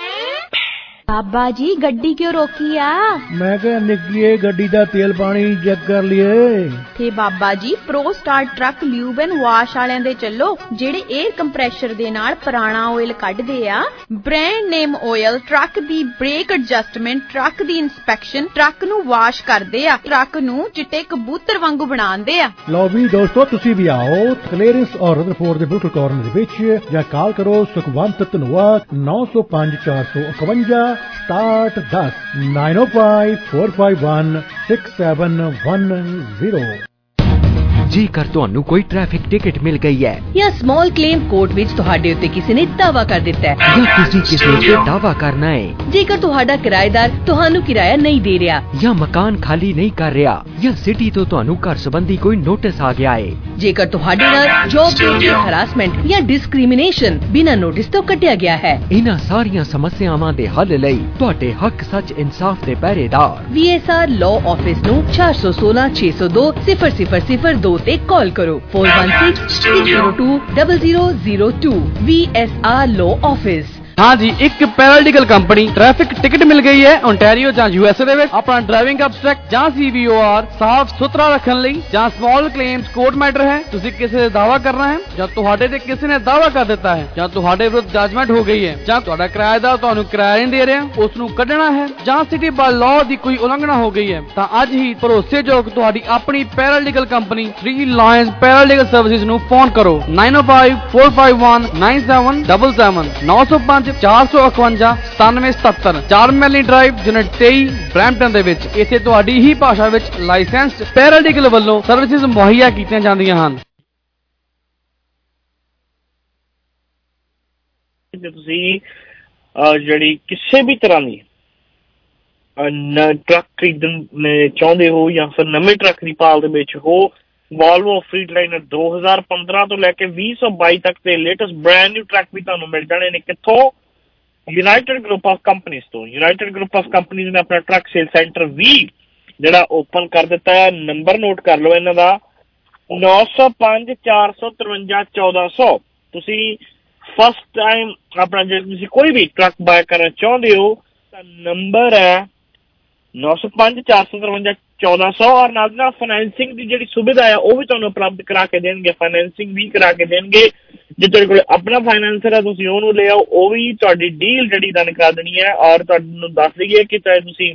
Baba ji गड्डी क्यों रोकी आ? मैं क्या निकलिए गड्डी दा तेल पानी चेक कर लिए थे Baba ji. Pro star truck lube and wash वालियां दे चलो जेड़े एयर कंप्रेशर दे नाल पुराना ऑयल कढदे आ। ब्रांड नेम ऑयल ट्रक दी ब्रेक एडजस्टमेंट, ट्रक दी इंस्पेक्शन, ट्रक नू वाश करदे आ, ट्रक नू चिट्टे कबूतर वांगू बनांदे आ। लो भी दोस्तों तुसी भी आओ क्लीयरेंस और रदरफोर्ड दे बिल्कुल कॉर्नर दे विच या कॉल करो सुखवंत धनोआ नौ सौ पांच चार सौ इकवंजा स्टार्ट दस nine o five four five one six seven one zero. ਜੇਕਰ ਤੁਹਾਨੂੰ ਕੋਈ ਟ੍ਰੈਫਿਕ ਟਿਕਟ ਮਿਲ ਗਈ ਹੈ ਜਾਂ ਸਮਾਲ ਕਲੇਮ ਕੋਰਟ ਵਿੱਚ ਤੁਹਾਡੇ ਉੱਤੇ ਕਿਸੇ ਨੇ ਦਾਅਵਾ ਕਰ ਦਿੱਤਾ ਹੈ ਜਾਂ ਤੁਸੀਂ ਕਿਸੇ ਉੱਤੇ ਦਾਅਵਾ ਕਰਨਾ ਹੈ, ਜੇਕਰ ਤੁਹਾਡਾ ਕਿਰਾਏਦਾਰ ਤੁਹਾਨੂੰ ਕਿਰਾਇਆ ਨਹੀਂ ਦੇ ਰਿਹਾ ਜਾਂ ਮਕਾਨ ਖਾਲੀ ਨਹੀਂ ਕਰ ਰਿਹਾ ਜਾਂ ਸਿਟੀ ਤੋਂ ਤੁਹਾਨੂੰ ਘਰ ਸੰਬੰਧੀ ਕੋਈ ਨੋਟਿਸ ਆ ਗਿਆ ਹੈ, ਜੇਕਰ ਤੁਹਾਡੇ ਨਾਲ ਜੌਬ ਦੇ ਉੱਤੇ ਹਰਾਸਮੈਂਟ ਜਾਂ ਡਿਸਕ੍ਰਿਮੀਨੇਸ਼ਨ ਬਿਨਾਂ ਨੋਟਿਸ ਤੋਂ ਕੱਟਿਆ ਗਿਆ ਹੈ, ਇਹਨਾਂ ਸਾਰੀਆਂ ਸਮੱਸਿਆਵਾਂ ਦੇ ਹੱਲ ਲਈ ਤੁਹਾਡੇ ਹੱਕ ਸੱਚ ਇਨਸਾਫ ਦੇ ਪਹਿਰੇਦਾਰ ਵੀ ਐਸ ਆਰ ਲਾਅ ਆਫਿਸ ਨੂੰ ਚਾਰ ਸੌ ਸੋਲਾਂ ਛੇ ਸੌ ਦੋ ਸਿਫਰ ਸਿਫਰ ਸਿਫਰ ਦੋ ਤੇ ਕਾਲ ਕਰੋ four one six six zero two zero zero zero two। V S R Law Office। हाँ जी, एक पैरालीगल कंपनी ट्रैफिक टिकट मिल गई है ओंटारियो ਜਾਂ ਯੂਐਸਏ ਦੇ ਵਿੱਚ। ਆਪਣਾ ਡਰਾਈਵਿੰਗ ਅਬਸਟ੍ਰੈਕਟ ਜਾਂ ਸੀ ਵੀ ਓ ਆਰ ਸਾਫ਼ ਸੁਥਰਾ ਰੱਖਣ ਲਈ ਜਾਂ ਸਮਾਲ ਕਲੇਮਸ ਕੋਰਟ ਮੈਟਰ ਹੈ, ਤੁਸੀਂ ਕਿਸੇ ਦੇ ਦਾਅਵਾ ਕਰਨਾ ਹੈ ਜਾਂ ਤੁਹਾਡੇ ਤੇ ਕਿਸੇ ਨੇ ਦਾਅਵਾ ਕਰ ਦਿੱਤਾ ਹੈ ਜਾਂ ਤੁਹਾਡੇ ਵਿਰੁੱਧ ਜੱਜਮੈਂਟ ਹੋ ਗਈ ਹੈ ਜਾਂ ਤੁਹਾਡਾ ਕਿਰਾਏਦਾਰ ਤੁਹਾਨੂੰ ਕਿਰਾਇਆ ਨਹੀਂ ਦੇ ਰਿਹਾ, ਉਸ ਨੂੰ ਕੱਢਣਾ ਹੈ ਜਾਂ ਸਿਟੀ ਬਾਈ ਲਾਅ ਦੀ ਕੋਈ ਉਲੰਘਣਾ ਹੋ ਗਈ ਹੈ, ਤਾਂ ਅੱਜ ਹੀ ਭਰੋਸੇਯੋਗ ਤੁਹਾਡੀ ਆਪਣੀ paralegal company three lines paralegal services ਨੂੰ ਫੋਨ ਕਰੋ nine oh five four five one nine seven seven seven ਨੌ ਸੌ ਪੰਜ ਚਾਰ ਸੌ ਇਕਵੰਜਾ ਸਤਾਨਵੇਂ ਸਤੱਤਰ ਚਾਰ ਮੈਲੀ ਡਰਾਈਵ ਯੂਨਿਟ ਤੇਈ ਬ੍ਰੈਂਪਟਨ ਦੇ ਵਿੱਚ। ਇੱਥੇ ਤੁਹਾਡੀ ਹੀ ਭਾਸ਼ਾ ਵਿੱਚ ਲਾਇਸੈਂਸਡ ਪੈਰਾਲੀਗਲ ਵੱਲੋਂ ਸਰਵਿਸਿਜ਼ ਮੁਹੱਈਆ ਕੀਤੀਆਂ ਜਾਂਦੀਆਂ ਹਨ। ਜੇ ਤੁਸੀਂ ਜਿਹੜੀ ਕਿਸੇ ਵੀ ਤਰ੍ਹਾਂ ਦੀ ਟਰੱਕ ਖਰੀਦਣ ਚਾਹੁੰਦੇ ਹੋ ਜਾਂ ਫਿਰ ਨਵੇਂ ਟਰੱਕ ਦੀ ਭਾਲ ਦੇ ਵਿੱਚ ਹੋ, ਵੋਲਵੋ ਫਰੀਡਲਾਈਨਰ ਦੋ ਹਜ਼ਾਰ ਪੰਦਰਾਂ ਤੋਂ ਲੈ ਕੇ ਵੀਹ ਸੌ ਬਾਈ ਤੱਕ ਦੇ ਲੇਟੈਸਟ ਬ੍ਰਾਂਡ ਨਿਊ ਟਰੱਕ ਵੀ ਤੁਹਾਨੂੰ ਮਿਲ ਜਾਣੇ ਨੇ। ਕਿੱਥੋਂ? ਯੂਨਾਈਟਿਡ ਗਰੁੱਪ ਆਫ ਕੰਪਨੀਜ਼ ਤੋਂ। ਯੂਨਾਈਟਿਡ ਗਰੁੱਪ ਆਫ ਕੰਪਨੀਜ਼ ਨੇ ਆਪਣਾ ਟਰੱਕ ਸੇਲ ਸੈਂਟਰ ਵੀ ਜਿਹੜਾ ਓਪਨ ਕਰ ਦਿੱਤਾ ਹੈ। ਨੰਬਰ ਨੋਟ ਕਰ ਲਓ ਇਹਨਾਂ ਦਾ ਨੌ ਸੌ ਪੰਜ ਚਾਰ ਸੌ ਤਰਵੰਜਾ ਚੌਦਾਂ ਸੌ। ਤੁਸੀਂ ਫਸਟ ਟਾਈਮ ਆਪਣਾ ਜੇ ਤੁਸੀਂ ਕੋਈ ਵੀ ਟਰੱਕ ਬਾਏ ਕਰਨਾ ਚਾਹੁੰਦੇ ਹੋ ਤਾਂ ਨੰਬਰ ਹੈ ਨੌ ਸੌ ਪੰਜ ਚਾਰ ਸੌ ਤਰਵੰਜਾ ਚੌਦਾਂ ਸੌ ਔਰ ਨਾਲ ਨਾਲ ਫਾਈਨੈਂਸਿੰਗ ਦੀ ਜਿਹੜੀ ਸੁਵਿਧਾ ਆ ਉਹ ਵੀ ਤੁਹਾਨੂੰ ਉਪਲਬਧ ਕਰਾ ਕੇ ਦੇਣਗੇ। ਫਾਈਨੈਂਸਿੰਗ ਵੀ ਕਰਾ ਕੇ ਦੇਣਗੇ। ਜੇ ਤੁਹਾਡੇ ਕੋਲ ਆਪਣਾ ਫਾਈਨੈਂਸਰ ਹੈ ਤੁਸੀਂ ਉਹਨੂੰ ਲੈ ਆਓ, ਉਹ ਵੀ ਤੁਹਾਡੀ ਡੀਲ ਜਿਹੜੀ ਡਨ ਕਰਾ ਦੇਣੀ ਹੈ। ਔਰ ਤੁਹਾਨੂੰ ਦੱਸ ਦਈਏ ਕਿ ਚਾਹੇ ਤੁਸੀਂ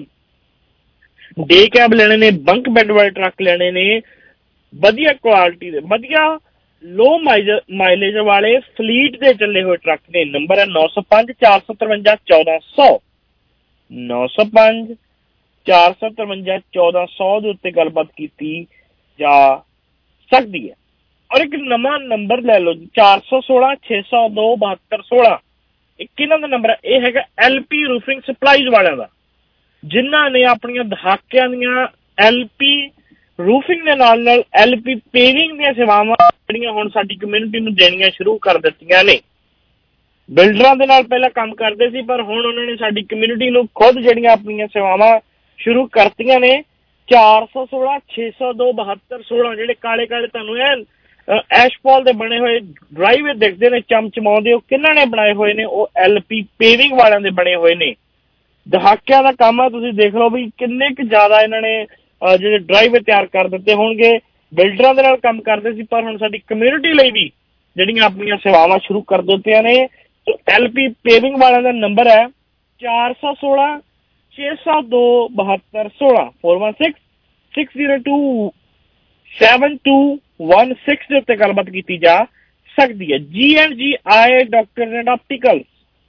ਡੇ ਕੈਬ ਲੈਣੇ ਨੇ, ਬੰਕ ਬੈੱਡ ਵਾਲੇ ਟਰੱਕ ਲੈਣੇ ਨੇ, ਵਧੀਆ ਕੁਆਲਿਟੀ ਦੇ ਵਧੀਆ ਲੋ ਮਾਈਲੇਜ ਵਾਲੇ ਫਲੀਟ ਦੇ ਚੱਲੇ ਹੋਏ ਟਰੱਕ ਨੇ। ਨੰਬਰ ਹੈ ਨੌ ਸੌ ਪੰਜ ਚਾਰ ਸੌ ਤਰਵੰਜਾ ਚੌਦਾਂ ਸੌ ਨੌ ਸੌ ਪੰਜ ਚਾਰ ਸੌ ਤਰਵੰਜਾ ਚੌਦਾਂ ਸੌ ਦੇ ਉੱਤੇ ਗੱਲਬਾਤ ਕੀਤੀ ਜਾ ਸਕਦੀ ਹੈ। ਔਰ ਇੱਕ ਨਵਾਂ ਨੰਬਰ ਲੈ ਲਓ ਜੀ, ਚਾਰ ਸੌ ਸੋਲਾਂ ਛੇ ਸੌ ਦੋ ਬਹੱਤਰ ਸੋਲਾਂ। ਇੱਕ ਇਹਨਾਂ ਦਾ ਨੰਬਰ ਹੈ, ਇਹ ਹੈਗਾ ਐਲ ਪੀ ਰੂਫਿੰਗ ਸਪਲਾਈਜ਼ ਵਾਲਿਆਂ ਦਾ, ਜਿਨ੍ਹਾਂ ਨੇ ਆਪਣੀਆਂ ਦਹਾਕਿਆਂ ਦੀਆਂ ਐਲ ਪੀ ਰੂਫਿੰਗ ਦੇ ਨਾਲ ਨਾਲ ਐਲ ਪੀ ਪੇਵਿੰਗ ਦੀਆਂ ਸੇਵਾਵਾਂ ਜਿਹੜੀਆਂ ਹੁਣ ਸਾਡੀ ਕਮਿਊਨਿਟੀ ਨੂੰ ਦੇਣੀਆਂ ਸ਼ੁਰੂ ਕਰ ਦਿੱਤੀਆਂ ਨੇ। ਬਿਲਡਰਾਂ ਦੇ ਨਾਲ ਪਹਿਲਾਂ ਕੰਮ ਕਰਦੇ ਸੀ, ਪਰ ਹੁਣ ਉਹਨਾਂ ਨੇ ਸਾਡੀ ਕਮਿਊਨਿਟੀ ਨੂੰ ਖੁਦ ਜਿਹੜੀਆਂ ਆਪਣੀਆਂ ਸੇਵਾਵਾਂ ਸ਼ੁਰੂ ਕਰਤੀਆਂ ਨੇ। ਚਾਰ ਸੌ ਸੋਲਾਂ ਛੇ ਸੌ ਦੋ ਬਹੱਤਰ ਸੋਲਾਂ ਜਿਹੜੇ ਕਾਲੇ ਕਾਲੇ ਤੁਹਾਨੂੰ ਇਹ ਐਸ਼ਪਾਲ ਦੇ ਬਣੇ ਹੋਏ ਡਰਾਈਵੇ ਦਿਖਦੇ ਨੇ ਚਮਚਮਾਉਂਦੇ, ਉਹ ਕਿਹਨਾਂ ਨੇ ਬਣਾਏ ਹੋਏ ਨੇ? ਉਹ ਐਲ ਪੀ ਪੇਵਿੰਗ ਵਾਲਿਆਂ ਦੇ ਬਣੇ ਹੋਏ ਨੇ। ਦਹਾਕਿਆਂ ਦਾ ਕੰਮ ਆ, ਤੁਸੀਂ ਦੇਖ ਲਓ ਵੀ ਕਿੰਨੇ ਕੁ ਜ਼ਿਆਦਾ ਇਹਨਾਂ ਨੇ ਜਿਹੜੇ ਡਰਾਈਵੇ ਤਿਆਰ ਕਰ ਦਿੱਤੇ ਹੋਣਗੇ। ਬਿਲਡਰਾਂ ਦੇ ਨਾਲ ਕੰਮ ਕਰਦੇ ਸੀ, ਪਰ ਹੁਣ ਸਾਡੀ ਕਮਿਊਨਿਟੀ ਲਈ ਵੀ ਜਿਹੜੀਆਂ ਆਪਣੀਆਂ ਸੇਵਾਵਾਂ ਸ਼ੁਰੂ ਕਰ ਦਿੱਤੀਆਂ ਨੇ। ਐਲ ਪੀ ਪੇਵਿੰਗ ਵਾਲਿਆਂ ਦਾ ਨੰਬਰ ਹੈ ਚਾਰ ਸੌ ਸੋਲਾਂ ਛੇ ਸੌ ਦੋ ਬਹੱਤਰ ਸੋਲਾਂ four one six six zero two seven two one six ਦੇ ਉੱਤੇ ਗੱਲਬਾਤ ਕੀਤੀ ਜਾ ਸਕਦੀ ਹੈ। G and G eye doctor and optical,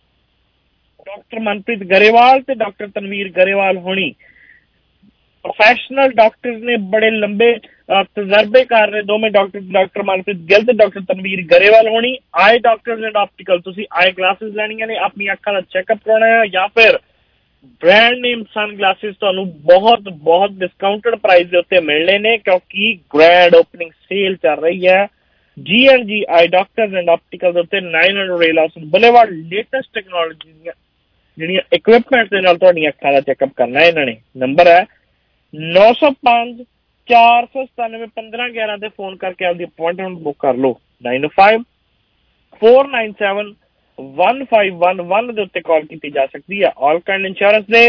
doctor Manpreet Grewal ਤੇ ਡਾਕਟਰ ਤਨਵੀਰ ਗਰੇਵਾਲ ਹੋਣੀ ਪ੍ਰੋਫੈਸ਼ਨਲ ਡਾਕਟਰ ਨੇ, ਬੜੇ ਲੰਬੇ ਤਜਰਬੇਕਾਰ ਨੇ ਦੋਵੇਂ ਡਾਕਟਰ, ਡਾਕਟਰ ਮਨਪ੍ਰੀਤ ਗਿੱਲ ਤੇ ਡਾਕਟਰ ਤਨਵੀਰ ਗਰੇਵਾਲ ਹੋਣੀ। ਆਈ ਡਾਕਟਰ ਐਂਡ ਆਪਟੀਕਲ, ਤੁਸੀਂ ਆਈ ਗਲਾਸਿਸ ਲੈਣੀਆਂ ਨੇ, ਆਪਣੀ ਅੱਖਾਂ ਦਾ ਚੈੱਕਅਪ ਕਰਾਉਣਾ ਹੈ, ਜਾਂ ਫਿਰ ਬ੍ਰਾਂਡ ਨੇਮ ਸਨ ਗਲਾਸਿਸ ਤੁਹਾਨੂੰ ਬਹੁਤ ਬਹੁਤ ਡਿਸਕਾਊਂਟਡ ਪ੍ਰਾਈਸ ਦੇ ਉੱਤੇ ਮਿਲਣੇ ਨੇ, ਕਿਉਂਕਿ ਗ੍ਰੈਂਡ ਓਪਨਿੰਗ ਸੇਲ ਚੱਲ ਰਹੀ ਹੈ। G and G eye doctor and optical ਦੇ ਉੱਤੇ nine hundred rail house boulevard latest technology ਦੀਆਂ ਜਿਹੜੀਆਂ ਇਕਵਿਪਮੈਂਟ ਦੇ ਨਾਲ ਤੁਹਾਡੀਆਂ ਅੱਖਾਂ ਦਾ ਚੈੱਕਅਪ ਕਰਨਾ ਹੈ ਇਹਨਾਂ ਨੇ। ਨੰਬਰ ਹੈ ਨੌ ਸੌ ਪੰਜ ਚਾਰ ਸੌ ਸਤਾਨਵੇਂ ਪੰਦਰਾਂ ਗਿਆਰਾਂ ਤੇ ਫੋਨ ਕਰਕੇ ਆਪਦੀ ਅਪੁਆਇੰਟਮੈਂਟ ਬੁੱਕ ਕਰ ਲਓ। Nine five four nine seven one five one one ਦੇ ਉੱਤੇ ਕਾਲ ਕੀਤੀ ਜਾ ਸਕਦੀ ਹੈ। ਆਲ ਕਾਈਂਡ ਇੰਸ਼ੋਰੈਂਸ ਦੇ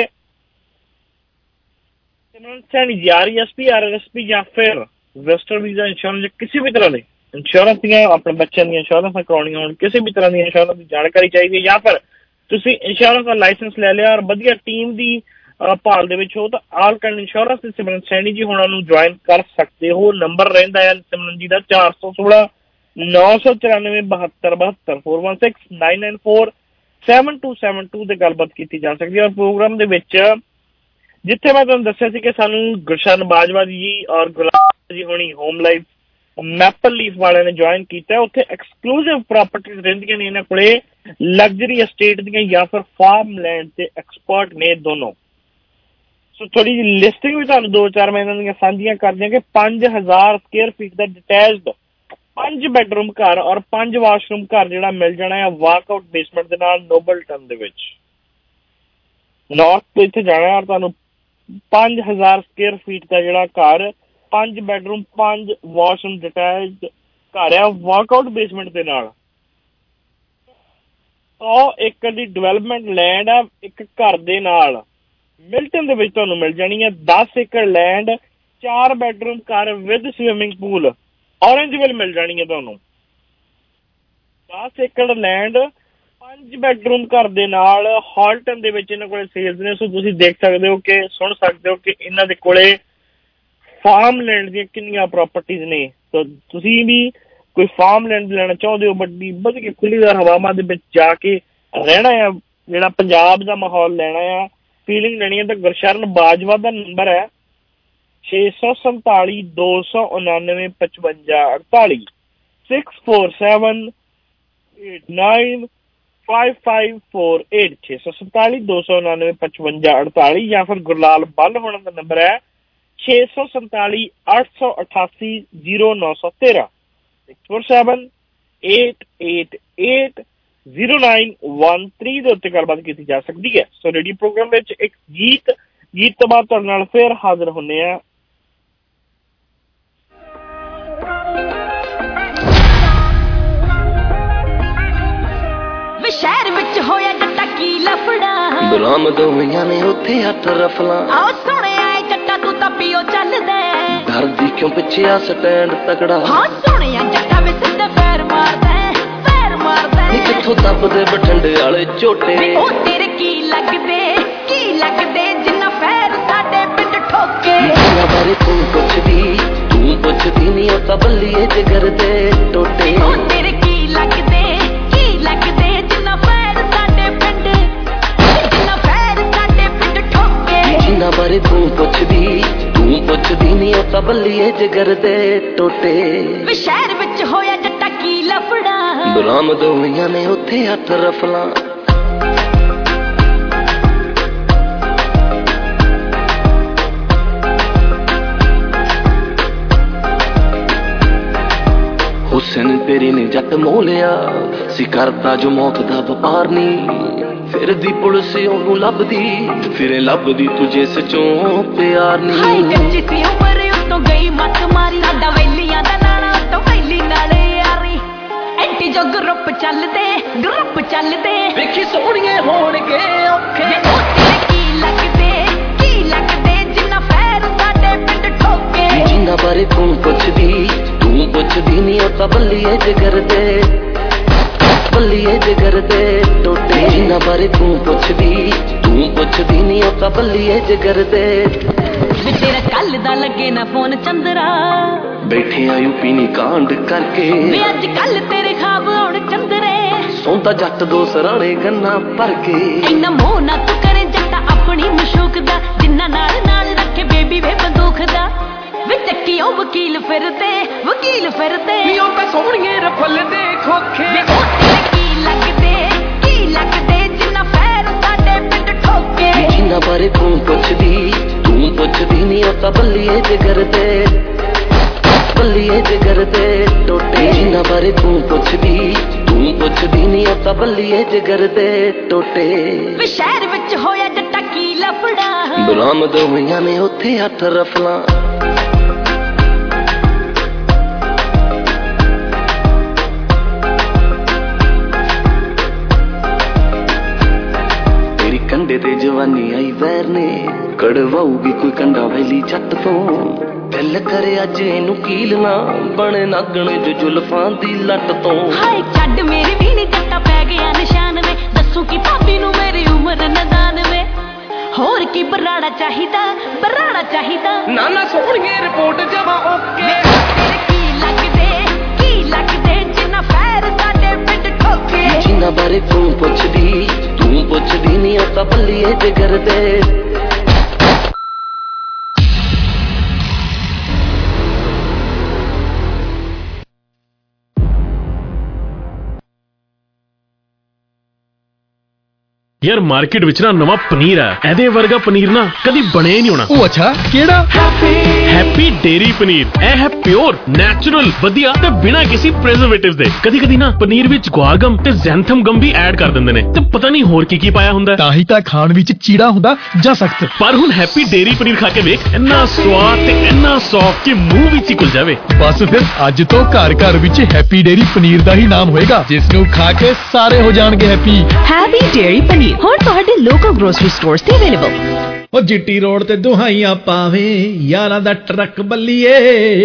Saini R S P R S P ਜਾਂ ਫਿਰ ਵੈਸਟਰਨ ਵੀਜ਼ਾ ਇੰਸ਼ੋਰੈਂਸ, ਕਿਸੇ ਵੀ ਤਰ੍ਹਾਂ ਦੇ ਇੰਸ਼ੋਰੈਂਸ ਦੀਆਂ ਆਪਣੇ ਬੱਚਿਆਂ ਦੀਆਂ ਇੰਸ਼ੋਰੈਂਸਾਂ ਕਰਾਉਣੀਆਂ ਹੋਣ, ਕਿਸੇ ਵੀ ਤਰ੍ਹਾਂ ਦੀ ਇੰਸ਼ੋਰੈਂਸ ਦੀ ਜਾਣਕਾਰੀ ਚਾਹੀਦੀ ਹੈ, ਜਾਂ ਫਿਰ ਤੁਸੀਂ ਇੰਸ਼ੋਰੈਂਸ ਦਾ ਲਾਇਸੈਂਸ ਲੈ ਲਿਆ ਔਰ ਵਧੀਆ ਟੀਮ ਦੀ ਭਾਲ ਦੇ ਵਿੱਚ ਹੋ, ਤਾਂ ਆਲ ਕਾਈਂਡ ਇੰਸ਼ੋਰੈਂਸ ਦੇ ਸਿਮਰਨ ਸੈਣੀ ਜੀ ਹੁਣਾਂ ਨੂੰ ਜੁਆਇਨ ਕਰ ਸਕਦੇ ਹੋ। ਨੰਬਰ ਰਹਿੰਦਾ ਹੈ ਸਿਮਰਨ ਜੀ ਦਾ ਚਾਰ ਸੌ ਸੋਲਾਂ ਨੌ ਸੌ ਚੁਰਾਨਵੇਂ ਬਹੱਤਰ ਬਹੱਤਰ four one six nine nine four seven two seven two ਤੇ ਗੱਲਬਾਤ ਕੀਤੀ ਜਾ ਸਕਦੀ ਹੈ। ਔਰ ਪ੍ਰੋਗਰਾਮ ਦੇ ਵਿੱਚ ਜਿੱਥੇ ਮੈਂ ਤੁਹਾਨੂੰ ਦੱਸਿਆ ਸੀ ਕਿ ਸਾਨੂੰ ਗੁਲਸ਼ਨ ਬਾਜਵਾ ਜੀ ਔਰ ਗੁਲਾਬ ਜੀ ਹੋਣੀ ਹੋਮ ਲਾਈਫ ਮੈਪਲ ਲੀਫ ਵਾਲਿਆਂ ਨੇ ਜੁਆਇਨ ਕੀਤਾ, ਉੱਥੇ ਐਕਸਕਲੂਸਿਵ ਪ੍ਰਾਪਰਟੀਜ਼ ਰਹਿੰਦੀਆਂ ਨੇ ਇਹਨਾਂ ਕੋਲੇ, ਲਗਜ਼ਰੀ ਐਸਟੇਟ ਦੀਆਂ ਜਾਂ ਫਿਰ ਫਾਰਮ ਲੈਂਡ ਤੇ ਐਕਸਪਰਟ ਨੇ ਦੋਨੋਂ। ਸੋ ਥੋੜੀ ਜਿਹੀ ਲਿਸਟਿੰਗ ਵੀ ਤੁਹਾਨੂੰ ਦੋ ਚਾਰ ਮੈਂ ਇਹਨਾਂ ਦੀਆਂ ਸਾਂਝੀਆਂ ਕਰ ਦਿਆਂ ਕਿ ਪੰਜ ਹਜ਼ਾਰ ਸਕੁਅਰ ਫੀਟ ਦਾ ਡਿਟੈਚਡ ਪੰਜ ਬੈਡਰੂਮ ਘਰ ਔਰ ਪੰਜ ਵਾਸ਼ਰੂਮ ਘਰ ਜਿਹੜਾ ਮਿਲ ਜਾਣਾ ਹੈ ਵਾਕਆਊਟ ਬੇਸਮੈਂਟ ਦੇ ਨਾਲ ਨੋਬਲਟਨ ਦੇ ਵਿੱਚ। ਨਾਰਥ ਤੋਂ ਇੱਥੇ ਜਾਣਾ ਔਰ ਤੁਹਾਨੂੰ ਪੰਜ ਹਜ਼ਾਰ ਸਕੁਅਰ ਫੀਟ ਦਾ ਜਿਹੜਾ ਘਰ, ਪੰਜ ਬੈਡਰੂਮ ਪੰਜ ਵਾਸ਼ਰੂਮ ਡਿਟੈਚਡ ਘਰ ਆ ਵਾਕਆਊਟ ਬੇਸਮੈਂਟ ਦੇ ਨਾਲ। ਸੌ ਏਕੜ ਦੀ ਡਿਵੈਲਪਮੈਂਟ ਲੈਂਡ ਆ ਇੱਕ ਘਰ ਦੇ ਨਾਲ ਮਿਲਟਨ ਦੇ ਵਿੱਚ ਤੁਹਾਨੂੰ ਮਿਲ ਜਾਣੀ ਹੈ। ਦਸ ਏਕੜ ਲੈਂਡ, ਚਾਰ ਬੈਡਰੂਮ ਘਰ ਵਿਦ ਸਵਿਮਿੰਗ ਪੂਲ ਔਰੰਜਵਿਲ ਮਿਲ ਜਾਣੀ ਹੈ ਤੁਹਾਨੂੰ। ਦਸ ਏਕੜ ਲੈਂਡ, ਪੰਜ ਬੈਡਰੂਮ ਘਰ ਦੇ ਨਾਲ ਹਾਲਟਨ ਦੇ ਵਿੱਚ ਇਹਨਾਂ ਕੋਲੇ ਸੇਲਸ ਨੇ। ਸੋ ਤੁਸੀਂ ਦੇਖ ਸਕਦੇ ਹੋ ਕਿ ਸੁਣ ਸਕਦੇ ਹੋ ਕਿ ਇਹਨਾਂ ਦੇ ਕੋਲੇ ਫਾਰਮ ਲੈਂਡ ਦੀਆਂ ਕਿੰਨੀਆਂ ਪ੍ਰਾਪਰਟੀਜ਼ ਨੇ। ਸੋ ਤੁਸੀਂ ਵੀ ਕੋਈ ਫਾਰਮ ਲੈਂਡ ਲੈਣਾ ਚਾਹੁੰਦੇ ਹੋ, ਵੱਡੀ ਵਧੀਆ ਖੁੱਲੀਦਾਰ ਹਵਾਵਾਂ ਦੇ ਵਿੱਚ ਜਾ ਕੇ ਰਹਿਣਾ ਆ, ਜਿਹੜਾ ਪੰਜਾਬ ਦਾ ਮਾਹੌਲ ਲੈਣਾ ਆ, ਫੀਲਿੰਗ ਲੈਣੀ ਹੈ, ਤਾਂ ਗੁਰਸ਼ਰਨ ਬਾਜਵਾ ਦਾ ਨੰਬਰ ਹੈ ਛੇ ਸੌ ਸੰਤਾਲੀ ਦੋ ਸੌ ਉਨਾਨਵੇਂ ਪਚਵੰਜਾ ਅੜਤਾਲੀ six four seven eight nine five five four eight ਛੇ ਸੌ ਸੰਤਾਲੀ ਦੋ ਸੌ ਉਨਾਨਵੇਂ ਪਚਵੰਜਾ ਅੜਤਾਲੀ ਜਾਂ ਫਿਰ ਗੁਰਲਾਲ ਬੱਲ ਹੋਣਾ ਦਾ ਨੰਬਰ ਹੈ ਛੇ ਸੌ ਸੰਤਾਲੀ ਅੱਠ ਸੌ ਅਠਾਸੀ ਜ਼ੀਰੋ ਨੌ ਸੌ ਤੇਰਾਂ six four seven eight eight eight zero nine one three ਦੇ ਉੱਤੇ ਗੱਲਬਾਤ ਕੀਤੀ ਜਾ ਸਕਦੀ ਹੈ। ਸੋ ਰੇਡੀਓ ਪ੍ਰੋਗਰਾਮ ਵਿੱਚ ਇੱਕ ਗੀਤ ਗੀਤ ਤੋਂ ਬਾਅਦ ਤੁਹਾਡੇ ਨਾਲ ਫਿਰ ਹਾਜ਼ਰ ਹੁੰਦੇ ਆ। ਸ਼ਹਿਰ ਵਿੱਚ ਹੋਇਆ ਜੱਟਾ ਕੀ ਲਫੜਾ, ਬਰਾਮਦ ਹੋਈਆਂ ਨੇ ਉੱਥੇ ਹੱਥ ਰਫਲਾਂ, ਆਓ ਸੁਣ ਦੇਖਿਓ ਪਿੱਛੇ ਆ ਸਟੈਂਡ ਤਕੜਾ ਹਾਂ ਸੋਹਣਿਆ ਜੱਟਾ ਵੇ ਸਿੱਧਾ ਪੈਰ ਮਾਰਦਾ ਪੈਰ ਮਾਰਦਾ ਨੀ ਕਿੱਥੋਂ ਦੱਬਦੇ ਬਠਿੰਡੇ ਵਾਲੇ ਝੋਟੇ ਵੇ ਉਹ ਤੇਰੇ ਕੀ ਲੱਗਦੇ ਕੀ ਲੱਗਦੇ ਜਿੰਨਾ ਪੈਰ ਸਾਡੇ ਪਿੰਡ ਠੋਕੇ ਜਿੰਨਾ ਬਾਰੇ ਤੂੰ ਪੁੱਛਦੀ ਤੂੰ ਪੁੱਛਦੀ ਨੀ ਉਹ ਤਾਂ ਬੱਲੀਏ ਜਿਗਰ ਦੇ ਟੋਟੇ ਉਹ ਤੇਰੇ ਕੀ ਲੱਗਦੇ ਕੀ ਲੱਗਦੇ ਜਿੰਨਾ ਪੈਰ ਸਾਡੇ ਪਿੰਡ ਜਿੰਨਾ ਪੈਰ ਸਾਡੇ ਪਿੰਡ ਠੋਕੇ ਜਿੰਨਾ ਬਾਰੇ ਤੂੰ ਪੁੱਛਦੀ ਤੂੰ ਪੁੱਛਦੀ ਨੀ ਉਹ ਤਾਂ ਬੱਲੀਏ ਜਿਗਰ ਦੇ ਟੋਟੇ ਵੇ ਸ਼ਹਿਰ ਵਿੱਚ ਹੋਇਆ ਜੱਟਾ ਕੀ ਲਫੜਾ ਬਰਾਮਦ ਹੋਈਆਂ ਨੇ ਉੱਥੇ ਹੱਥ ਰਫਲਾਂ ਹੁਸਨ ਤੇਰੀ ਨੇ ਜੱਟ ਮੋਲਿਆ ਸੀ ਕਰਦਾ ਜੋ ਮੌਤ ਦਾ ਵਪਾਰ ਨਹੀਂ ਫਿਰਦੀ ਪੁਲਿਸ ਉਹਨੂੰ ਲੱਭਦੀ ਫਿਰੇ ਲੱਭਦੀ ਤੁਝੇ ਸਚੋਂ ਪਿਆਰ ਨਹੀਂ ਹਾਈ ਕੱਚੀ ਸੀ ਉਮਰ ਉਤੋਂ ਗਈ ਮੱਤ ਮਾਰੀ ਸਾਡਾ ਵੈਲੀਆਂ ਦਾ ਨਾਣਾ ਉਤੋਂ ਵੈਲੀ ਨਾਲੇ ਯਾਰੀ ਐਂਟੀ ਜੋ ਗਰੁੱਪ ਚੱਲਦੇ ਗਰੁੱਪ ਚੱਲਦੇ ਵੇਖੀ ਸੋਹਣੀਏ ਹੋਣਗੇ ਔਖੇ ਉਹ ਤੇਰੇ ਕੀ ਲੱਗਦੇ ਕੀ ਲੱਗਦੇ ਜਿੰਨਾ ਪੈਰ ਸਾਡੇ ਪਿੰਡ ਠੋਕੇ ਜਿੰਨਾ ਬਾਰੇ ਤੂੰ ਪੁੱਛਦੀ ਤੂੰ ਪੁੱਛਦੀ ਨੀ ਉਹ ਤਾਂ ਬੱਲੀਏ ਜਿਗਰ ਦੇ ਬੱਲੀਏ ਜਿਗਰ ਦੇ ਟੋਟੇ ਜਿੰਨਾ ਬਾਰੇ ਤੂੰ ਪੁੱਛਦੀ ਤੂੰ ਪੁੱਛਦੀ ਨੀ ਉਹ ਤਾਂ ਬੱਲੀਏ ਜਿਗਰ ਦੇ ਵੇ ਤੇਰਾ ਕੱਲ ਦਾ ਲੱਗੇ ਨਾ ਫੋਨ ਚੰਦਰਾ ਬੈਠੇ ਆ ਯੂਪੀ ਨੀ ਕਾਂਡ ਕਰਕੇ ਵੇ ਅੱਜ ਕੱਲ ਤੇਰੇ ਖਾਬ ਆਉਣ ਚੰਦਰੇ ਸੌਂਦਾ ਜੱਟ ਦੋ ਸਰਾਣੇ ਗੰਨਾ ਭਰ ਕੇ ਇੰਨਾ ਮੋਹ ਨਾ ਤੂੰ ਕਰੇ ਜੱਟਾ ਆਪਣੀ ਮਸ਼ੂਕ ਦਾ ਜਿੰਨਾ ਨਾਲ ਨਾਲ ਰੱਖੇ ਬੇਬੀ ਵੇ ਬੰਦੂਕ ਦਾ ਵੇ ਚੱਕੀਓ ਵਕੀਲ ਫਿਰਦੇ ਵਕੀਲ ਫਿਰਦੇ ਨੀ ਉਹ ਤਾਂ ਸੋਹਣੀਏ ਰਫਲ ਦੇ ਖੋਖੇ ਵੇ ਉਹ ਤੇਰੇ ਕੀ ਲੱਗਦੇ ਕੀ ਲੱਗਦੇ ਜਿੰਨਾ ਪੈਰ ਸਾਡੇ ਪਿੰਡ ਠੋਕੇ ਜਿੰਨਾ ਬਾਰੇ ਤੂੰ ਪੁੱਛਦੀ ਤੂੰ ਪੁੱਛਦੀ ਨੀ ਉਹ ਤਾਂ ਬੱਲੀਏ ਜਿਗਰ ਦੇ ਬੱਲੀਏ ਜਿਗਰ ਦੇ ਟੋਟੇ ਜਿੰਨਾ ਬਾਰੇ ਤੂੰ ਪੁੱਛਦੀ ਤੂੰ ਪੁੱਛਦੀ ਨੀ ਉਹ ਤਾਂ ਬੱਲੀਏ ਜਿਗਰ ਦੇ ਟੋਟੇ ਵੇ ਸ਼ਹਿਰ ਵਿੱਚ ਹੋਇਆ ਜੱਟਾ ਕੀ ਲਫੜਾ ਬਰਾਮਦ ਹੋਈਆਂ ਨੇ ਉੱਥੇ ਹੱਥ ਰਫਲਾਂ ਕੰਡੇ ਤੇ ਜਵਾਨੀ ਆਈ ਵੈਰ ਨੇ ਕੜਵਾਉਗੀ ਕੋਈ ਕੰਡਾ ਵੈਲੀ ਜੱਟ ਤੋਂ ਦਿਲ ਕਰੇ ਅੱਜ ਇਹਨੂੰ ਕੀਲ ਨਾ ਬਣੇ ਨਾਗਣ ਜੋ ਜ਼ੁਲਫਾਂ ਦੀ ਲੱਟ ਤੋਂ ਹਾਏ ਛੱਡ ਮੇਰੇ ਵੀ ਨੀ ਜੱਟਾ ਪੈ ਗਿਆ ਨਿਸ਼ਾਨ ਵੇ ਦੱਸੂ ਕੀ ਭਾਬੀ ਨੂੰ ਮੇਰੀ ਉਮਰ ਨਦਾਨ ਵੇ ਹੋਰ ਕੀ ਬਰਾੜਾ ਚਾਹੀਦਾ ਬਰਾੜਾ ਚਾਹੀਦਾ ਨਾ ਨਾ ਸੋਹਣੀਏ ਰਿਪੋਰਟ ਜਮਾ ਓਕੇ ਤੇਰੇ ਕੀ ਲੱਗਦੇ ਕੀ ਲੱਗਦੇ ਜਿੰਨਾ ਪੈਰ ਸਾਡੇ ਪਿੰਡ ਠੋਕੇ ਜਿੰਨਾ ਬਾਰੇ ਤੂੰ ਪੁੱਛਦੀ ਤੂੰ ਪੁੱਛਦੀ ਨੀ ਉਹ ਤਾਂ ਬੱਲੀਏ ਜਿਗਰ ਦੇ ਯਾਰ ਮਾਰਕੀਟ ਵਿੱਚ ਨਾ ਨਵਾਂ ਪਨੀਰ ਆ ਇਹਦੇ ਵਰਗਾ ਪਨੀਰ ਨਾ ਕਦੀ ਬਣਿਆ ਹੀ ਨਹੀਂ ਹੋਣਾ ਉਹ ਅੱਛਾ ਕਿਹੜਾ ਹੈਪੀ ਡੇਰੀ ਪਨੀਰ ਇਹ ਹੈ ਪਿਓਰ ਨੈਚੁਰਲ ਵਧੀਆ ਤੇ ਬਿਨਾਂ ਕਿਸੇ ਪ੍ਰੀਜ਼ਰਵੇਟਿਵ ਦੇ ਕਦੀ ਕਦੀ ਨਾ ਪਨੀਰ ਵਿੱਚ ਗੁਆਰਗਮ ਤੇ ਜ਼ੈਂਥਮ ਗਮ ਵੀ ਐਡ ਕਰ ਦਿੰਦੇ ਨੇ ਤੇ ਪਤਾ ਨਹੀਂ ਹੋਰ ਕੀ ਕੀ ਪਾਇਆ ਹੁੰਦਾ ਤਾਂ ਹੀ ਤਾਂ ਖਾਣ ਵਿੱਚ ਚੀੜਾ ਹੁੰਦਾ ਜਾਂ ਸਖਤ ਪਰ ਹੁਣ ਹੈਪੀ ਡੇਰੀ ਪਨੀਰ ਖਾ ਕੇ ਵੇਖ ਇੰਨਾ ਸਵਾਦ ਤੇ ਇੰਨਾ ਸੌਫਟ ਕਿ ਮੂੰਹ ਵਿੱਚ ਹੀ ਘੁਲ ਜਾਵੇ ਬਸ ਫਿਰ ਅੱਜ ਤੋਂ ਘਰ ਘਰ ਵਿੱਚ ਹੈਪੀ ਡੇਰੀ ਪਨੀਰ ਦਾ ਹੀ ਨਾਮ ਹੋਏਗਾ ਜਿਸ ਨੂੰ ਖਾ ਕੇ ਸਾਰੇ ਹੋ ਜਾਣਗੇ ਹੈਪੀ ਹੈਪੀ ਡੇਰੀ ਪਨੀਰ ਹੁਣ ਤੁਹਾਡੇ ਲੋਕਲ ਗਰੋਸਰੀ ਸਟੋਰਸ ਤੇ ਅਵੇਲੇਬਲ ਉਹ ਜਿੱਟੀ ਰੋਡ ਤੇ ਦੁਹਾਈਆਂ ਪਾਵੇਂ ਯਾਰਾਂ ਦਾ ਟਰੱਕ ਬੱਲੀਏ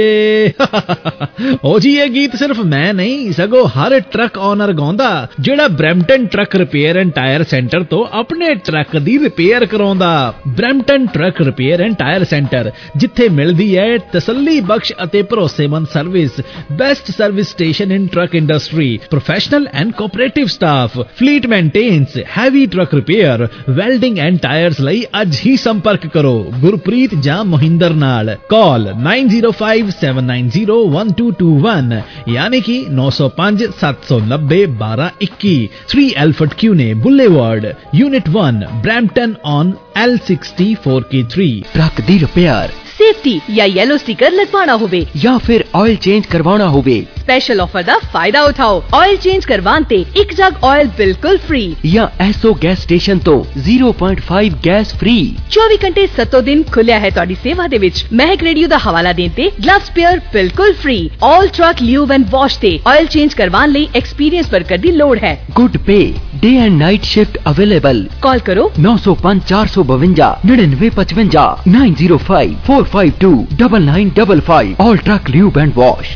ਉਹ ਜੀ ਇਹ ਗੀਤ ਸਿਰਫ ਮੈਂ ਨਹੀਂ ਸਗੋਂ ਹਰ ਟਰੱਕ ਓਨਰ ਗਾਉਂਦਾ ਜਿਹੜਾ Brampton truck repair and tyre centre ਤੋਂ ਆਪਣੇ ਟਰੱਕ ਦੀ ਰਿਪੇਅਰ ਕਰਾਉਂਦਾ Brampton truck repair and tyre centre ਜਿੱਥੇ ਮਿਲਦੀ ਹੈ ਤਸੱਲੀ ਬਖਸ਼ ਅਤੇ ਭਰੋਸੇਮੰਦ service best service station in truck industry professional and cooperative staff fleet maintenance heavy truck repair welding and tyres ਲਈ ਅੱਜ ਹੀ ਸੰਪਰਕ ਕਰੋ ਗੁਰਪ੍ਰੀਤ ਜਾਂ ਮੋਹਿੰਦਰ ਨਾਲ ਕਾਲ nine zero five seven nine zero one two two one यानी कि नौ सौ पाँच सात सौ नब्बे बारह इक्कीस three Alfred Kuehne boulevard unit one Brampton on L sixty four K three truck दी रिपेयर सेफ्टी या येलो स्टिकर लगवाना होवे या फिर ऑयल चेंज करवाना होवे स्पेशल ऑफर दा फायदा उठाओ ऑयल चेंज करवाते एक जग ऑयल बिल्कुल फ्री या एसओ गैस स्टेशन तो zero point five gas free चौबीस घंटे सत्तो दिन खुलिया है ਤੁਹਾਡੀ सेवा दे विच महक रेडियो ਦਾ ਹਵਾਲਾ ਦੇਣ ਤੇ ਗਲਵ ਸਪੇਅਰ ਬਿਲਕੁਲ free all truck lube and wash ਤੇ ऑयल चेंज करवाने ਲਈ एक्सपीरियंस वर्कर ਦੀ ਲੋੜ है good pay day and night shift available. Call करो नौ सौ पाँच चार सौ बवंजा निन्यानवे पचवंजा nine zero five four five two double nine double five. All truck lube and wash.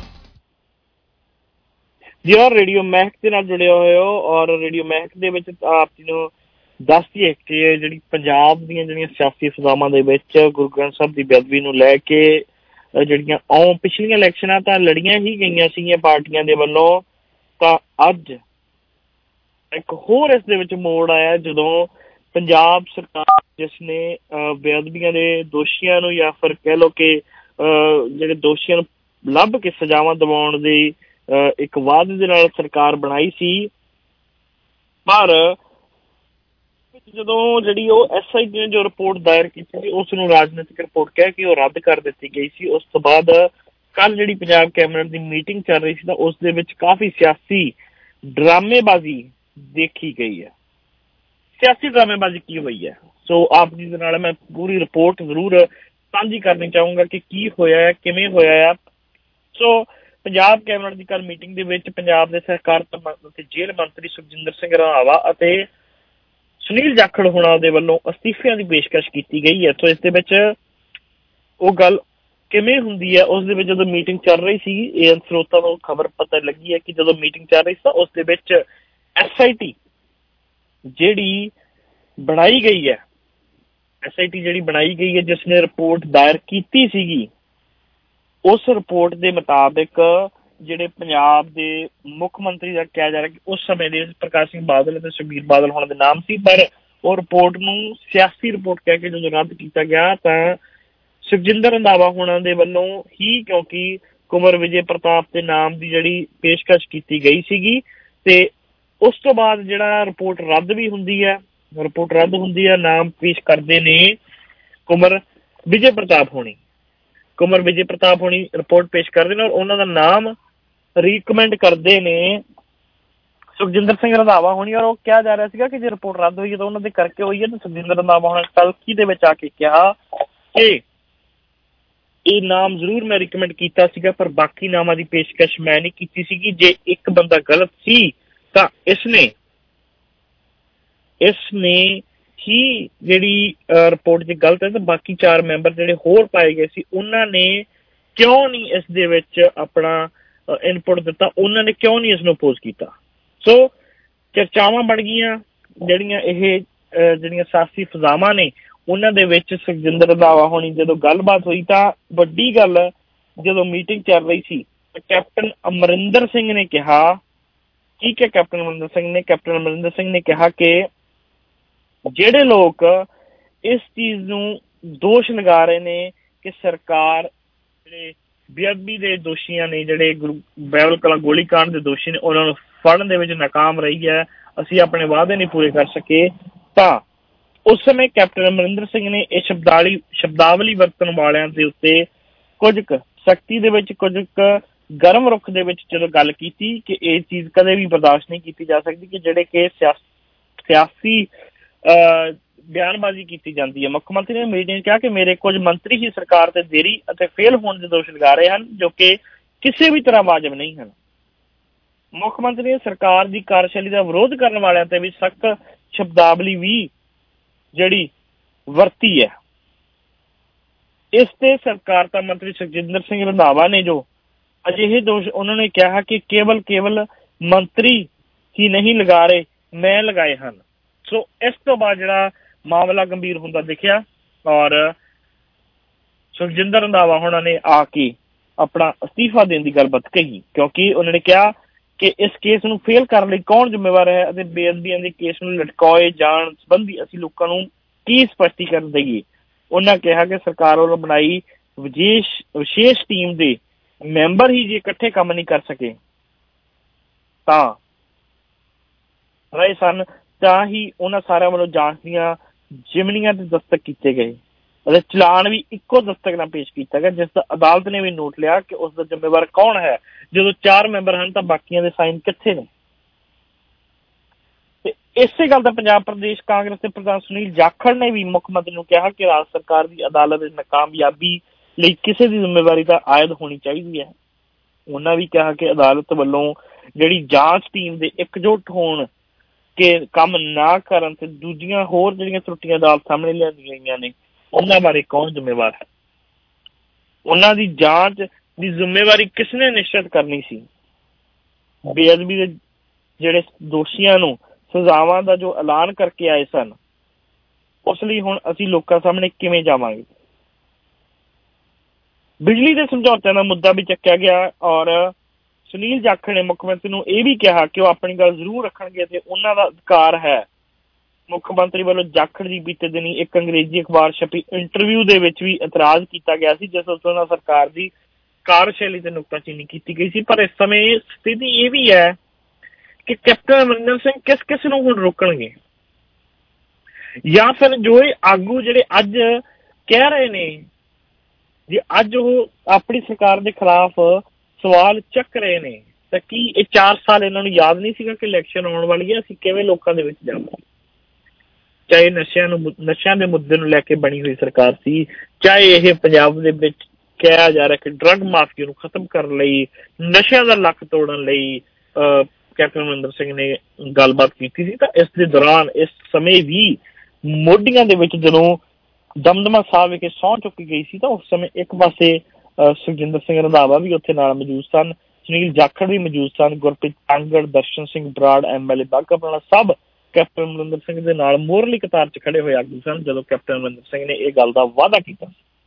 ਜੀ ਔਰ ਰੇਡੀਓ ਮਹਿਕ ਦੇ ਨਾਲ ਜੁੜੇ ਹੋਏ ਹੋ ਔਰ ਰੇਡੀਓ ਮਹਿਕ ਦੇ ਵਿੱਚ ਆਪ ਜੀ ਨੂੰ ਦੱਸ ਦਈਏ ਕਿ ਜਿਹੜੀ ਪੰਜਾਬ ਦੀਆਂ ਜਿਹੜੀਆਂ ਸਿਆਸੀ ਸਜ਼ਾਵਾਂ ਦੇ ਵਿੱਚ ਗੁਰੂ ਗ੍ਰੰਥ ਸਾਹਿਬ ਦੀ ਬੇਅਦਬੀ ਨੂੰ ਲੈ ਕੇ ਜਿਹੜੀਆਂ ਆਉਂ ਪਿਛਲੀਆਂ ਇਲੈਕਸ਼ਨਾਂ ਤਾਂ ਲੜੀਆਂ ਹੀ ਗਈਆਂ ਸੀਗੀਆਂ ਪਾਰਟੀਆਂ ਦੇ ਵੱਲੋਂ, ਤਾਂ ਅੱਜ ਇੱਕ ਹੋਰ ਇਸ ਦੇ ਵਿੱਚ ਮੋੜ ਆਇਆ ਜਦੋਂ ਪੰਜਾਬ ਸਰਕਾਰ ਜਿਸ ਨੇ ਬੇਅਦਬੀਆਂ ਦੇ ਦੋਸ਼ੀਆਂ ਨੂੰ ਜਾਂ ਫਿਰ ਕਹਿ ਲਓ ਕਿ ਜਿਹੜੇ ਦੋਸ਼ੀਆਂ ਨੂੰ ਲੱਭ ਕੇ ਸਜ਼ਾਵਾਂ ਦਿਵਾਉਣ ਦੀ ਇੱਕ ਵਾਅਦੇ ਦੇ ਨਾਲ ਸਰਕਾਰ ਬਣਾਈ ਸੀ, ਪਰ ਜਦੋਂ ਜਿਹੜੀ ਉਹ ਐਸ ਆਈ ਟੀ ਨੇ ਜੋ ਰਿਪੋਰਟ ਦਾਇਰ ਕੀਤੀ ਸੀ ਉਸ ਨੂੰ ਰਾਜਨੀਤਿਕ ਰਿਪੋਰਟ ਕਹਿ ਕੇ ਉਹ ਰੱਦ ਕਰ ਦਿੱਤੀ ਗਈ ਸੀ। ਉਸ ਤੋਂ ਬਾਅਦ ਕੱਲ ਜਿਹੜੀ ਪੰਜਾਬ ਕੈਬਨਿਟ ਦੀ ਮੀਟਿੰਗ ਚੱਲ ਰਹੀ ਸੀ ਤਾਂ ਉਸ ਦੇ ਵਿੱਚ ਕਾਫੀ ਸਿਆਸੀ ਡਰਾਮੇਬਾਜ਼ੀ ਦੇਖੀ ਗਈ ਹੈ। ਸਿਆਸੀ ਡਰਾਮੇਬਾਜ਼ੀ ਕੀ ਹੋਈ ਹੈ, ਸੋ ਆਪ ਜੀ ਦੇ ਨਾਲ ਮੈਂ ਪੂਰੀ ਰਿਪੋਰਟ ਜ਼ਰੂਰ ਸਾਂਝੀ ਕਰਨੀ ਚਾਹੂੰਗਾ ਕਿ ਕੀ ਹੋਇਆ ਹੈ, ਕਿਵੇਂ ਹੋਇਆ ਆ। ਸੋ ਪੰਜਾਬ ਕੈਬਨਿਟ ਦੀ ਕੱਲ ਮੀਟਿੰਗ ਦੇ ਵਿੱਚ ਪੰਜਾਬ ਦੇ ਸਹਿਕਾਰਤਾ ਅਤੇ ਜੇਲ੍ਹ ਮੰਤਰੀ ਸੁਖਜਿੰਦਰ ਸਿੰਘ ਰੰਧਾਵਾ ਅਤੇ ਸੁਨੀਲ ਜਾਖੜ ਹੋਣਾ ਦੇ ਵੱਲੋਂ ਅਸਤੀਫਿਆਂ ਦੀ ਪੇਸ਼ਕਸ਼ ਕੀਤੀ ਗਈ ਹੈ। ਸੋ ਇਸ ਦੇ ਵਿੱਚ ਉਹ ਗੱਲ ਕਿਵੇਂ ਹੁੰਦੀ ਹੈ, ਉਸ ਦੇ ਵਿੱਚ ਜਦੋਂ ਮੀਟਿੰਗ ਚੱਲ ਰਹੀ ਸੀ ਇਹ ਸਰੋਤਾਂ ਨੂੰ ਖਬਰ ਪਤਾ ਲੱਗੀ ਹੈ ਕਿ ਜਦੋਂ ਮੀਟਿੰਗ ਚੱਲ ਰਹੀ ਸੀ ਤਾਂ ਉਸ ਦੇ ਵਿੱਚ ਐਸ ਆਈ ਟੀ ਜਿਹੜੀ ਬਣਾਈ ਗਈ ਹੈ ਐਸ ਆਈ ਟੀ ਜਿਹੜੀ ਬਣਾਈ ਗਈ ਹੈ ਜਿਸ ਨੇ ਰਿਪੋਰਟ ਦਾਇਰ ਕੀਤੀ ਸੀਗੀ, ਉਸ ਰਿਪੋਰਟ ਦੇ ਮੁਤਾਬਿਕ ਜਿਹੜੇ ਪੰਜਾਬ ਦੇ ਮੁੱਖ ਮੰਤਰੀ ਦਾ ਕਿਹਾ ਜਾ ਰਿਹਾ ਕਿ ਉਸ ਸਮੇਂ ਦੇ ਵਿੱਚ ਪ੍ਰਕਾਸ਼ ਸਿੰਘ ਬਾਦਲ ਅਤੇ ਸੁਖਬੀਰ ਬਾਦਲ ਹੋਣ ਦੇ ਨਾਮ ਸੀ, ਪਰ ਉਹ ਰਿਪੋਰਟ ਨੂੰ ਸਿਆਸੀ ਰਿਪੋਰਟ ਕਹਿ ਕੇ ਜਦੋਂ ਰੱਦ ਕੀਤਾ ਗਿਆ ਤਾਂ ਸੁਖਜਿੰਦਰ ਰੰਧਾਵਾ ਹੋਣਾ ਦੇ ਵੱਲੋਂ ਹੀ, ਕਿਉਂਕਿ ਕੁੰਵਰ ਵਿਜੇ ਪ੍ਰਤਾਪ ਦੇ ਨਾਮ ਦੀ ਜਿਹੜੀ ਪੇਸ਼ਕਸ਼ ਕੀਤੀ ਗਈ ਸੀਗੀ ਤੇ ਉਸ ਤੋਂ ਬਾਅਦ ਜਿਹੜਾ ਰਿਪੋਰਟ ਰੱਦ ਵੀ ਹੁੰਦੀ ਹੈ ਰਿਪੋਰਟ ਰੱਦ ਹੁੰਦੀ ਹੈ ਨਾਮ ਪੇਸ਼ ਕਰਦੇ ਨੇ ਕੁੰਵਰ ਵਿਜੇ ਪ੍ਰਤਾਪ ਹੋਣੀ ਕੁੰਵਰ ਵਿਜੇ ਪ੍ਰਤਾਪ ਹੋਣੀ ਰਿਪੋਰਟ ਪੇਸ਼ ਕਰਦੇ ਨੇ ਔਰ ਉਹਨਾਂ ਦਾ ਨਾਮ ਰਿਕਮੈਂਡ ਕਰਦੇ ਨੇ ਸੁਖਜਿੰਦਰ ਸਿੰਘ ਰੰਧਾਵਾ ਹੋਣੀ। ਔਰ ਉਹ ਕਿਹਾ ਜਾ ਰਿਹਾ ਸੀਗਾ ਕਿ ਜੇ ਰਿਪੋਰਟ ਰੱਦ ਹੋਈ ਹੈ ਤਾਂ ਉਹਨਾਂ ਦੇ ਕਰਕੇ ਹੋਈ ਹੈ। ਤਾਂ ਸੁਖਜਿੰਦਰ ਰੰਧਾਵਾ ਹੋਣਾ ਕਲਕੀ ਦੇ ਵਿੱਚ ਆ ਕੇ ਕਿਹਾ ਕਿ ਇਹ ਨਾਮ ਜ਼ਰੂਰ ਮੈਂ ਰਿਕਮੈਂਡ ਕੀਤਾ ਸੀਗਾ ਪਰ ਬਾਕੀ ਨਾਮਾਂ ਦੀ ਪੇਸ਼ਕਸ਼ ਮੈਂ ਨਹੀਂ ਕੀਤੀ ਸੀਗੀ। ਜੇ ਇੱਕ ਬੰਦਾ ਗਲਤ ਸੀ ਤਾਂ ਇਸਨੇ ਇਸਨੇ ਹੀ ਜਿਹੜੀ ਰਿਪੋਰਟ ਜੇ ਗਲਤ ਹੈ ਤਾਂ ਬਾਕੀ ਚਾਰ ਮੈਂਬਰ ਜਿਹੜੇ ਹੋਰ ਪਾਏ ਗਏ ਸੀ ਉਹਨਾਂ ਨੇ ਕਿਉਂ ਨਹੀਂ ਇਸ ਦੇ ਵਿੱਚ ਆਪਣਾ ਇਨਪੁਟ ਦਿੱਤਾ, ਉਹਨਾਂ ਨੇ ਕਿਉਂ ਨਹੀਂ ਇਸ ਨੂੰ ਅਪੋਜ਼ ਕੀਤਾ। ਸੋ ਚਰਚਾਵਾਂ ਬਣ ਗਈਆਂ ਜਿਹੜੀਆਂ ਇਹ ਜਿਹੜੀਆਂ ਸਿਆਸੀ ਫਜ਼ਾਵਾਂ ਨੇ ਉਹਨਾਂ ਦੇ ਵਿੱਚ। ਸੁਖਜਿੰਦਰ ਰੰਧਾਵਾ ਹੋਣੀ ਜਦੋਂ ਗੱਲਬਾਤ ਹੋਈ ਤਾਂ ਵੱਡੀ ਗੱਲ ਜਦੋਂ ਮੀਟਿੰਗ ਚੱਲ ਰਹੀ ਸੀ ਕੈਪਟਨ ਅਮਰਿੰਦਰ ਸਿੰਘ ਨੇ ਕਿਹਾ, ਠੀਕ ਹੈ ਕੈਪਟਨ ਅਮਰਿੰਦਰ ਸਿੰਘ ਨੇ ਕੈਪਟਨ ਅਮਰਿੰਦਰ ਸਿੰਘ ਨੇ ਕਿਹਾ ਕਿ ਜਿਹੜੇ ਲੋਕ ਇਸ ਚੀਜ਼ ਨੂੰ ਦੋਸ਼ ਲਗਾ ਰਹੇ ਨੇ ਕਿ ਸਰਕਾਰ ਜਿਹੜੇ ਬੇਅਦਬੀ ਦੇ ਦੋਸ਼ੀਆਂ ਨੇ, ਜਿਹੜੇ ਗੁਰੂ ਬਾਈਬਲ ਕਲਾਂ ਗੋਲੀਕਾਂਡ ਦੇ ਦੋਸ਼ੀ ਨੇ, ਉਹਨਾਂ ਨੂੰ ਫੜਨ ਦੇ ਵਿੱਚ ਨਾਕਾਮ ਰਹੀ ਹੈ, ਅਸੀਂ ਆਪਣੇ ਵਾਅਦੇ ਨਹੀਂ ਪੂਰੇ ਕਰ ਸਕੇ, ਤਾਂ ਉਸ ਸਮੇਂ ਕੈਪਟਨ ਅਮਰਿੰਦਰ ਸਿੰਘ ਨੇ ਇਹ ਸ਼ਬਦਾਵਲੀ ਸ਼ਬਦਾਵਲੀ ਵਰਤਣ ਵਾਲਿਆਂ ਦੇ ਉੱਤੇ ਕੁਝ ਕੁ ਸਖਤੀ ਦੇ ਵਿੱਚ ਕੁਝ ਕੁ ਗਰਮ ਰੁੱਖ ਦੇ ਵਿੱਚ ਜਦੋਂ ਗੱਲ ਕੀਤੀ ਕਿ ਇਹ ਚੀਜ਼ ਕਦੇ ਵੀ ਬਰਦਾਸ਼ਤ ਨਹੀਂ ਕੀਤੀ ਜਾ ਸਕਦੀ ਕਿ ਜਿਹੜੇ ਕਿ ਸਿਆਸੀ ਬਿਆਨਬਾਜ਼ੀ ਕੀਤੀ ਜਾਂਦੀ ਹੈ। ਮੁੱਖ ਮੰਤਰੀ ਨੇ ਮੀਟਿੰਗ 'ਚ ਕਿਹਾ ਕਿ ਮੇਰੇ ਕੁਝ ਮੰਤਰੀ ਹੀ ਸਰਕਾਰ ਤੇ ਦੇਰੀ ਅਤੇ ਫੇਲ ਹੋਣ ਦੇ ਦੋਸ਼ ਲਗਾ ਰਹੇ ਹਨ ਜੋ ਕਿ ਕਿਸੇ ਵੀ ਤਰ੍ਹਾਂ ਵਾਜਬ ਨਹੀਂ ਹਨ। ਮੁੱਖ ਮੰਤਰੀ ਨੇ ਸਰਕਾਰ ਦੀ ਕਾਰਜਸ਼ੈਲੀ ਦਾ ਵਿਰੋਧ ਕਰਨ ਵਾਲਿਆਂ ਤੇ ਵੀ ਸਖਤ ਸ਼ਬਦਾਵਲੀ ਵੀ ਜਿਹੜੀ ਵਰਤੀ ਹੈ। ਇਸ ਤੇ ਸਰਕਾਰਤਾ ਮੰਤਰੀ ਸੁਖਜਿੰਦਰ ਸਿੰਘ ਰੰਧਾਵਾ ਨੇ ਜੋ ਅਜਿਹੇ ਦੋਸ਼ ਉਹਨਾਂ ਨੇ ਕਿਹਾ ਕਿ ਕੇਵਲ ਕੇਵਲ ਮੰਤਰੀ ਹੀ ਨਹੀਂ ਲਗਾ ਰਹੇ, ਮੈਂ ਲਗਾਏ ਹਨ। ਸੋ ਇਸ ਤੋਂ ਬਾਅਦ ਜਿਹੜਾ ਮਾਮਲਾ ਗੰਭੀਰ ਹੁੰਦਾ ਦਿਖਿਆ ਔਰ ਸੁਖਜਿੰਦਰ ਰੰਧਾਵਾ ਹੋਣਾ ਨੇ ਆ ਕੇ ਆਪਣਾ ਅਸਤੀਫਾ ਦੇਣ ਦੀ ਗੱਲਬਾਤ ਕਹੀ, ਕਿਉਂਕਿ ਉਹਨਾਂ ਨੇ ਕਿਹਾ ਕਿ ਇਸ ਕੇਸ ਨੂੰ ਫੇਲ ਕਰਨ ਲਈ ਕੌਣ ਜ਼ਿੰਮੇਵਾਰ ਹੈ ਅਤੇ ਬੇਅਦਬੀਆਂ ਦੇ ਕੇਸ ਨੂੰ ਲਟਕਾਏ ਜਾਣ ਸੰਬੰਧੀ ਅਸੀਂ ਲੋਕਾਂ ਨੂੰ ਕੀ ਸਪਸ਼ਟੀਕਰਨ ਦੇਈਏ। ਉਹਨਾਂ ਕਿਹਾ ਕਿ ਸਰਕਾਰ ਵੱਲੋਂ ਬਣਾਈ ਵਿਸ਼ੇਸ਼ ਵਿਸ਼ੇਸ਼ ਟੀਮ ਦੇ ਮੈਂਬਰ ਹੀ ਜੇ ਇਕੱਠੇ ਕੰਮ ਨਹੀਂ ਕਰ ਸਕੇ ਤਾਂ ਰਹੇ ਸਨ ਤਾਂ ਹੀ ਉਹਨਾਂ ਸਾਰਿਆਂ ਵੱਲੋਂ ਜਾਂਚ ਦੀਆਂ ਜਿਮਨੀਆਂ ਤੇ ਦਸਤਕ ਕੀਤੇ ਗਏ ਅਤੇ ਚਲਾਨ ਵੀ ਇੱਕੋ ਦਸਤਕ ਨਾਲ ਪੇਸ਼ ਕੀਤਾ ਗਿਆ, ਜਿਸ ਦਾ ਅਦਾਲਤ ਨੇ ਵੀ ਨੋਟ ਲਿਆ ਕਿ ਉਸ ਦਾ ਜ਼ਿੰਮੇਵਾਰ ਕੌਣ ਹੈ। ਜਦੋਂ ਚਾਰ ਮੈਂਬਰ ਹਨ ਤਾਂ ਬਾਕੀਆਂ ਦੇ ਸਾਈਨ ਕਿੱਥੇ ਨੇ? ਤੇ ਇਸੇ ਗੱਲ ਦਾ ਪੰਜਾਬ ਪ੍ਰਦੇਸ਼ ਕਾਂਗਰਸ ਦੇ ਪ੍ਰਧਾਨ ਸੁਨੀਲ ਜਾਖੜ ਨੇ ਵੀ ਮੁੱਖ ਮੰਤਰੀ ਨੂੰ ਕਿਹਾ ਕਿ ਰਾਜ ਸਰਕਾਰ ਦੀ ਅਦਾਲਤ ਦੀ ਨਾਕਾਮਯਾਬੀ ਲਈ ਕਿਸੇ ਦੀ ਜ਼ਿੰਮੇਵਾਰੀ ਤਾਂ ਆਇਦ ਹੋਣੀ ਚਾਹੀਦੀ ਹੈ। ਉਹਨਾਂ ਵੀ ਕਿਹਾ ਕਿ ਅਦਾਲਤ ਵੱਲੋਂ ਜਿਹੜੀ ਜਾਂਚ ਟੀਮ ਦੇ ਇਕਜੁੱਟ ਹੋਣ ਕਿ ਕੰਮ ਨਾ ਕਰਨ ਤੇ ਦੂਜੀਆਂ ਹੋਰ ਜਿਹੜੀਆਂ ਤਰੁੱਟੀਆਂ ਅਦਾਲਤ ਸਾਹਮਣੇ ਲਿਆਂਦੀਆਂ ਗਈਆਂ ਨੇ ਉਹਨਾਂ ਬਾਰੇ ਕੌਣ ਜ਼ਿੰਮੇਵਾਰ ਹੈ? ਉਹਨਾਂ ਦੀ ਜਾਂਚ ਦੀ ਜ਼ਿੰਮੇਵਾਰੀ ਕਿਸਨੇ ਨਿਸ਼ਚਿਤ ਕਰਨੀ ਸੀ? ਬੇਅਦਬੀ ਦੇ ਜਿਹੜੇ ਦੋਸ਼ੀਆਂ ਨੂੰ ਸਜ਼ਾਵਾਂ ਦਾ ਜੋ ਐਲਾਨ ਕਰਕੇ ਆਏ ਸਨ, ਉਸ ਲਈ ਹੁਣ ਅਸੀਂ ਲੋਕਾਂ ਸਾਹਮਣੇ ਕਿਵੇਂ ਜਾਵਾਂਗੇ? ਬਿਜਲੀ ਦੇ ਸਮਝੌਤਿਆਂ ਦਾ ਮੁੱਦਾ ਵੀ ਚੱਕਿਆ ਗਿਆ ਔਰ ਸੁਨੀਲ ਜਾਖੜ ਨੇ ਮੁੱਖ ਮੰਤਰੀ ਨੂੰ ਇਹ ਵੀ ਕਿਹਾ ਕਿ ਉਹ ਆਪਣੀ ਗੱਲ ਜ਼ਰੂਰ ਰੱਖਣਗੇ ਤੇ ਉਹਨਾਂ ਦਾ ਅਧਿਕਾਰ ਹੈ। ਮੁੱਖ ਮੰਤਰੀ ਵੱਲੋਂ ਜਾਖੜ ਦੀ ਬੀਤੇ ਦਿਨੀ ਇੱਕ ਅੰਗਰੇਜ਼ੀ ਅਖਬਾਰ ਛਪੀ ਇੰਟਰਵਿਊ ਦੇ ਵਿੱਚ ਵੀ ਇਤਰਾਜ਼ ਕੀਤਾ ਗਿਆ ਸੀ, ਜਿਸ ਵਿੱਚ ਉਹਨਾਂ ਸਰਕਾਰ ਦੀ ਕਾਰਜਸ਼ੈਲੀ ਤੇ ਨੁਕਤਾਚੀਨੀ ਕੀਤੀ ਗਈ ਸੀ। ਪਰ ਇਸ ਸਮੇਂ ਸਥਿਤੀ ਇਹ ਵੀ ਹੈ ਕਿ ਕੈਪਟਨ ਅਮਰਿੰਦਰ ਸਿੰਘ ਕਿਸ ਕਿਸ ਨੂੰ ਹੁਣ ਰੋਕਣਗੇ, ਜਾਂ ਫਿਰ ਜੋ ਇਹ ਆਗੂ ਜਿਹੜੇ ਅੱਜ ਕਹਿ ਰਹੇ ਨੇ, ਜੇ ਅੱਜ ਉਹ ਆਪਣੀ ਸਰਕਾਰ ਦੇ ਖਿਲਾਫ ਸਵਾਲ ਚੱਕ ਰਹੇ ਨੇ, ਤਾਂ ਕੀ ਇਹ ਚਾਰ ਸਾਲ ਇਹਨਾਂ ਨੂੰ ਯਾਦ ਨਹੀਂ ਸੀਗਾ ਕਿ ਇਲੈਕਸ਼ਨ ਆਉਣ ਵਾਲੀ ਹੈ, ਅਸੀਂ ਕਿਵੇਂ ਲੋਕਾਂ ਦੇ ਵਿੱਚ ਜਾਵਾਂਗੇ? ਚਾਹੇ ਨਸ਼ਿਆਂ ਨੂੰ ਨਸ਼ਿਆਂ ਦੇ ਮੁੱਦੇ ਨੂੰ ਲੈ ਕੇ ਬਣੀ ਹੋਈ ਸਰਕਾਰ ਸੀ, ਚਾਹੇ ਇਹ ਪੰਜਾਬ ਦੇ ਵਿੱਚ ਕਿਹਾ ਜਾ ਰਿਹਾ ਕਿ ਡਰੱਗ ਮਾਫੀਆ ਨੂੰ ਖਤਮ ਕਰਨ ਲਈ, ਨਸ਼ਿਆਂ ਦਾ ਲੱਕ ਤੋੜਨ ਲਈ ਕੈਪਟਨ ਅਮਰਿੰਦਰ ਸਿੰਘ ਨੇ ਗੱਲਬਾਤ ਕੀਤੀ ਸੀ। ਤਾਂ ਇਸ ਦੇ ਦੌਰਾਨ ਇਸ ਸਮੇਂ ਵੀ ਮੋਢੀਆਂ ਦੇ ਵਿੱਚ ਜਦੋਂ ਦਮਦਮਾ ਸਾਹਿਬ ਵਿਖੇ ਸਹੁੰ ਚੁੱਕੀ ਗਈ ਸੀ, ਤਾਂ ਉਸ ਸਮੇਂ ਇੱਕ ਪਾਸੇ ਸੁਖਜਿੰਦਰ ਸਿੰਘ ਰੰਧਾਵਾ ਵੀ ਉੱਥੇ ਨਾਲ ਮੌਜੂਦ ਸਨ, ਸੁਨੀਲ ਜਾਖੜ ਵੀ ਮੌਜੂਦ ਸਨ, Gurpreet Kangar, Darshan Singh Brar, M L A Bagha Purana ਸਭ ਕੈਪਟਨ ਅਮਰਿੰਦਰ ਸਿੰਘ ਦੇ ਨਾਲ ਮੋਹਰਲੀ ਕਤਾਰ 'ਚ ਖੜੇ ਹੋਏ ਆਗੂ ਸਨ ਜਦੋਂ ਕੈਪਟਨ ਅਮਰਿੰਦਰ ਸਿੰਘ ਨੇ ਇਹ ਗੱਲ ਦਾ ਵਾਅਦਾ ਕੀਤਾ।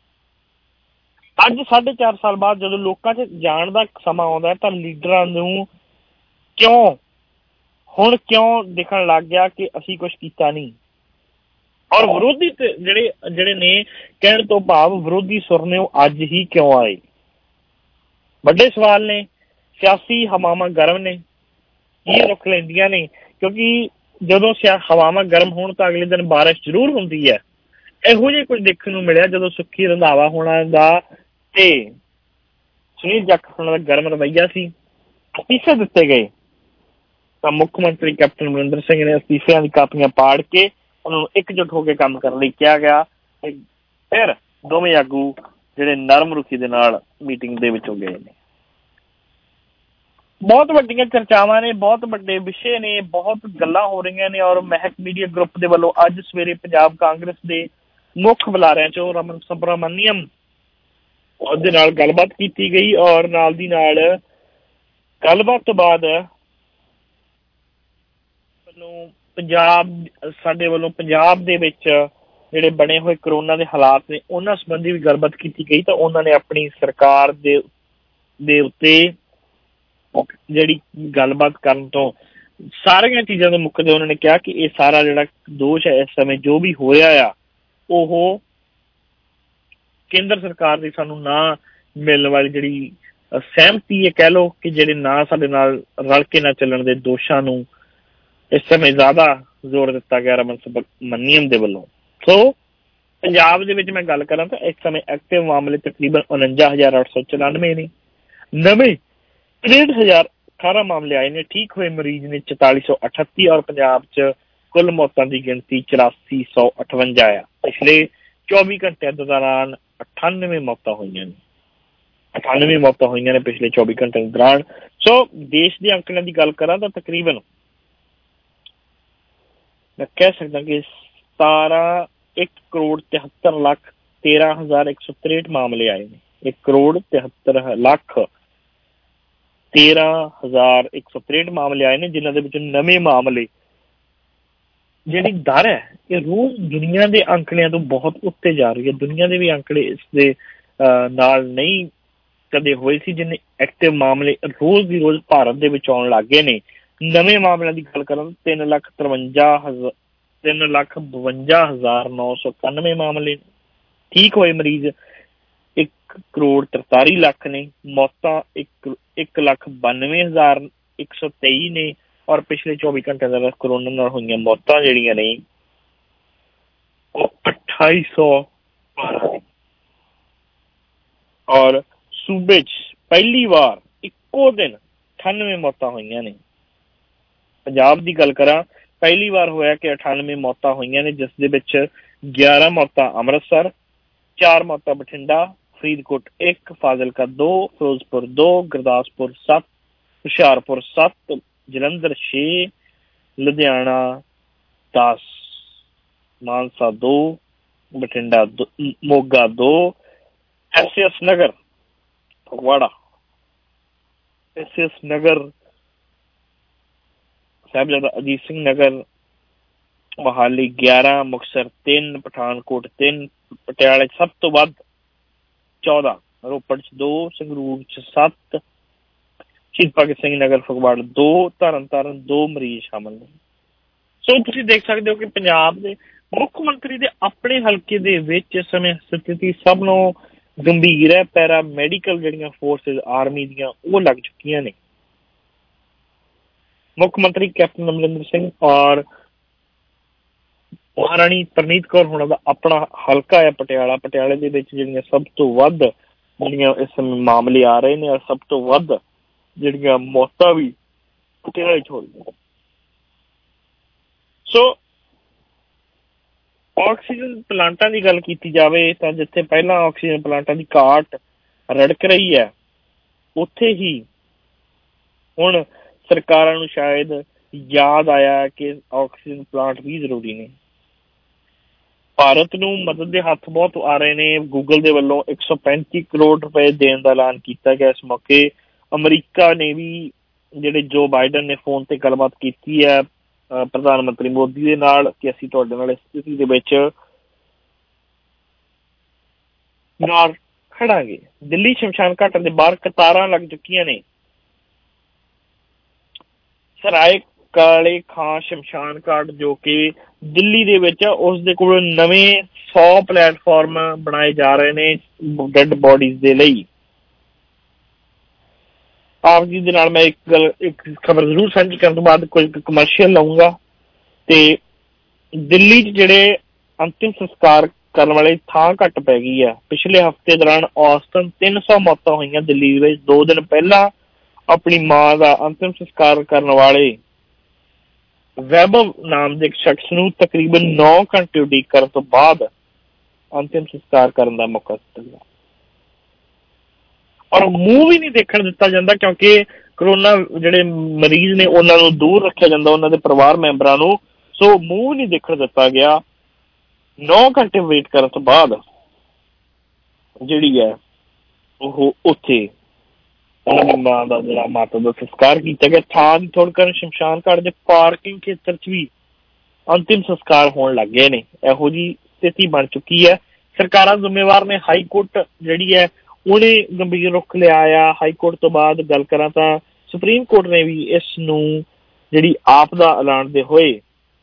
ਅੱਜ ਸਾਢੇ ਚਾਰ ਸਾਲ ਬਾਅਦ ਜਦੋਂ ਲੋਕਾਂ 'ਚ ਜਾਣ ਦਾ ਸਮਾਂ ਆਉਂਦਾ ਤਾਂ ਲੀਡਰਾਂ ਨੂੰ ਕਿਉਂ ਹੁਣ ਕਿਉਂ ਦਿਖਣ ਲੱਗ ਗਿਆ ਕਿ ਅਸੀਂ ਕੁਛ ਕੀਤਾ ਨਹੀਂ, ਔਰ ਵਿਰੋਧੀ ਜਿਹੜੇ ਜਿਹੜੇ ਨੇ ਕਹਿਣ ਤੋਂ ਭਾਵ ਵਿਰੋਧੀ ਸੁਰ ਨੇ ਉਹ ਅੱਜ ਹੀ ਕਿਉਂ ਆਏ? ਵੱਡੇ ਸਵਾਲ ਨੇ। ਸਿਆਸੀ ਹਵਾਵਾਂ ਗਰਮ ਨੇ, ਇਹ ਰੁੱਖ ਲੈਂਦੀਆਂ ਨੇ, ਕਿਉਂਕਿ ਜਦੋਂ ਸਿਆ ਹਵਾਵਾਂ ਗਰਮ ਹੋਣ ਤਾਂ ਅਗਲੇ ਦਿਨ ਬਾਰਿਸ਼ ਜ਼ਰੂਰ ਹੁੰਦੀ ਹੈ। ਇਹੋ ਜਿਹੀ ਕੁਝ ਦੇਖਣ ਨੂੰ ਮਿਲਿਆ ਜਦੋਂ ਸੁੱਖੀ ਰੰਧਾਵਾ ਹੋਣਾ ਦਾ ਤੇ ਸੁਨੀਲ ਜਾਖੜ ਹੋਣਾ ਦਾ ਗਰਮ ਰਵੱਈਆ ਸੀ, ਅਸਤੀਫੇ ਦਿੱਤੇ ਗਏ ਤਾਂ ਮੁੱਖ ਮੰਤਰੀ ਕੈਪਟਨ ਅਮਰਿੰਦਰ ਸਿੰਘ ਨੇ ਅਸਤੀਫਿਆਂ ਦੀ ਕਾਪੀਆਂ ਪਾੜ ਕੇ ਉਹਨਾਂ ਨੂੰ ਇਕਜੁੱਟ ਹੋ ਕੇ ਕੰਮ ਕਰਨ ਲਈ ਕਿਹਾ ਗਿਆ। ਤੇ ਫਿਰ ਦੋਵੇਂ ਆਗੂ ਜਿਹੜੇ ਨਰਮ ਰੁਖੀ ਦੇ ਨਾਲ ਮੀਟਿੰਗ ਦੇ ਵਿੱਚ ਹੋ ਗਏ ਨੇ। ਬਹੁਤ ਵੱਡੀਆਂ ਚਰਚਾਵਾਂ ਨੇ, ਬਹੁਤ ਵੱਡੇ ਵਿਸ਼ੇ ਨੇ, ਬਹੁਤ ਗੱਲਾਂ ਹੋ ਰਹੀਆਂ ਨੇ ਔਰ ਮਹਿਕ ਮੀਡੀਆ ਗਰੁੱਪ ਦੇ ਵੱਲੋਂ ਅੱਜ ਸਵੇਰੇ ਪੰਜਾਬ ਕਾਂਗਰਸ ਦੇ ਮੁੱਖ ਬੁਲਾਰਿਆਂ ਚੋਂ ਰਮਨ ਸੁਬਰਾਮਨੀਅਮ ਉਹਦੇ ਨਾਲ ਗੱਲਬਾਤ ਕੀਤੀ ਗਈ ਔਰ ਨਾਲ ਦੀ ਨਾਲ ਗੱਲਬਾਤ ਤੋਂ ਬਾਅਦ ਵੱਲੋਂ ਪੰਜਾਬ ਸਾਡੇ ਵੱਲੋਂ ਪੰਜਾਬ ਦੇ ਵਿੱਚ ਜਿਹੜੇ ਬਣੇ ਹੋਏ ਕਰੋਨਾ ਦੇ ਹਾਲਾਤ ਨੇ ਉਹਨਾਂ ਸੰਬੰਧੀ ਵੀ ਗੱਲਬਾਤ ਕੀਤੀ ਗਈ। ਤਾਂ ਉਹਨਾਂ ਨੇ ਆਪਣੀ ਸਰਕਾਰ ਦੇ ਦੇ ਉੱਤੇ ਜਿਹੜੀ ਗੱਲਬਾਤ ਕਰਨ ਤੋਂ ਸਾਰੀਆਂ ਚੀਜ਼ਾਂ ਤੋਂ ਮੁੱਕਦੇ ਉਹਨਾਂ ਨੇ ਕਿਹਾ ਕਿ ਇਹ ਸਾਰਾ ਜਿਹੜਾ ਦੋਸ਼ ਹੈ ਇਸ ਸਮੇਂ ਜੋ ਵੀ ਹੋ ਰਿਹਾ ਆ ਉਹ ਕੇਂਦਰ ਸਰਕਾਰ ਦੀ ਸਾਨੂੰ ਨਾ ਮਿਲਣ ਵਾਲੀ ਜਿਹੜੀ ਸਹਿਮਤੀ ਹੈ, ਕਹਿ ਲਓ ਕਿ ਜਿਹੜੇ ਨਾ ਸਾਡੇ ਨਾਲ ਰਲ ਕੇ ਨਾ ਚੱਲਣ ਦੇ ਦੋਸ਼ਾਂ ਨੂੰ ਇਸ ਸਮੇਂ ਜ਼ਿਆਦਾ ਜ਼ੋਰ ਦਿੱਤਾ ਗਿਆ ਰਮਨ ਸੁਬਰਾਮਨੀਅਮ ਦੇ ਵੱਲੋਂ। ਸੋ ਪੰਜਾਬ ਦੇ ਵਿੱਚ ਮੈਂ ਗੱਲ ਕਰਾਂ ਤਾਂ ਇਸ ਸਮੇਂ ਐਕਟਿਵ ਮਾਮਲੇ ਤਕਰੀਬਨ ਉਣੰਜਾ ਹਜ਼ਾਰ ਅੱਠ ਸੌ ਚੁਰਾਨਵੇਂ ਨੇ, ਨਵੇਂ ਤ੍ਰੇਹਠ ਹਜ਼ਾਰ ਅਠਾਰਾਂ ਮਾਮਲੇ ਆਏ ਨੇ, ਠੀਕ ਹੋਏ ਮਰੀਜ਼ ਨੇ ਚੁਤਾਲੀ ਸੌ ਅਠੱਤੀ ਔਰ ਪੰਜਾਬ 'ਚ ਕੁੱਲ ਮੌਤਾਂ ਦੀ ਗਿਣਤੀ ਚੁਰਾਸੀ ਸੌ ਅਠਵੰਜਾ ਆ। ਪਿਛਲੇ ਚੌਵੀ ਘੰਟਿਆਂ ਦੇ ਦੌਰਾਨ ਅਠਾਨਵੇਂ ਮੌਤਾਂ ਹੋਈਆਂ ਨੇ ਅਠਾਨਵੇਂ ਮੌਤਾਂ ਹੋਈਆਂ ਨੇ ਪਿਛਲੇ ਚੌਵੀ ਘੰਟਿਆਂ ਦੇ ਦੌਰਾਨ। ਸੋ ਦੇਸ਼ ਦੇ ਅੰਕੜਿਆਂ ਦੀ ਗੱਲ ਕਰਾਂ ਤਾਂ ਤਕਰੀਬਨ ਮੈਂ ਕਹਿ ਸਕਦਾ ਕਿ ਸਤਾਰਾਂ ਇੱਕ ਕਰੋੜ ਤਿਹੱਤਰ ਲੱਖ ਤੇਰਾਂ ਹਜ਼ਾਰ ਇੱਕ ਸੌ ਤ੍ਰੇਹਠ ਮਾਮਲੇ ਆਏ ਨੇ। ਇੱਕ ਕਰੋੜ ਤਿਹੱਤਰ ਲੱਖ ਤੇਰਾਂ ਹਜ਼ਾਰ ਇੱਕ ਸੌ ਤ੍ਰੇਹਠ ਮਾਮਲੇ ਆਏ ਨੇ, ਜਿਨ੍ਹਾਂ ਦੇ ਵਿੱਚ ਨਵੇਂ ਮਾਮਲੇ ਜਿਹੜੀ ਦਰ ਹੈ ਇਹ ਰੋਜ਼ ਦੁਨੀਆ ਦੇ ਅੰਕੜਿਆਂ ਤੋਂ ਬਹੁਤ ਉੱਤੇ ਜਾ ਰਹੀ ਹੈ। ਦੁਨੀਆ ਦੇ ਵੀ ਅੰਕੜੇ ਇਸ ਦੇ ਨਾਲ ਨਹੀਂ ਕਦੇ ਹੋਏ ਸੀ ਜਿੰਨੇ ਐਕਟਿਵ ਮਾਮਲੇ ਰੋਜ਼ ਦੀ ਰੋਜ਼ ਭਾਰਤ ਦੇ ਵਿੱਚ ਆਉਣ ਲੱਗ ਗਏ ਨੇ। ਨਵੇਂ ਮਾਮਲਿਆਂ ਦੀ ਗੱਲ ਕਰਾਂ ਤਿੰਨ ਲੱਖ ਤਰਵੰਜਾ ਹਜ਼ਾਰ ਤਿੰਨ ਲੱਖ ਬਵੰਜਾ ਹਜ਼ਾਰ ਨੌ ਸੌ ਇਕਾਨਵੇਂ ਮਾਮਲੇ, ਠੀਕ ਹੋਏ ਮਰੀਜ਼ ਇੱਕ ਕਰੋੜ ਤਰਤਾਲੀ ਲੱਖ ਨੇ, ਮੌਤਾਂ ਇੱਕ ਇੱਕ ਲੱਖ ਬਾਨਵੇਂ ਹਜ਼ਾਰ ਇੱਕ ਸੌ ਤੇਈ ਨੇ ਔਰ ਪਿਛਲੇ ਚੌਵੀ ਘੰਟਿਆਂ ਦਾ ਕਰੋਨਾ ਨਾਲ ਹੋਈਆਂ ਮੌਤਾਂ ਜਿਹੜੀਆਂ ਨੇ ਉਹ ਅਠਾਈ ਸੌ ਬਾਰਾਂ ਔਰ ਸੂਬੇ 'ਚ ਪਹਿਲੀ ਵਾਰ ਇੱਕੋ ਦਿਨ ਅਠਾਨਵੇਂ ਮੌਤਾਂ ਹੋਈਆਂ ਨੇ। ਪੰਜਾਬ ਦੀ ਗੱਲ ਕਰਾਂ ਪਹਿਲੀ ਵਾਰ ਹੋਇਆ ਕਿ ਅਠਾਨਵੇਂ ਮੌਤਾਂ ਹੋਈਆਂ ਨੇ, ਜਿਸ ਦੇ ਵਿੱਚ ਗਿਆਰਾਂ ਮੌਤਾਂ ਅੰਮ੍ਰਿਤਸਰ, ਚਾਰ ਮੌਤਾਂ ਬਠਿੰਡਾ, ਫਰੀਦਕੋਟ ਇੱਕ, ਫਾਜ਼ਿਲਕਾ ਦੋ, ਫਿਰੋਜ਼ਪੁਰ ਦੋ, ਗੁਰਦਾਸਪੁਰ ਸੱਤ, ਹੁਸ਼ਿਆਰਪੁਰ ਸੱਤ, ਜਲੰਧਰ ਛੇ, ਲੁਧਿਆਣਾ ਦਸ, ਮਾਨਸਾ ਦੋ, ਬਠਿੰਡਾ ਦੋ, ਮੋਗਾ ਦੋ, S S Nagar Phagwara, S S Nagar Sahibzada Ajit Singh Nagar, Mohali ਗਿਆਰਾਂ, ਮੁਕਤਸਰ ਤਿੰਨ, ਪਠਾਨਕੋਟ ਤਿੰਨ, ਪਟਿਆਲੇ ਸਭ ਤੋਂ ਵੱਧ ਚੌਦਾਂ, ਰੋਪੜ ਚ ਦੋ, ਸੰਗਰੂਰ ਚ ਸੱਤ, ਸ਼ਹੀਦ ਭਗਤ ਸਿੰਘ ਨਗਰ ਫਗਵਾੜਾ ਦੋ, ਤਰਨ ਤਾਰਨ ਦੋ ਮਰੀਜ਼ ਸ਼ਾਮਲ ਨੇ। ਸੋ ਤੁਸੀਂ ਦੇਖ ਸਕਦੇ ਹੋ ਕਿ ਪੰਜਾਬ ਦੇ ਮੁੱਖ ਮੰਤਰੀ ਦੇ ਆਪਣੇ ਹਲਕੇ ਦੇ ਵਿੱਚ ਇਸ ਸਮੇਂ ਸਥਿਤੀ ਸਭ ਨੂੰ ਗੰਭੀਰ ਹੈ। ਪੈਰਾ ਮੈਡੀਕਲ ਜਿਹੜੀਆਂ ਫੋਰਸਿਸ ਆਰਮੀ ਦੀਆਂ ਉਹ ਲੱਗ ਚੁੱਕੀਆਂ ਨੇ। ਮੁੱਖ ਮੰਤਰੀ ਕੈਪਟਨ ਅਮਰਿੰਦਰ ਸਿੰਘ ਔਰ ਮਹਾਰਾਣੀ ਪ੍ਰਨੀਤ ਕੌਰ ਹੋਣਾ ਦਾ ਆਪਣਾ ਹਲਕਾ ਹੈ ਪਟਿਆਲਾ। ਪਟਿਆਲੇ ਦੇ ਵਿੱਚ ਜਿਹੜੀਆਂ ਸਭ ਤੋਂ ਵੱਧ ਜਿਹੜੀਆਂ ਇਸ ਸਮੇਂ ਮਾਮਲੇ ਆ ਰਹੇ ਨੇ ਔਰ ਸਭ ਤੋਂ ਵੱਧ ਜਿਹੜੀਆਂ ਮੌਤਾਂ ਵੀ ਪਟਿਆਲੇ ਚ ਹੋ ਰਹੀਆਂ। ਸੋ ਆਕਸੀਜਨ ਪਲਾਂਟਾਂ ਦੀ ਗੱਲ ਕੀਤੀ ਜਾਵੇ ਤਾਂ ਜਿੱਥੇ ਪਹਿਲਾਂ ਆਕਸੀਜਨ ਪਲਾਂਟਾਂ ਦੀ ਘਾਟ ਰੜਕ ਰਹੀ ਹੈ, ਉੱਥੇ ਹੀ ਹੁਣ ਸਰਕਾਰਾਂ ਨੂੰ ਸ਼ਾਇਦ ਯਾਦ ਆਇਆ ਕਿ ਆਕਸੀਜਨ ਪਲਾਂਟ ਵੀ ਜ਼ਰੂਰੀ ਨੇ। ਭਾਰਤ ਨੂੰ ਮਦਦ ਦੇ ਹੱਥ ਬਹੁਤ ਆ ਰਹੇ ਨੇ। ਗੂਗਲ ਦੇ ਵੱਲੋਂ ਇੱਕ ਸੌ ਪੈਂਤੀ ਕਰੋੜ ਰੁਪਏ ਦੇਣ ਦਾ ਐਲਾਨ ਕੀਤਾ ਗਿਆ। ਇਸ ਮੌਕੇ ਅਮਰੀਕਾ ਨੇ ਵੀ, ਜਿਹੜੇ ਜੋ ਬਾਈਡਨ ਨੇ ਫੋਨ ਤੇ ਗੱਲਬਾਤ ਕੀਤੀ ਹੈ ਪ੍ਰਧਾਨ ਮੰਤਰੀ ਮੋਦੀ ਦੇ ਨਾਲ ਕਿ ਅਸੀਂ ਤੁਹਾਡੇ ਨਾਲ ਇਸ ਸਥਿਤੀ ਦੇ ਵਿੱਚ ਨਾਲ ਖੜਾਂਗੇ। ਦਿੱਲੀ ਸ਼ਮਸ਼ਾਨ ਘਾਟ ਦੇ ਬਾਹਰ ਕਤਾਰਾਂ ਲੱਗ ਚੁੱਕੀਆਂ ਨੇ। ਸਰਾਏ ਕਾਲੇ ਖਾਂ ਸ਼ਮਸ਼ਾਨ ਘਾਟ ਜੋ ਕਿ ਦਿੱਲੀ ਦੇ ਵਿੱਚ ਆ, ਉਸ ਦੇ ਕੋਲ ਨਵੇਂ ਸੌ ਪਲੇਟਫਾਰਮ ਬਣਾਏ ਜਾ ਰਹੇ ਨੇ ਡੈਡ ਬੋਡੀਜ਼ ਦੇ ਲਈ। ਆਪ ਜੀ ਦੇ ਨਾਲ ਮੈਂ ਇੱਕ ਗੱਲ ਇੱਕ ਖਬਰ ਜ਼ਰੂਰ ਸਾਂਝੀ ਕਰਨ ਤੋਂ ਬਾਅਦ ਕੋਈ ਕਮਰਸ਼ੀਅਲ ਲਾਊਂਗਾ। ਤੇ ਦਿੱਲੀ 'ਚ ਜਿਹੜੇ ਅੰਤਿਮ ਸੰਸਕਾਰ ਕਰਨ ਵਾਲੇ ਥਾਂ ਘੱਟ ਪੈ ਗਈ ਹੈ। ਪਿਛਲੇ ਹਫ਼ਤੇ ਦੌਰਾਨ ਔਸਤਨ ਤਿੰਨ ਸੌ ਮੌਤਾਂ ਹੋਈਆਂ ਦਿੱਲੀ ਵਿੱਚ। ਦੋ ਦਿਨ ਪਹਿਲਾਂ ਆਪਣੀ ਮਾਂ ਦਾ ਅੰਤਿਮ ਸੰਸਕਾਰ ਕਰਨ ਵਾਲੇ ਵੈਭਵ ਨਾਮ ਦੇ ਇੱਕ ਸ਼ਖਸ ਨੂੰ ਤਕਰੀਬਨ ਨੌ ਘੰਟੇ ਉਡੀਕ ਕਰਨ ਤੋਂ ਬਾਅਦ ਅੰਤਿਮ ਸੰਸਕਾਰ ਕਰਨ ਦਾ ਮੌਕਾ ਦਿੱਤਾ ਗਿਆ ਔਰ ਮੂੰਹ ਵੀ ਨਹੀਂ ਦੇਖਣ ਦਿੱਤਾ ਜਾਂਦਾ ਕਿਉਂਕਿ ਕਰੋਨਾ ਜਿਹੜੇ ਮਰੀਜ਼ ਨੇ ਉਹਨਾਂ ਨੂੰ ਦੂਰ ਰੱਖਿਆ ਜਾਂਦਾ, ਉਹਨਾਂ ਦੇ ਪਰਿਵਾਰ ਮੈਂਬਰਾਂ ਨੂੰ। ਸੋ ਮੂੰਹ ਨਹੀਂ ਦੇਖਣ ਦਿੱਤਾ ਗਿਆ। ਨੌ ਘੰਟੇ ਵੇਟ ਕਰਨ ਤੋਂ ਬਾਅਦ ਜਿਹੜੀ ਹੈ ਉਹ ਉੱਥੇ ਉਹਨਾਂ ਦੀ ਮਾਂ ਦਾ ਜਿਹੜਾ ਮਾਤਾ ਦਾ ਸੰਸਕਾਰ ਕੀਤਾ ਗਿਆ। ਥਾਂ ਦੀ ਥੋੜ੍ਹੀ ਸ਼ਮਸ਼ਾਨ ਘਾਟ ਦੇ ਪਾਰਕਿੰਗ ਖੇਤਰ 'ਚ ਵੀ ਅੰਤਿਮ ਸੰਸਕਾਰ ਹੋਣ ਲੱਗ ਗਏ ਨੇ। ਇਹੋ ਜਿਹੀ ਸਥਿਤੀ ਬਣ ਚੁੱਕੀ ਹੈ। ਸਰਕਾਰਾਂ ਜ਼ਿੰਮੇਵਾਰ ਨੇ। ਹਾਈ ਕੋਰਟ ਜਿਹੜੀ ਹੈ ਉਹਨੇ ਗੰਭੀਰ ਰੁਖ ਲਿਆ ਆ। ਹਾਈ ਕੋਰਟ ਤੋਂ ਬਾਅਦ ਗੱਲ ਕਰਾਂ ਤਾਂ ਸੁਪਰੀਮ ਕੋਰਟ ਨੇ ਵੀ ਇਸ ਨੂੰ ਜਿਹੜੀ ਆਪਦਾ ਐਲਾਨਦੇ ਹੋਏ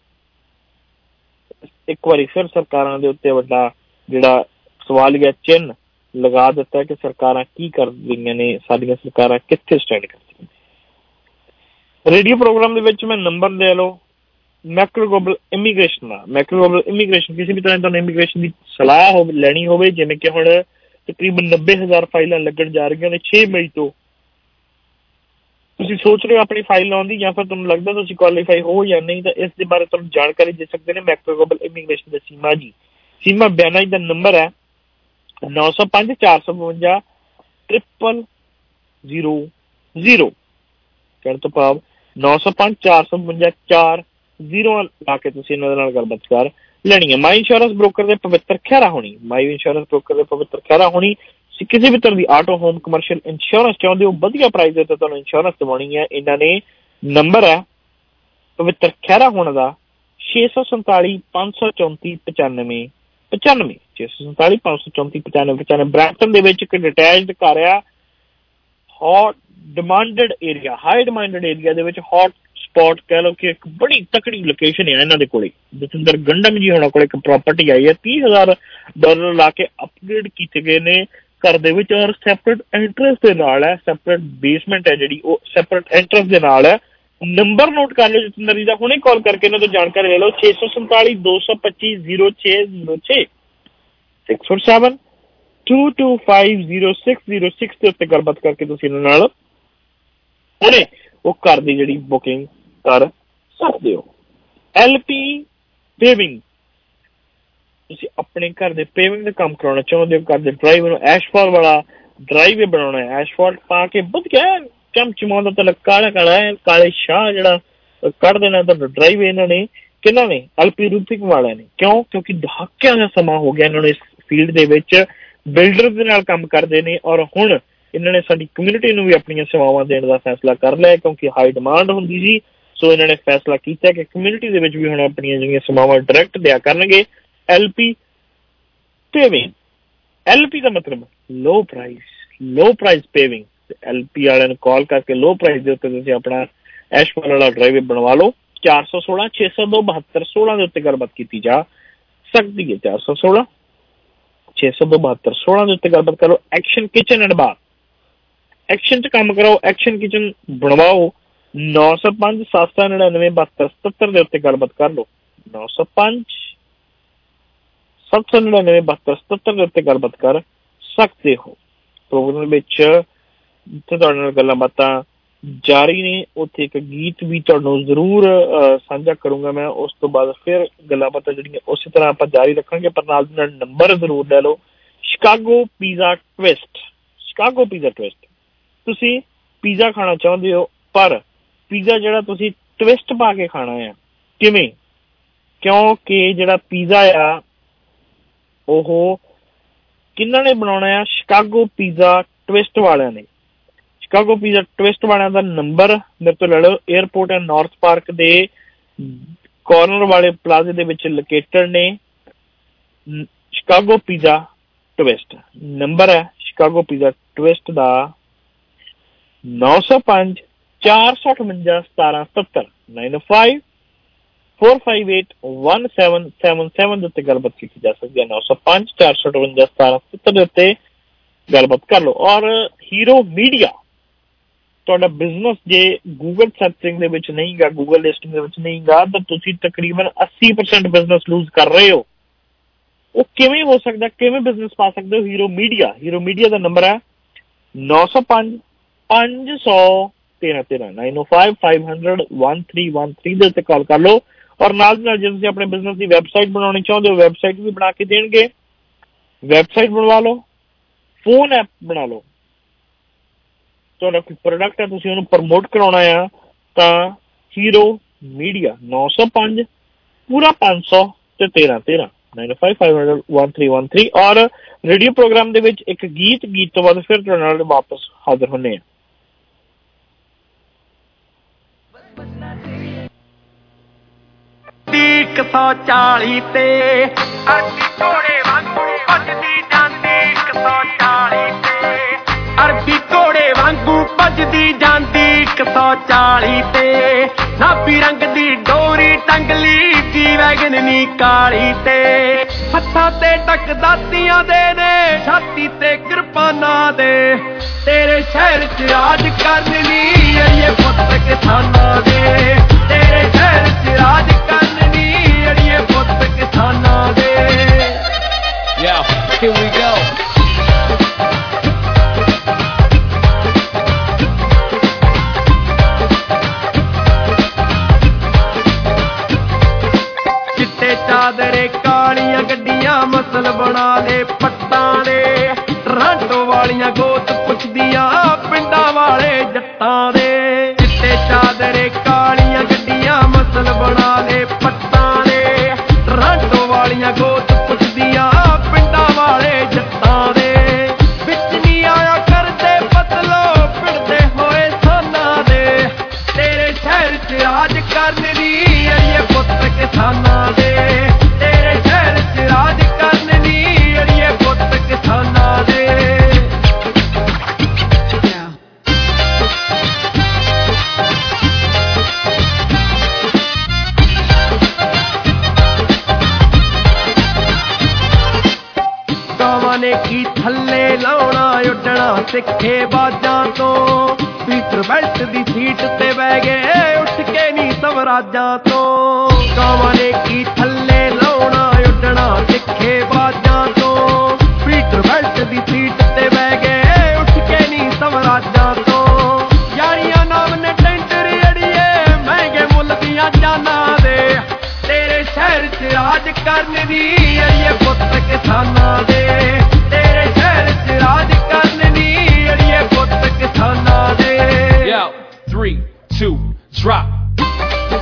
ਇੱਕ ਵਾਰੀ ਫਿਰ ਸਰਕਾਰਾਂ ਦੇ ਉੱਤੇ ਵੱਡਾ ਜਿਹੜਾ ਸਵਾਲੀਆ ਚਿੰਨ੍ਹ ਲਗਾ ਦਿੱਤਾ ਕਿ ਸਰਕਾਰਾਂ ਕੀ ਕਰ ਰਹੀਆਂ ਨੇ, ਸਾਡੀਆਂ ਸਰਕਾਰਾਂ ਕਿੱਥੇ ਸਟੈਂਡ ਕਰਦੀਆਂ। ਰੇਡੀਓ ਪ੍ਰੋਗਰਾਮ ਦੇ ਵਿੱਚ ਮੈਂ ਨੰਬਰ ਲੈ ਲਓ ਮੈਕਰੋ ਗਲੋਬਲ ਇਮੀਗ੍ਰੇਸ਼ਨ ਦਾ। ਮੈਕਰੋ ਗਲੋਬਲ ਇਮੀਗ੍ਰੇਸ਼ਨ ਕਿਸੇ ਵੀ ਤਰ੍ਹਾਂ ਤੁਹਾਨੂੰ ਇਮੀਗ੍ਰੇਸ਼ਨ ਦੀ ਸਲਾਹ ਹੋ ਲੈਣੀ ਹੋਵੇ, ਜਿਵੇਂ ਕਿ ਹੁਣ ਤਕਰੀਬਨ ਨੱਬੇ ਹਜ਼ਾਰ ਫਾਈਲਾਂ ਲੱਗਣ ਜਾ ਰਹੀਆਂ ਨੇ ਛੇ ਮਈ ਤੋਂ। ਤੁਸੀਂ ਸੋਚ ਰਹੇ ਹੋ ਆਪਣੀ ਫਾਈਲ ਲਾਉਣ ਦੀ ਜਾਂ ਫਿਰ ਤੁਹਾਨੂੰ ਲੱਗਦਾ ਤੁਸੀਂ ਕੁਆਲੀਫਾਈ ਹੋ ਜਾਂ ਨਹੀਂ, ਤਾਂ ਇਸ ਦੇ ਬਾਰੇ ਤੁਹਾਨੂੰ ਜਾਣਕਾਰੀ ਦੇ ਸਕਦੇ ਨੇ ਮੈਕਰੋ ਗਲੋਬਲ ਇਮੀਗ੍ਰੇਸ਼ਨ ਦੇ ਸੀਮਾ ਜੀ। ਸੀਮਾ ਬਿਆਨਾ ਜੀ ਦਾ ਨੰਬਰ ਹੈ ਨੌ ਸੌ ਪੰਜ ਚਾਰ ਸੌ ਬਵੰਜਾ ਟ੍ਰਿਪਲ ਜ਼ੀਰੋ ਜ਼ੀਰੋ। ਕਹਿਣ ਤੋਂ ਭਾਵ ਨੌ ਸੌ ਪੰਜ ਚਾਰ ਸੌ ਬਵੰਜਾ ਚਾਰ ਜ਼ੀਰੋ ਲਾ ਕੇ ਤੁਸੀਂ ਇਹਨਾਂ ਦੇ ਨਾਲ ਗੱਲਬਾਤ ਕਰ ਲੈਣੀ ਹੈ। ਮਾਈ ਇੰਸ਼ੋਰੈਂਸ ਬ੍ਰੋਕਰ ਦੇ ਪਵਿੱਤਰ ਖਹਿਰਾ ਹੋਣੀ। ਮਾਈ ਇੰਸ਼ੋਰੈਂਸ ਬ੍ਰੋਕਰ ਦੇ ਪਵਿੱਤਰ ਖਹਿਰਾ ਹੋਣੀ। ਤੁਸੀਂ ਕਿਸੇ ਵੀ ਤਰ੍ਹਾਂ ਦੀ ਆਟੋ, ਹੋਮ, ਕਮਰਸ਼ੀਅਲ ਇੰਸ਼ੋਰੈਂਸ ਚਾਹੁੰਦੇ ਹੋ, ਵਧੀਆ ਪ੍ਰਾਈਸ ਦੇ ਉੱਤੇ ਤੁਹਾਨੂੰ ਇੰਸ਼ੋਰੈਂਸ ਦਿਵਾਉਣੀ ਹੈ। ਇਹਨਾਂ ਨੇ ਨੰਬਰ ਹੈ ਪਵਿੱਤਰ ਖਹਿਰਾ ਹੋਣਾ ਦਾ ਛੇ ਸੌ ਸੰਤਾਲੀ ਪੰਜ ਸੌ ਚੌਂਤੀ ਪਚਾਨਵੇਂ ਪਚਾਨਵੇਂ ਛੇ ਸੌ ਸੰਤਾਲੀ ਪੰਜ ਸੌ ਚੌਂਤੀ ਪਚਾਨਵੇਂ ਪਚਾਨਵੇਂ। ਬਰੈਂਪਟਨ ਦੇ ਵਿੱਚ ਇੱਕ ਡਿਟੈਚਡ ਘਰ ਆ, hot demanded area, high demanded area ਦੇ ਵਿੱਚ ਹੌਟ ਸਪੌਟ ਕਹਿ ਲਓ ਕਿ ਇੱਕ ਬੜੀ ਤਕੜੀ ਲੋਕੇਸ਼ਨ ਹੈ ਇਹਨਾਂ ਦੇ ਕੋਲੇ। ਜਤਿੰਦਰ ਗੰਡਮ ਜੀ ਹੋਣਾ ਕੋਲ ਇੱਕ ਪ੍ਰਾਪਰਟੀ ਆਈ ਹੈ, ਤੀਹ ਹਜ਼ਾਰ ਡਾਲਰ ਲਾ ਕੇ ਅਪਗ੍ਰੇਡ ਕੀਤੇ ਗਏ ਨੇ ਘਰ ਦੇ ਵਿੱਚ ਔਰ ਸੈਪਰੇਟ ਐਂਟਰੈਂਸ ਦੇ ਨਾਲ ਹੈ। ਸੈਪਰੇਟ ਬੇਸਮੈਂਟ ਹੈ ਜਿਹੜੀ ਉਹ ਸੈਪਰੇਟ ਐਂਟਰੈਂਸ ਦੇ ਨਾਲ ਹੈ। ਨੰਬਰ ਨੋਟ ਕਰ ਲਓ ਜਤਿੰਦਰ ਜੀ ਦਾ, ਹੁਣੇ ਕਾਲ ਕਰਕੇ ਇਹਨਾਂ ਤੋਂ ਜਾਣਕਾਰੀ ਲੈ ਲਓ ਛੇ ਸੌ ਸੰਤਾਲੀ ਦੋ ਸੌ ਪੱਚੀ ਜ਼ੀਰੋ ਛੇ ਜ਼ੀਰੋ ਛੇ six four seven two two five zero six zero six ਦੇ ਉੱਤੇ ਗੱਲਬਾਤ ਕਰਕੇ ਤੁਸੀਂ ਇਹਨਾਂ ਨਾਲ ਹੁਣੇ ਉਹ ਘਰ ਦੀ ਜਿਹੜੀ ਬੁਕਿੰਗ ਕਰ ਸਕਦੇ ਹੋ। ਐਲ ਪੀ ਪੇਵਿੰਗ, ਤੁਸੀਂ ਆਪਣੇ ਘਰ ਦੇ ਪੇਵਿੰਗ ਦਾ ਕੰਮ ਕਰਾਉਣਾ ਚਾਹੁੰਦੇ ਹੋ, ਘਰ ਦੇ ਡਰਾਈਵ ਨੂੰ ਐਸ਼ਫਾਲਟ ਵਾਲਾ ਡਰਾਈਵੇ ਬਣਾਉਣਾ ਹੈ, ਐਸ਼ਫਾਲਟ ਪਾ ਕੇ ਵਧੀਆ ਚਮਚਮਾਉਂਦਾ ਤਾਂ ਕਾਲਾ ਕਾਲਾ ਹੈ, ਕਾਲੇ ਸ਼ਾਹ ਜਿਹੜਾ ਕੱਢ ਦੇਣਾ ਤੁਹਾਡਾ ਡਰਾਈਵ ਇਹਨਾਂ ਨੇ ਕਿਹਨਾਂ ਨੇ ਐਲਪੀ ਰੂਪਿਕ ਵਾਲਿਆਂ ਨੇ। ਕਿਉਂ? ਕਿਉਂਕਿ ਦਹਾਕਿਆਂ ਦਾ ਸਮਾਂ ਹੋ ਗਿਆ ਇਹਨਾਂ ਨੂੰ ਇਸ ਫੀਲਡ ਦੇ ਵਿੱਚ ਬਿਲਡਰ ਦੇ ਨਾਲ ਕੰਮ ਕਰਦੇ ਨੇ ਔਰ ਹੁਣ ਇਹਨਾਂ ਨੇ ਸਾਡੀ ਕਮਿਊਨਿਟੀ ਨੂੰ ਵੀ ਆਪਣੀਆਂ ਸੇਵਾਵਾਂ ਦੇਣ ਦਾ ਫੈਸਲਾ ਕਰ ਲਿਆ ਕਿਉਂਕਿ ਹਾਈ ਡਿਮਾਂਡ ਹੁੰਦੀ ਸੀ। ਸੋ ਇਹਨਾਂ ਨੇ ਫੈਸਲਾ ਕੀਤਾ ਕਿ ਕਮਿਊਨਿਟੀ ਦੇ ਵਿੱਚ ਵੀ ਹੁਣ ਆਪਣੀਆਂ ਜਿਹੜੀਆਂ ਸੇਵਾਵਾਂ ਡਾਇਰੈਕਟ ਦਿਆ ਕਰਨਗੇ। ਐਲ ਪੀ ਪੇਵਿੰਗ, ਐਲ ਪੀ ਦਾ ਮਤਲਬ low price, low price paving. L P ਵਾਲਿਆਂ ਨੂੰ ਕਾਲ ਕਰਕੇ ਲੋ ਪ੍ਰਾਈਸ ਦੇ ਉੱਤੇ ਤੁਸੀਂ ਆਪਣਾ ਐਸ਼ਪਾਲ ਵਾਲਾ ਡਰਾਈਵੇ ਬਣਵਾ ਲਓ। ਚਾਰ ਸੌ ਸੋਲਾਂ ਛੇ ਸੌ ਦੋ ਬਹੱਤਰ ਸੋਲਾਂ ਦੇ ਉੱਤੇ ਗੱਲਬਾਤ ਕੀਤੀ ਜਾ ਸਕਦੀ ਹੈ। ਚਾਰ ਸੌ ਸੋਲਾਂ ਛੇ ਸੌ ਦੋ ਬਹੱਤਰ ਸੋਲਾਂ ਦੇ ਉੱਤੇ ਗੱਲਬਾਤ ਕਰੋ। Action kitchen and bar, action 'ਚ ਕੰਮ ਕਰਾਓ, ਐਕਸ਼ਨ ਕਿਚਨ ਬਣਵਾਓ। ਨੌ ਸੌ ਪੰਜ ਸੱਤ ਸੌ ਨੜਿਨਵੇਂ ਬਹੱਤਰ ਸਤੱਤਰ ਦੇ ਉੱਤੇ ਗੱਲਬਾਤ ਕਰ ਲਓ। ਨੌ ਸੌ ਪੰਜ ਸੱਤ ਸੌ ਨੜਿਨਵੇਂ ਬਹੱਤਰ ਸਤੱਤਰ ਦੇ ਉੱਤੇ ਗੱਲਬਾਤ ਕਰ ਸਕਦੇ ਹੋ। ਪ੍ਰੋਗਰਾਮ ਵਿੱਚ ਜਿੱਥੇ ਤੁਹਾਡੇ ਨਾਲ ਗੱਲਾਂ ਬਾਤਾਂ ਜਾਰੀ ਨੇ ਉੱਥੇ ਇੱਕ ਗੀਤ ਵੀ ਤੁਹਾਨੂੰ ਜ਼ਰੂਰ ਸਾਂਝਾ ਕਰੂੰਗਾ ਮੈਂ। ਉਸ ਤੋਂ ਬਾਅਦ ਫਿਰ ਗੱਲਾਂ ਬਾਤਾਂ ਜਿਹੜੀਆਂ ਉਸੇ ਤਰ੍ਹਾਂ ਆਪਾਂ ਜਾਰੀ ਰੱਖਾਂਗੇ, ਪਰ ਨਾਲ ਦੀ ਨਾਲ ਨੰਬਰ ਜ਼ਰੂਰ ਲੈ ਲਓ। Chicago pizza twist, Chicago pizza twist. ਤੁਸੀਂ ਪੀਜ਼ਾ ਖਾਣਾ ਚਾਹੁੰਦੇ ਹੋ ਪਰ ਪੀਜ਼ਾ ਜਿਹੜਾ ਤੁਸੀਂ ਟਵਿਸਟ ਪਾ ਕੇ ਖਾਣਾ ਆ। ਕਿਵੇਂ? ਕਿਉਂਕਿ ਜਿਹੜਾ ਪੀਜ਼ਾ ਆ ਉਹ ਕਿਹਨਾਂ ਨੇ ਬਣਾਉਣਾ ਆ? ਸ਼ਿਕਾਗੋ ਪੀਜ਼ਾ ਟਵਿਸਟ ਵਾਲਿਆਂ ਨੇ। ਸ਼ਿਕਾਗੋ ਪੀਜ਼ਾ ਟਵਿਸਟ ਵਾਲਿਆਂ ਦਾ ਨੰਬਰ ਮੇਰੇ ਤੋਂ ਲੈ ਲਓ। ਏਅਰਪੋਰਟ ਐਂਡ ਨਾਰਥ ਪਾਰਕ ਦੇ ਕਾਰਨਰ ਵਾਲੇ ਪਲਾਜ਼ੇ ਦੇ ਵਿੱਚ ਲੋਕੇਟਡ ਨੇ ਸ਼ਿਕਾਗੋ ਪੀਜ਼ਾ ਟਵਿਸਟ। ਨੰਬਰ ਹੈ ਸ਼ਿਕਾਗੋ ਪੀਜ਼ਾ ਟਵਿਸਟ ਦਾ ਨੌ ਸੌ ਪੰਜ ਚਾਰ ਸੌ ਅਠਵੰਜਾ ਸਤਾਰਾਂ ਸਤੱਤਰ nine five four five eight one seven seven seven ਦੇ ਉੱਤੇ ਗੱਲਬਾਤ ਕੀਤੀ ਜਾ ਸਕਦੀ ਹੈ। ਨੌ ਸੌ ਪੰਜ ਚਾਰ ਸੌ ਅਠਵੰਜਾ ਸਤਾਰਾਂ ਸਤੱਤਰ ਦੇ ਉੱਤੇ ਗੱਲਬਾਤ ਕਰ ਲਓ। ਔਰ ਹੀਰੋ ਮੀਡੀਆ, ਤੁਹਾਡਾ ਬਿਜ਼ਨਸ ਜੇ ਗੂਗਲ ਸਰਚਿੰਗ ਦੇ ਵਿੱਚ ਨਹੀਂ ਗਾ, ਗੂਗਲ ਲਿਸਟਿੰਗ ਦੇ ਵਿੱਚ ਨਹੀਂ ਗਾ, ਤਾਂ ਤੁਸੀਂ ਤਕਰੀਬਨ ਅੱਸੀ ਪਰਸੈਂਟ ਬਿਜ਼ਨਸ ਲੂਜ਼ ਕਰ ਰਹੇ ਹੋ। ਉਹ ਕਿਵੇਂ ਹੋ ਸਕਦਾ? ਕਿਵੇਂ ਬਿਜ਼ਨਸ ਪਾ ਸਕਦੇ ਹੋ? ਹੀਰੋ ਮੀਡੀਆ, ਹੀਰੋ ਮੀਡੀਆ ਦਾ ਨੰਬਰ ਹੈ ਨੌ ਸੌ ਪੰਜ ਪੰਜ ਸੌ ਤੇਰਾਂ ਤੇਰਾਂ nine o five five hundred one three one three ਦੇ ਉੱਤੇ ਕਾਲ ਕਰ ਲਓ। ਔਰ ਨਾਲ ਦੀ ਨਾਲ ਜੇ ਤੁਸੀਂ ਆਪਣੇ ਬਿਜ਼ਨਸ ਦੀ ਵੈਬਸਾਈਟ ਬਣਾਉਣੀ ਚਾਹੁੰਦੇ ਹੋ, ਵੈਬਸਾਈਟ ਵੀ ਬਣਾ ਕੇ ਦੇਣਗੇ। ਵੈਬਸਾਈਟ ਬਣਵਾ ਲਓ, ਫੋਨ ਐਪ ਬਣਾ ਲਓ। ਤੁਹਾਡਾ ਕੋਈ ਪ੍ਰੋਡਕਟ ਹੈ, ਤੁਸੀਂ ਉਹਨੂੰ ਪ੍ਰਮੋਟ ਕਰਾਉਣਾ ਆ ਤਾਂ ਹੀਰੋ ਮੀਡੀਆ ਨੌ ਸੌ ਪੰਜ ਪੂਰਾ ਪੰਜ ਸੌ ਤੇ ਤੇਰਾਂ ਤੇਰਾਂ nine five five hundred one three one three. ਔਰ ਰੇਡੀਓ ਪ੍ਰੋਗਰਾਮ ਦੇ ਵਿੱਚ ਇੱਕ ਗੀਤ ਗੀਤ ਤੋਂ ਬਾਅਦ ਫਿਰ ਤੁਹਾਡੇ ਨਾਲ ਵਾਪਸ ਹਾਜ਼ਰ ਹੁੰਦੇ ਹਾਂ। ਇੱਕ ਸੌ ਚਾਲੀ ਤੇ ਅਰਬੀ ਘੋੜੇ ਵਾਂਗੂ ਭੱਜਦੀ ਜਾਂਦੀ, ਇੱਕ ਸੌ ਚਾਲੀ ਤੇ ਅਰਬੀ ਘੋੜੇ ਵਾਂਗੂ ਭੱਜਦੀ ਜਾਂਦੀ, ਇੱਕ ਸੌ ਚਾਲੀ ਤੇ ਨਾਭੀ ਰੰਗ ਦੀ ਡੋਰੀ ਟੰਗਲੀ ਦੀ ਵੈਗਨ ਨੀ ਕਾਲੀ ਤੇ ਹੱਥਾਂ ਤੇ ਟਕ ਦਾਤੀਆਂ ਦੇ ਨੇ ਛਾਤੀ ਤੇ ਕਿਰਪਾਨਾਂ ਦੇ ਤੇਰੇ ਸ਼ਹਿਰ ਚ ਰਾਜ ਕਰਨ ਨੀ ਅੜੀਏ ਪੁੱਤ ਕਿਸਾਨਾਂ ਦੇ ਤੇਰੇ ਸ਼ਹਿਰ ਚ ਰਾਜ ਕਰਨ ਨੀ ਅੜੀਏ ਪੁੱਤ ਕਿਸਾਨਾਂ ਦੇ। Yeah, here we go. ਚਿੱਟੇ ਚਾਦਰੇ ਕਾਲੀਆਂ ਗੱਡੀਆਂ ਮਸਲ ਬਣਾ ਲੈ ਪੱਟਾਂ ਦੇ ਰਾਂਟੋ ਵਾਲੀਆਂ ਗੋਤ ਪੁੱਛਦੀਆਂ ਪਿੰਡਾਂ ਵਾਲੇ ਜੱਟਾਂ ਦੇ। ਚਿੱਟੇ ਚਾਦਰੇ ਕਾਲੀਆਂ ਗੱਡੀਆਂ ਮਸਲ ਬਣਾ ਲੈ ਪੱਟਾਂ ਦੇ ਰਾਂਟੋ ਵਾਲੀਆਂ ਗੋਤ ਪੁੱਛਦੀਆਂ ਪਿੰਡਾਂ ਵਾਲੇ ਜੱਟਾਂ ਦੇ। ਵਿੱਚ ਨਹੀਂ ਆਇਆ ਕਰਦੇ ਬਦਲੋ ਫਿਰਦੇ ਹੋਏ ਸਾਨਾਂ ਦੇ ਤੇਰੇ ਸ਼ਹਿਰ ਚ ਰਾਜ ਕਰਨ ਦੀ ਅੜੀਏ ਪੁੱਤ ਕਿਸਾਨਾਂ ਦੇ ਤੇਰੇ ਸ਼ਹਿਰ ਚ ਰਾਜ ਕਰਨ ਦੀ ਅੜੀਏ ਪੁੱਤ ਕਿਸਾਨਾਂ ਦੇ। ਨੇ ਕੀ ਥੱਲੇ ਲਾਉਣਾ ਉੱਡਣਾ ਸਿੱਖੇ ਬਾਜਾਂ ਤੋਂ ਪੀਟਰ ਬੈਲਟ ਦੀ ਸੀਟ ਤੇ ਬਹਿ ਗਏ ਉੱਠ ਕੇ ਨੀ ਸਵਰਾਜਾਂ ਤੋਂ। ਕਾਵਾਂ ਨੇ ਕੀ ਥੱਲੇ ਲਾਉਣਾ ਉੱਡਣਾ ਸਿੱਖੇ ਬਾਜਾਂ ਤੋਂ ਪੀਟਰ ਬੈਲਟ ਦੀ ਸੀਟ ਤੇ ਬਹਿ ਗਏ ਉੱਠ ਕੇ ਨੀ ਸਵਰਾਜਾਂ ਤੋਂ। ਯਾਰੀਆਂ ਨਾਮ ਨੇ ਟੈਂਟਰ ਅੜੀਏ ਮਹਿੰਗੇ ਮੁੱਲ ਦੀਆਂ ਜਾਨਾਂ ਦੇ ਤੇਰੇ ਸ਼ਹਿਰ ਚ ਰਾਜ ਕਰਨ ਦੀ ਅੜੀਏ ਪੁੱਤ ਕਿਸਾਨਾਂ ਦੇ ਤੇਰੇ ਸ਼ਹਿਰ ਚ ਰਾਜ ਕਰਨ ਦੀ ਅੜੀਏ ਪੁੱਤ ਕਿਸਾਨਾਂ ਦੇ। Yo, three, two, drop.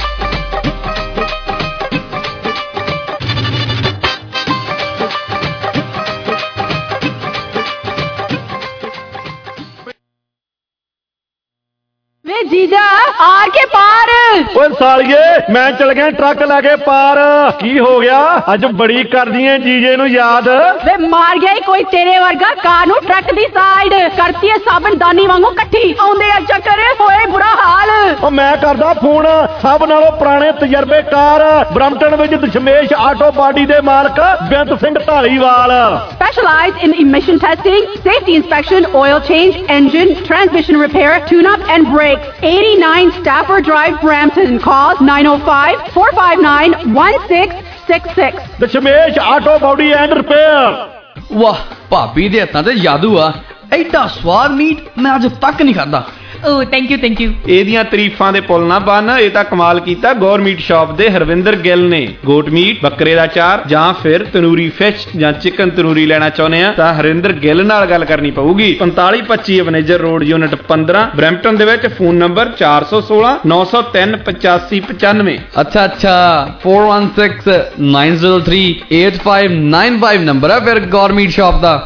जीजा आर के पार। ओए सालिए मैं चल गया ट्रक लगे पार। की हो गया अज बड़ी कर दी है जीजे नू याद। वे मार गया कोई तेरे वर्गा कार नू ट्रक दी साइड करती है साबन दानी वांगू कट्ठी आउंदे आ चक्कर होए बुरा हाल। ओ मैं करदा फोन सब नालों पुराने तजर्बेकार ब्रम्पटन विच दशमेश आटो बाडी दे मालक Beant Singh Dhaliwal. Specialized in emission testing, safety inspection, oil change, engine, transmission repair, tune-up and brakes. eighty-nine Stafford Drive, Brampton. Call nine oh five, four five nine, one six six six. Dashmesh auto body and repair. ਵਾਹ ਭਾਬੀ ਦੇ ਹੱਥਾਂ ਤੇ ਜਾਦੂ ਆ। ਐਡਾ ਸਵਾਦ meat ਮੈਂ ਅੱਜ ਤੱਕ ਨਹੀਂ ਖਾਦਾ। ਓ ਥੈਂਕ ਯੂ ਥੈਂਕ ਯੂ। ਇਹਦੀਆਂ ਤਾਰੀਫਾਂ ਦੇ ਪੁੱਲ ਨਾ ਬੰਨ। ਇਹ ਤਾਂ ਕਮਾਲ ਕੀਤਾ ਗੌਰ ਮੀਟ ਸ਼ਾਪ ਦੇ ਹਰਵਿੰਦਰ ਗਿੱਲ ਨੇ। ਗੋਟ ਮੀਟ, ਬੱਕਰੇ ਦਾ ਚਾਰ ਜਾਂ ਫਿਰ ਤਨੂਰੀ ਫਿਸ਼ ਜਾਂ ਚਿਕਨ ਤਨੂਰੀ ਲੈਣਾ ਚਾਹੁੰਦੇ ਆ ਤਾਂ ਹਰਵਿੰਦਰ ਗਿੱਲ ਨਾਲ ਗੱਲ ਕਰਨੀ ਪਊਗੀ। ਪੰਤਾਲੀ ਪੱਚੀ ਮੈਨੇਜਰ ਰੋਡ ਯੂਨਿਟ ਪੰਦਰਾਂ ਬਰੈਂਪਟਨ ਦੇ ਵਿੱਚ। ਫੋਨ ਨੰਬਰ ਚਾਰ ਸੌ ਸੋਲਾਂ ਨੌ ਸੌ ਤਿੰਨ ਪਚਾਸੀ ਪਚਾਨਵੇਂ। ਅੱਛਾ ਅੱਛਾ four one six nine zero three eight five nine five number ਹੈ ਫਿਰ ਗੌਰ ਮੀਟ ਸ਼ਾਪ ਦਾ।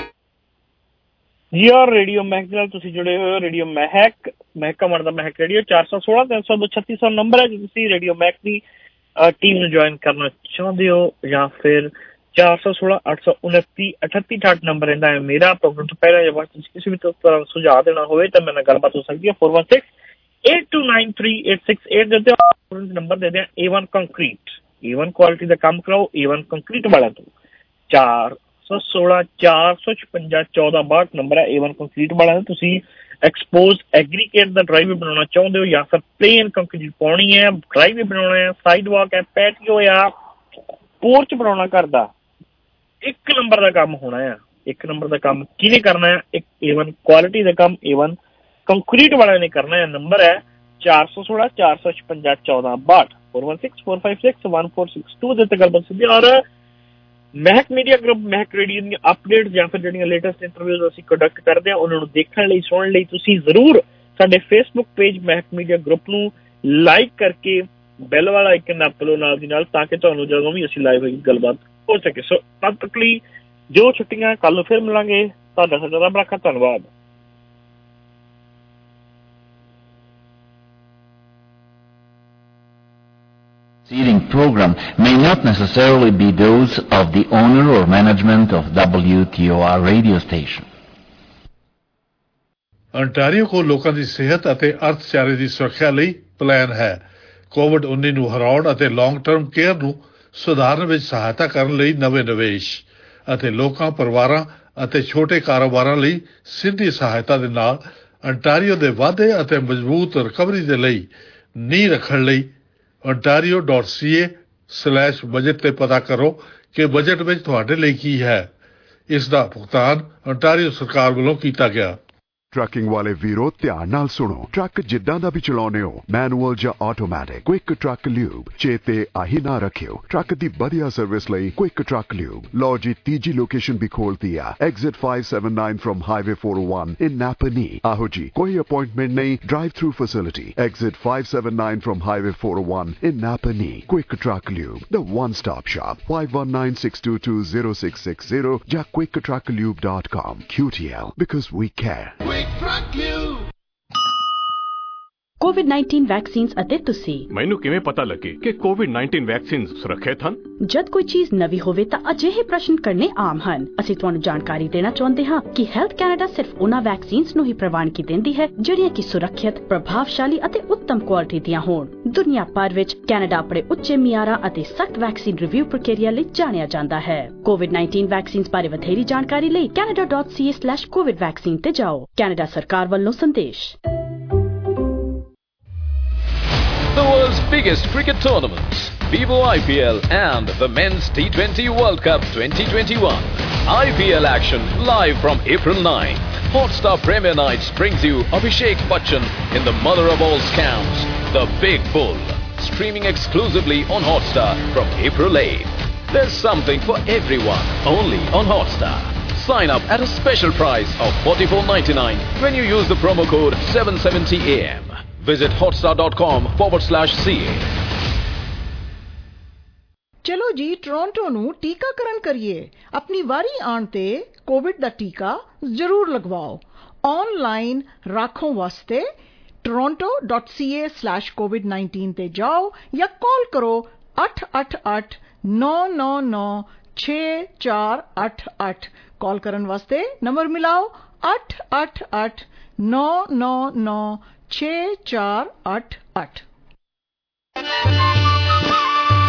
ਜੀ ਔਰ ਰੇਡੀਓ ਮਹਿਕ ਨਾਲ ਤੁਸੀਂ ਜੁੜੇ ਹੋਏ ਹੋ। ਰੇਡੀਓ ਮਹਿਕ ਮਹਿਕਾ ਮਰਦਾ ਮਹਿਕ ਰੇਡੀਓ ਚਾਰ ਸੌ ਸੋਲਾਂ ਤਿੰਨ ਸੌ ਦੋ ਛੱਤੀ ਸੌ ਨੰਬਰ ਹੈ। ਜੇ ਤੁਸੀਂ ਰੇਡੀਓ ਮਹਿਕ ਦੀ ਟੀਮ ਨੂੰ ਜੁਆਇਨ ਕਰਨਾ ਚਾਹੁੰਦੇ ਹੋ ਜਾਂ ਫਿਰ ਚਾਰ ਸੌ ਸੋਲਾਂ ਅੱਠ ਸੌ ਉਨੱਤੀ ਅਠੱਤੀ ਅਠਾਹਠ ਨੰਬਰ ਰਹਿੰਦਾ ਹੈ ਮੇਰਾ। ਪ੍ਰੋਗਰਾਮ ਤੋਂ ਪਹਿਲਾਂ ਜਾਂ ਬਾਅਦ ਤੁਸੀਂ ਕਿਸੇ ਵੀ ਤਰ੍ਹਾਂ ਦਾ ਸੁਝਾਅ ਦੇਣਾ ਹੋਵੇ ਤਾਂ ਮੇਰੇ ਨਾਲ ਗੱਲਬਾਤ ਹੋ ਸਕਦੀ ਹੈ। four one six eight two nine three eight six eight ਦੇ ਉੱਤੇ ਨੰਬਰ ਦੇ ਦਿਆਂ। A one concrete A one quality ਦਾ ਕੰਮ ਕਰਾਓ ਏ ਵਨ ਕੰਕਰੀਟ ਵਾਲਿਆਂ ਤੋਂ। ਚਾਰ ਸੌ ਸੋਲਾਂ ਚਾਰ ਸੌ ਛਪੰਜਾ ਚੌਦਾਂ ਬਾਹਠ ਨੰਬਰ ਹੈ ਏ ਵਨ ਕੰਕਰੀਟ ਵਾਲਿਆਂ ਦਾ। ਤੁਸੀਂ ਐਕਸਪੋਜ਼ ਐਗਰੀਕੇਟ ਦਾ ਡਰਾਈਵੇ ਬਣਾਉਣਾ ਚਾਹੁੰਦੇ ਹੋ ਜਾਂ ਫਿਰ ਪਲੇਨ ਕੰਕਰੀਟ ਪਾਉਣੀ ਹੈ, ਡਰਾਈਵੇ ਬਣਾਉਣਾ ਹੈ, ਸਾਈਡ ਵਾਕ ਹੈ, ਪੈਟੀਓ ਆ, ਪੋਰਚ ਬਣਾਉਣਾ ਘਰ ਦਾ, ਇੱਕ ਨੰਬਰ ਦਾ ਕੰਮ ਹੋਣਾ ਆ। ਇੱਕ ਨੰਬਰ ਦਾ ਕੰਮ ਕਿਹਨੇ ਕਰਨਾ ਹੈ? ਇੱਕ ਏ ਵਨ ਕੁਆਲਿਟੀ ਦਾ ਕੰਮ ਏ ਵਨ ਕੰਕਰੀਟ ਵਾਲਿਆਂ ਨੇ ਕਰਨਾ ਹੈ। ਨੰਬਰ ਹੈ ਚਾਰ ਸੌ ਸੋਲਾਂ ਚਾਰ ਸੌ ਛਪੰਜਾ ਚੌਦਾਂ ਬਾਹਠ four one six four five six one four six two ਦੇ ਉੱਤੇ ਗੱਲਬਾਤ ਸਿੱਧੀ। ਔਰ Mehak media group Mehak radio ਦੀਆਂ ਅਪਡੇਟ ਜਾਂ ਫਿਰ ਜਿਹੜੀਆਂ ਲੇਟੈਸਟ ਇੰਟਰਵਿਊਜ਼ ਅਸੀਂ ਕੰਡਕਟ ਕਰਦੇ ਹਾਂ ਉਹਨਾਂ ਨੂੰ ਦੇਖਣ ਲਈ ਸੁਣਨ ਲਈ ਤੁਸੀਂ ਜ਼ਰੂਰ ਸਾਡੇ Facebook page Mehak media group ਨੂੰ ਲਾਈਕ ਕਰਕੇ ਬੈਲ ਵਾਲਾ ਆਈਕਨ ਨੱਪ ਲਓ ਨਾਲ ਦੀ ਨਾਲ ਤਾਂ ਕਿ ਤੁਹਾਨੂੰ ਜਦੋਂ ਵੀ ਅਸੀਂ ਲਾਈਵ ਹੋਈ ਗੱਲਬਾਤ ਹੋ ਸਕੇ। ਸੋ ਤਦ ਤੱਕ ਲਈ ਜੋ ਛੁੱਟੀਆਂ ਕੱਲ ਨੂੰ ਫਿਰ ਮਿਲਾਂਗੇ। ਤੁਹਾਡਾ ਸਾਡਾ ਰੱਬ ਰੱਖਾ। ਧੰਨਵਾਦ। Preceding program may not necessarily be those of the owner or management of W T O R radio station. Ontario ਕੋਲ ਲੋਕਾਂ ਦੀ ਸਿਹਤ ਅਤੇ ਅਰਥਚਾਰੇ ਦੀ ਸੁਰੱਖਿਆ ਲਈ ਪਲਾਨ ਹੈ। ਕੋਵਿਡ ਉੱਨੀ ਨੂੰ ਹਰਾਉਣ ਅਤੇ ਲੌਂਗ ਟਰਮ ਕੇਅਰ ਨੂੰ ਸੁਧਾਰਨ ਵਿੱਚ ਸਹਾਇਤਾ ਕਰਨ ਲਈ ਨਵੇਂ ਨਿਵੇਸ਼ ਅਤੇ ਲੋਕਾਂ, ਪਰਿਵਾਰਾਂ ਅਤੇ ਛੋਟੇ ਕਾਰੋਬਾਰਾਂ ਲਈ ਸਿੱਧੀ ਸਹਾਇਤਾ ਦੇ ਨਾਲ ਅੰਟਾਰੀਓ ਦੇ ਵਾਧੇ ਅਤੇ ਮਜ਼ਬੂਤ ਰਿਕਵਰੀ ਦੇ ਲਈ ਨੀਂਹ ਰੱਖਣ ਲਈ ontario dot c a slash budget ਤੇ ਪਤਾ ਕਰੋ ਕਿ ਬਜਟ ਵਿੱਚ ਤੁਹਾਡੇ ਲਈ ਕੀ ਹੈ। ਇਸ ਦਾ ਭੁਗਤਾਨ ontario ਸਰਕਾਰ ਵੱਲੋਂ ਕੀਤਾ ਗਿਆ। ਟਰੱਕਿੰਗ ਵਾਲੇ ਵੀਰੋ ਧਿਆਨ ਨਾਲ ਸੁਣੋ। ਟਰੱਕ ਜਿੱਦਾਂ ਦਾ ਵੀ ਚਲਾਉਣੇ ਹੋ, ਮੈਨੂਅਲ ਜਾਂ ਆਟੋਮੈਟਿਕ, ਕੁਇਕ ਟਰੱਕ ਲਿਊਬ ਚੇਤੇ ਆਹੀ ਨਾ ਰੱਖਿਓ। ਟਰੱਕ ਦੀ ਵਧੀਆ ਸਰਵਿਸ ਲਈ ਕੁਇਕ ਟਰੱਕ ਲਿਊਬ। ਲਓ ਜੀ ਤੀਜੀ ਲੋਕੇਸ਼ਨ ਵੀ ਖੋਲਤੀ ਆ, exit five seven nine from highway four oh one in Napanee। ਆਹੋ ਜੀ ਕੋਈ ਅਪਾਇੰਟਮੈਂਟ ਨਹੀਂ, drive through facility. Exit five seven nine from highway four oh one in Napanee। Quick truck lube, the one stop shop। five one nine six two two zero six six zero ਜਾਂ quick truck lube dot com। Q T L because we care। COVID nineteen vaccines ਅਤੇ ਤੁਸੀਂ ਮੈਨੂੰ ਕਿਵੇਂ ਪਤਾ ਲੱਗੇ ਕਿ Covid nineteen vaccine ਸੁਰੱਖਿਅਤ ਹਨ? ਜਦ ਕੋਈ ਚੀਜ਼ ਨਵੀਂ ਹੋਵੇ ਤਾਂ ਅਜਿਹੇ ਪ੍ਰਸ਼ਨ ਕਰਨੇ ਆਮ ਹਨ। ਅਸੀਂ ਤੁਹਾਨੂੰ ਜਾਣਕਾਰੀ ਦੇਣਾ ਚਾਹੁੰਦੇ ਹਾਂ ਕਿ ਹੈਲਥ ਕੈਨੇਡਾ ਸਿਰਫ ਉਹਨਾਂ ਵੈਕਸੀਨਸ ਨੂੰ ਹੀ ਪ੍ਰਵਾਨਗੀ ਦਿੰਦੀ ਹੈ ਜਿਹੜੀਆਂ ਕਿ ਸੁਰੱਖਿਅਤ, ਪ੍ਰਭਾਵਸ਼ਾਲੀ ਅਤੇ ਉੱਤਮ ਕੁਆਲਿਟੀ ਦੀਆਂ ਹੋਣ। ਦੁਨੀਆ ਭਰ ਵਿੱਚ ਕੈਨੇਡਾ ਆਪਣੇ ਉੱਚੇ ਮਿਆਰਾਂ ਅਤੇ ਸਖਤ ਵੈਕਸੀਨ ਰਿਵਿਊ ਪ੍ਰਕਿਰਿਆ ਲਈ ਜਾਣਿਆ ਜਾਂਦਾ ਹੈ। ਕੋਵਿਡ nineteen ਵੈਕਸੀਨਸ ਬਾਰੇ ਵਧੇਰੀ ਜਾਣਕਾਰੀ ਲਈ canada dot c a slash covid vaccine ਤੇ ਜਾਓ। ਕੈਨੇਡਾ ਸਰਕਾਰ ਵੱਲੋਂ ਸੰਦੇਸ਼। The world's biggest cricket tournaments, Vivo I P L and the Men's T twenty World Cup twenty twenty-one. I P L action live from April ninth. Hotstar Premier Nights brings you Abhishek Bachchan in the mother of all scams, The Big Bull. Streaming exclusively on Hotstar from April eighth. There's something for everyone, only on Hotstar. Sign up at a special price of forty-four ninety-nine when you use the promo code seven seventy A M. Visit hotstar dot com forward slash C A. ਚਲੋ ਜੀ Toronto ਨੂੰ ਟੀਕਾਕਰਨ ਕਰੀਏ। ਆਪਣੀ ਵਾਰੀ ਆਉਣ ਤੇ Covid ਦਾ ਟੀਕਾ ਜ਼ਰੂਰ ਲਗਵਾਓ। ਆਨਲਾਈਨ ਰਾਖੋਂ ਵਾਸਤੇ toronto dot c a slash covid nineteen ਤੇ ਜਾਓ ਜਾਂ ਕਾਲ ਕਰੋ ਅੱਠ ਅੱਠ ਅੱਠ ਨੌ ਨੌ ਨੌ ਛੇ ਚਾਰ ਅੱਠ ਅੱਠ। ਕਾਲ ਕਰਨ ਵਾਸਤੇ ਨੰਬਰ ਮਿਲਾਓ ਅੱਠ ਅੱਠ ਅੱਠ ਨੌ ਨੌ ਨੌ ਛੇ ਚਾਰ ਅੱਠ ਅੱਠ।